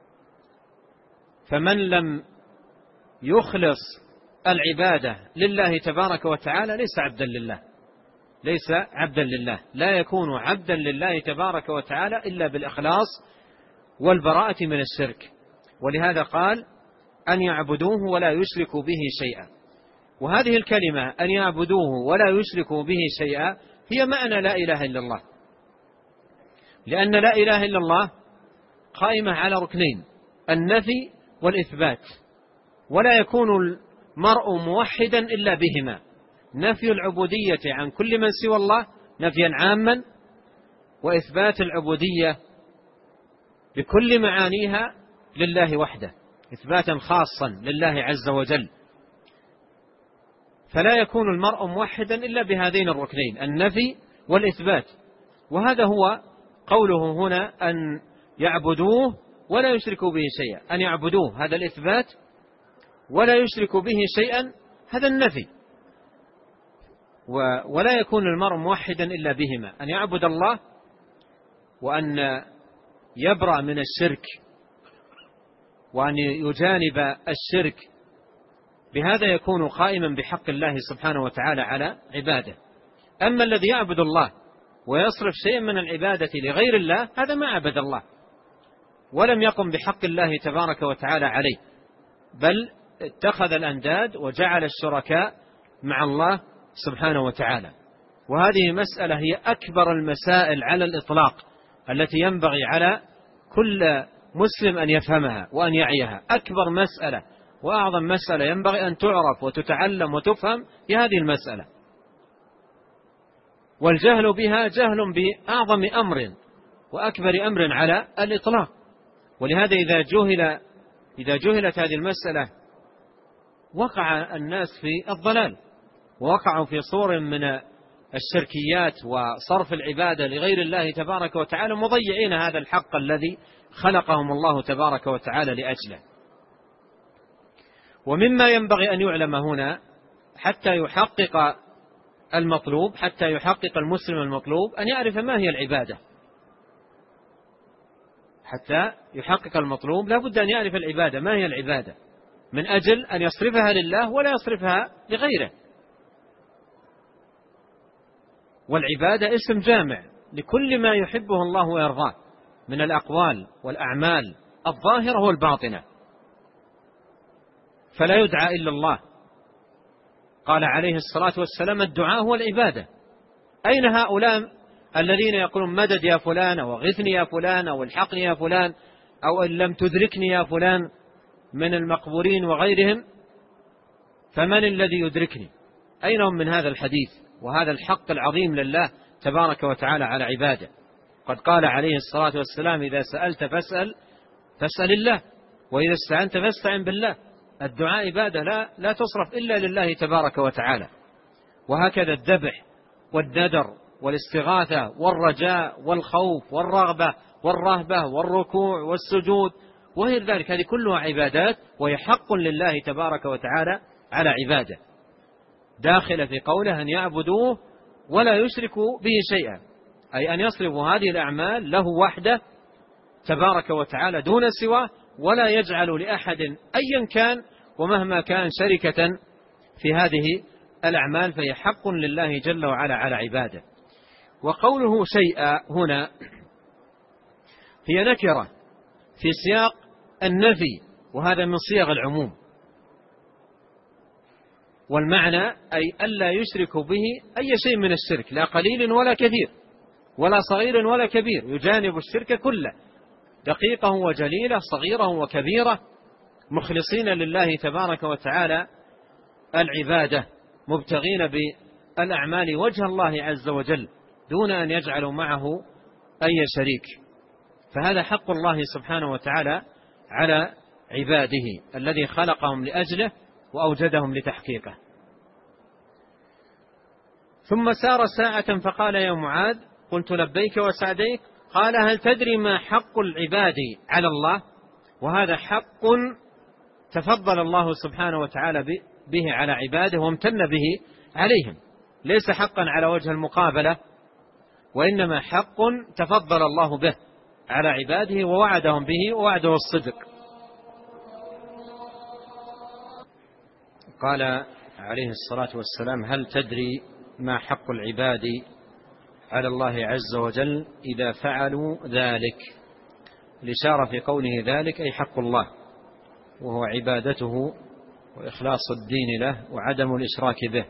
فمن لم يخلص العبادة لله تبارك وتعالى ليس عبدا لله ليس عبدا لله لا يكون عبدا لله تبارك وتعالى إلا بالإخلاص والبراءة من الشرك. ولهذا قال: أن يعبدوه ولا يشركوا به شيئا. وهذه الكلمة أن يعبدوه ولا يشركوا به شيئا هي معنى لا إله إلا الله، لأن لا إله إلا الله قائمة على ركنين: النفي والإثبات، ولا يكون المرء موحدا إلا بهما: نفي العبودية عن كل من سوى الله نفيا عاما، وإثبات العبودية بكل معانيها لله وحده إثباتا خاصا لله عز وجل. فلا يكون المرء موحدا إلا بهذين الركنين: النفي والإثبات. وهذا هو قوله هنا: أن يعبدوه ولا يشركوا به شيئا. أن يعبدوه هذا الإثبات، ولا يشركوا به شيئا هذا النفي. ولا يكون المرء موحدا إلا بهما: أن يعبد الله وأن يبرأ من الشرك وأن يجانب الشرك. بهذا يكون قائما بحق الله سبحانه وتعالى على عباده. أما الذي يعبد الله ويصرف شيئا من العبادة لغير الله هذا ما عبد الله ولم يقم بحق الله تبارك وتعالى عليه، بل اتخذ الأنداد وجعل الشركاء مع الله سبحانه وتعالى. وهذه مسألة هي أكبر المسائل على الإطلاق التي ينبغي على كل مسلم أن يفهمها وأن يعيها. أكبر مسألة وأعظم مسألة ينبغي أن تعرف وتتعلم وتفهم هي هذه المسألة. والجهل بها جهل بأعظم أمر وأكبر أمر على الإطلاق. ولهذا إذا جهل إذا جهلت هذه المسألة وقع الناس في الضلال، ووقعوا في صور من الشركيات وصرف العبادة لغير الله تبارك وتعالى، مضيعين هذا الحق الذي خلقهم الله تبارك وتعالى لأجله. ومما ينبغي أن يعلم هنا حتى يحقق المطلوب حتى يحقق المسلم المطلوب أن يعرف ما هي العبادة. حتى يحقق المطلوب لا بد أن يعرف العبادة ما هي العبادة، من أجل أن يصرفها لله ولا يصرفها لغيره. والعبادة اسم جامع لكل ما يحبه الله ويرضاه من الأقوال والأعمال الظاهرة والباطنة، فلا يدعى إلا الله. قال عليه الصلاة والسلام: الدعاء هو العبادة. أين هؤلاء الذين يقولون مدد يا فلان، أو اغثني يا فلان، أو الحقني يا فلان، أو إن لم تدركني يا فلان من المقبورين وغيرهم؟ فمن الذي يدركني؟ أين هم من هذا الحديث وهذا الحق العظيم لله تبارك وتعالى على عباده؟ قد قال عليه الصلاة والسلام: إذا سألت فاسأل فاسأل الله، وإذا استعنت فاستعن بالله. الدعاء عبادة لا, لا تصرف إلا لله تبارك وتعالى. وهكذا الذبح والندر والاستغاثة والرجاء والخوف والرغبة والرهبة والركوع والسجود وغير ذلك، هذه كلها عبادات، وهي حق لله تبارك وتعالى على عباده، داخل في قوله أن يعبدوه ولا يشركوا به شيئا، أي أن يصرفوا هذه الأعمال له وحده تبارك وتعالى دون سواه، ولا يجعل لأحد أيا كان ومهما كان شركة في هذه الأعمال، فهي حق لله جل وعلا على عباده. وقوله شيئا هنا هي نكرة في سياق النفي، وهذا من صيغ العموم، والمعنى أي ألا يشرك به أي شيء من الشرك، لا قليل ولا كثير، ولا صغير ولا كبير، يجانب الشرك كله، دقيقه وجليله، صغيره وكبيره، مخلصين لله تبارك وتعالى العبادة، مبتغين بالأعمال وجه الله عز وجل دون أن يجعلوا معه أي شريك. فهذا حق الله سبحانه وتعالى على عباده الذي خلقهم لأجله وأوجدهم لتحقيقه. ثم سار ساعة فقال: يا معاذ. قلت: لبيك وسعديك. قال: هل تدري ما حق العباد على الله؟ وهذا حق تفضل الله سبحانه وتعالى به على عباده وامتن به عليهم، ليس حقا على وجه المقابلة، وإنما حق تفضل الله به على عباده ووعدهم به، ووعده الصدق. قال عليه الصلاة والسلام: هل تدري ما حق العباد على الله عز وجل إذا فعلوا ذلك؟ الإشارة في قوله ذلك أي حق الله، وهو عبادته وإخلاص الدين له وعدم الإشراك به.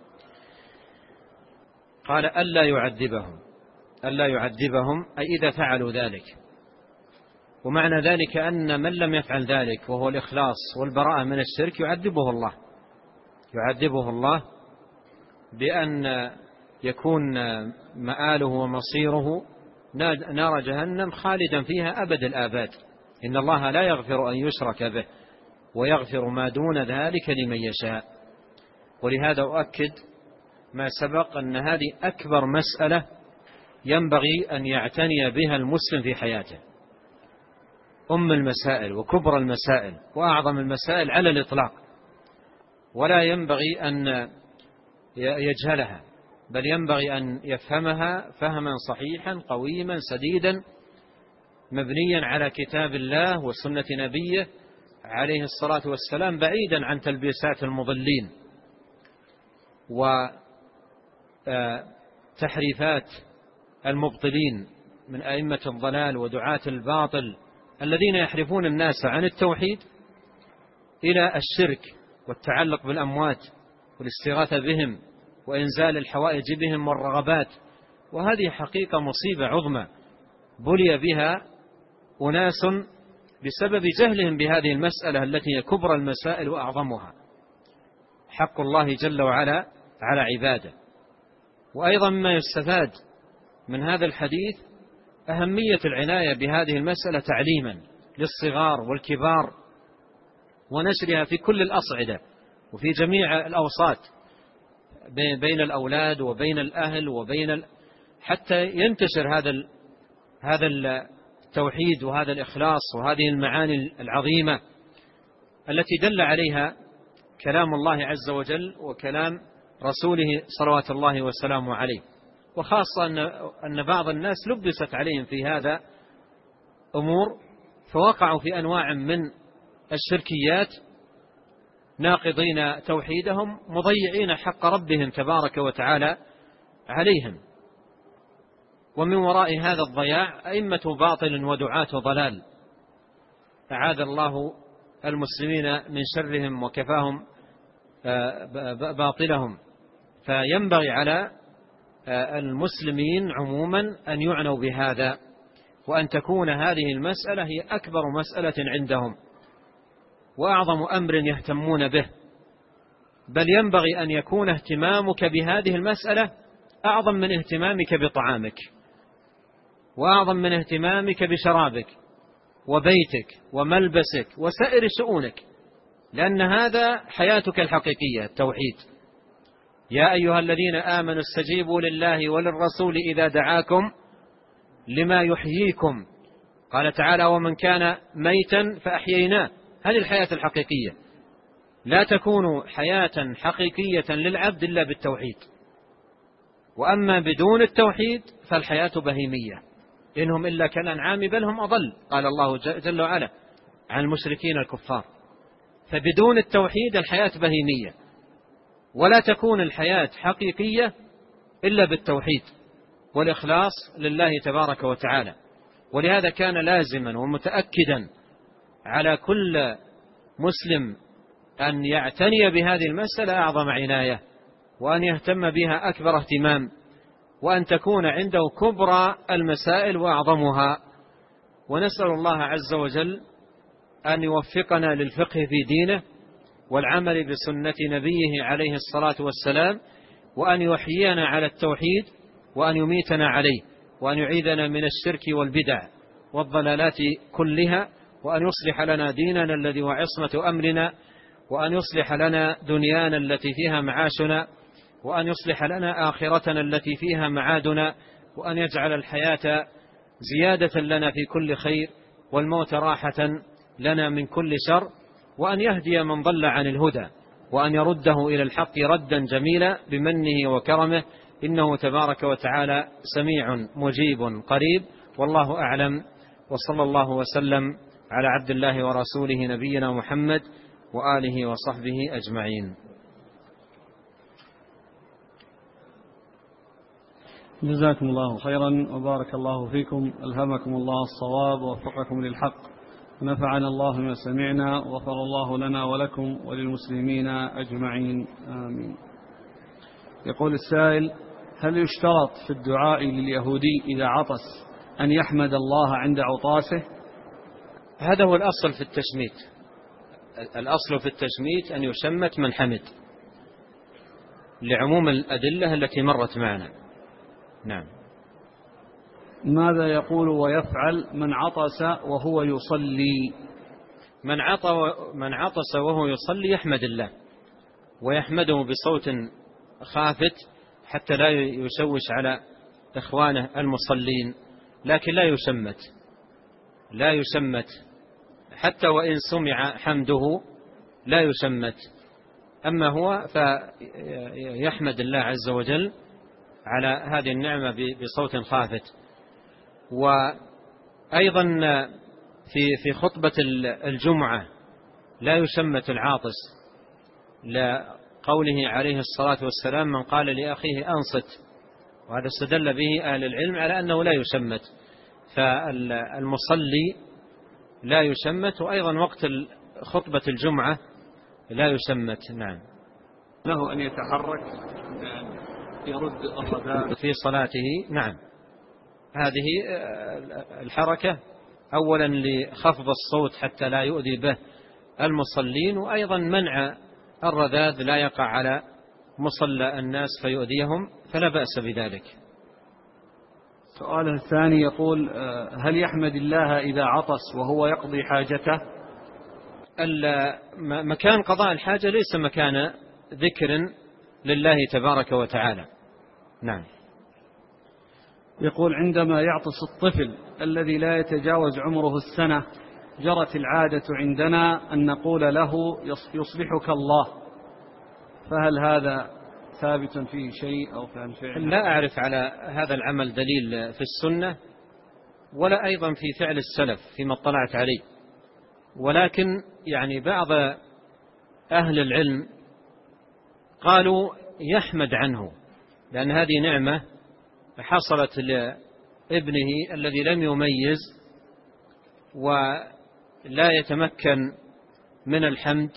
قال: ألا يعذبهم. ألا يعذبهم أي إذا فعلوا ذلك. ومعنى ذلك أن من لم يفعل ذلك وهو الإخلاص والبراءة من الشرك يعذبه الله، يعذبه الله بأن يكون مآله ومصيره نار جهنم خالدا فيها أبد الآباد. إن الله لا يغفر أن يشرك به ويغفر ما دون ذلك لمن يشاء. ولهذا أؤكد ما سبق أن هذه أكبر مسألة ينبغي أن يعتني بها المسلم في حياته، أم المسائل وكبر المسائل وأعظم المسائل على الإطلاق، ولا ينبغي أن يجهلها، بل ينبغي أن يفهمها فهما صحيحا قويما سديدا مبنيا على كتاب الله وسنة نبيه عليه الصلاة والسلام، بعيدا عن تلبيسات المضلين وتحريفات المبطلين من أئمة الضلال ودعاة الباطل الذين يحرفون الناس عن التوحيد إلى الشرك والتعلق بالأموات والاستغاثة بهم وإنزال الحوائج بهم والرغبات. وهذه حقيقة مصيبة عظمى بلي بها أناس بسبب جهلهم بهذه المسألة التي هي كبرى المسائل وأعظمها، حق الله جل وعلا على عباده. وأيضا ما يستفاد من هذا الحديث أهمية العناية بهذه المسألة تعليما للصغار والكبار، ونشرها في كل الأصعدة وفي جميع الأوساط بين الأولاد وبين الأهل وبين ال... حتى ينتشر هذا ال... هذا التوحيد وهذا الإخلاص وهذه المعاني العظيمة التي دل عليها كلام الله عز وجل وكلام رسوله صلوات الله وسلامه عليه. وخاصة أن أن بعض الناس لبست عليهم في هذا أمور فوقعوا في أنواع من الشركيات، ناقضين توحيدهم، مضيعين حق ربهم تبارك وتعالى عليهم. ومن وراء هذا الضياع أئمة باطل ودعاة ضلال، أعاذ الله المسلمين من شرهم وكفاهم باطلهم. فينبغي على المسلمين عموما أن يعنوا بهذا، وأن تكون هذه المسألة هي أكبر مسألة عندهم وأعظم أمر يهتمون به، بل ينبغي أن يكون اهتمامك بهذه المسألة أعظم من اهتمامك بطعامك، وأعظم من اهتمامك بشرابك وبيتك وملبسك وسائر شؤونك، لأن هذا حياتك الحقيقية التوحيد. يا أيها الذين آمنوا استجيبوا لله وللرسول إذا دعاكم لما يحييكم. قال تعالى: ومن كان ميتا فأحييناه. هذه الحياة الحقيقية، لا تكون حياة حقيقية للعبد إلا بالتوحيد، وأما بدون التوحيد فالحياة بهيمية، إنهم إلا كالأنعام بل هم أضل، قال الله جل وعلا عن المشركين الكفار. فبدون التوحيد الحياة بهيمية، ولا تكون الحياة حقيقية إلا بالتوحيد والإخلاص لله تبارك وتعالى. ولهذا كان لازما ومتأكدا على كل مسلم أن يعتني بهذه المسألة أعظم عناية، وأن يهتم بها أكبر اهتمام، وأن تكون عنده كبرى المسائل وأعظمها. ونسأل الله عز وجل أن يوفقنا للفقه في دينه والعمل بسنة نبيه عليه الصلاة والسلام، وأن يحيينا على التوحيد، وأن يميتنا عليه، وأن يعيذنا من الشرك والبدع والضلالات كلها، وأن يصلح لنا ديننا الذي هو عصمة أمرنا، وأن يصلح لنا دنيانا التي فيها معاشنا، وأن يصلح لنا آخرتنا التي فيها معادنا، وأن يجعل الحياة زيادة لنا في كل خير، والموت راحة لنا من كل شر، وأن يهدي من ضل عن الهدى، وأن يرده إلى الحق ردا جميلا بمنه وكرمه، إنه تبارك وتعالى سميع مجيب قريب. والله أعلم، وصلى الله وسلم على عبد الله ورسوله نبينا محمد وآله وصحبه أجمعين. جزاكم الله خيرا وبارك الله فيكم، ألهمكم الله الصواب ووفقكم للحق، ونفعنا الله بما سمعنا، وغفر الله لنا ولكم وللمسلمين أجمعين، آمين. يقول السائل: هل يشترط في الدعاء لليهودي إذا عطس أن يحمد الله عند عطاسه؟ هذا هو الأصل في التشميت. الأصل في التشميت أن يشمت من حمد، لعموم الأدلة التي مرت معنا. نعم. ماذا يقول ويفعل من عطس وهو يصلي؟ من من عطس وهو يصلي يحمد الله، ويحمده بصوت خافت حتى لا يشوش على إخوانه المصلين، لكن لا يشمت لا يشمت حتى وإن سمع حمده لا يشمت. أما هو فيحمد الله عز وجل على هذه النعمة بصوت خافت. وأيضا في في خطبة الجمعة لا يشمت العاطس، لقوله عليه الصلاة والسلام: من قال لأخيه أنصت. وهذا استدل به أهل العلم على أنه لا يشمت، فالمصلي لا يشمت، وأيضا وقت خطبة الجمعة لا يشمت. نعم. له أن يتحرك يرد الرداء في صلاته. نعم، هذه الحركة أولا لخفض الصوت حتى لا يؤذي به المصلين، وأيضا منع الرذاذ لا يقع على مصلى الناس فيؤذيهم، فلا بأس بذلك. سؤاله الثاني يقول: هل يحمد الله إذا عطس وهو يقضي حاجته؟ مكان قضاء الحاجة ليس مكان ذكر لله تبارك وتعالى. نعم. يقول: عندما يعطس الطفل الذي لا يتجاوز عمره السنة، جرت العادة عندنا أن نقول له يصلحك الله، فهل هذا ثابت فيه شيء أو في الفعل؟ لا أعرف على هذا العمل دليل في السنة، ولا أيضا في فعل السلف فيما اطلعت عليه، ولكن يعني بعض أهل العلم قالوا يحمد عنه لأن هذه نعمة حصلت لابنه الذي لم يميز ولا يتمكن من الحمد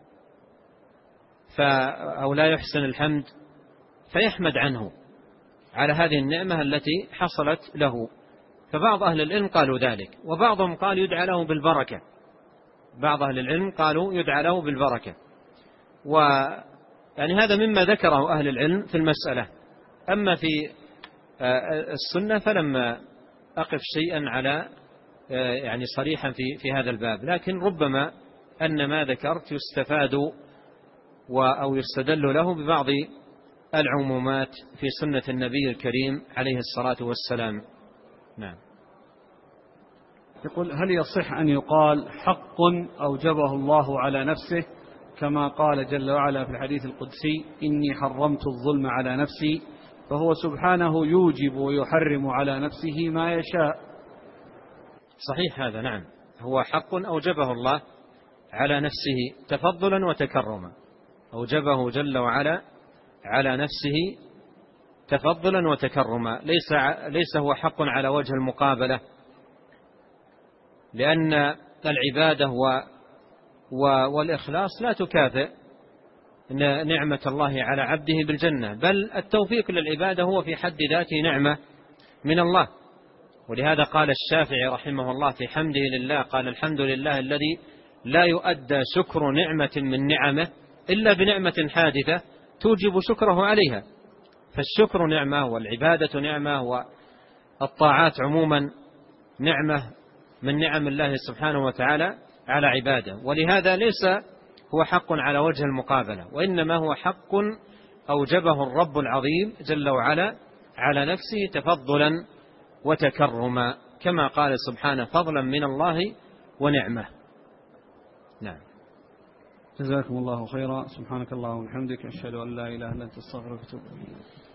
أو لا يحسن الحمد، فيحمد عنه على هذه النعمة التي حصلت له. فبعض أهل العلم قالوا ذلك، وبعضهم قال يدعى له بالبركة. بعض أهل العلم قالوا يدعى له بالبركة، ويعني هذا مما ذكره أهل العلم في المسألة. أما في السنة فلما أقف شيئا على يعني صريحا في في هذا الباب، لكن ربما أن ما ذكرت يستفاد أو يستدل له ببعض العمومات في سنة النبي الكريم عليه الصلاة والسلام. نعم. يقول: هل يصح أن يقال حق أوجبه الله على نفسه كما قال جل وعلا في الحديث القدسي: إني حرمت الظلم على نفسي، فهو سبحانه يوجب ويحرم على نفسه ما يشاء؟ صحيح هذا، نعم، هو حق أوجبه الله على نفسه تفضلا وتكرما، أوجبه جل وعلا على نفسه تفضلا وتكرما، ليس ليس هو حق على وجه المقابلة، لأن العبادة والإخلاص لا تكافئ نعمة الله على عبده بالجنة، بل التوفيق للعبادة هو في حد ذاته نعمة من الله. ولهذا قال الشافعي رحمه الله في حمده لله، قال: الحمد لله الذي لا يؤدى شكر نعمة من نعمه إلا بنعمة حادثة توجب شكره عليها. فالشكر نعمة، والعبادة نعمة، والطاعات عموما نعمة من نعم الله سبحانه وتعالى على عباده. ولهذا ليس هو حق على وجه المقابلة، وإنما هو حق أوجبه الرب العظيم جل وعلا على نفسه تفضلا وتكرما، كما قال سبحانه: فضلا من الله ونعمة. نعم. جزاكم الله خيرا. سبحانك اللهم وبحمدك، أشهد أن لا إله إلا أنت، أستغفرك وأتوب إليك.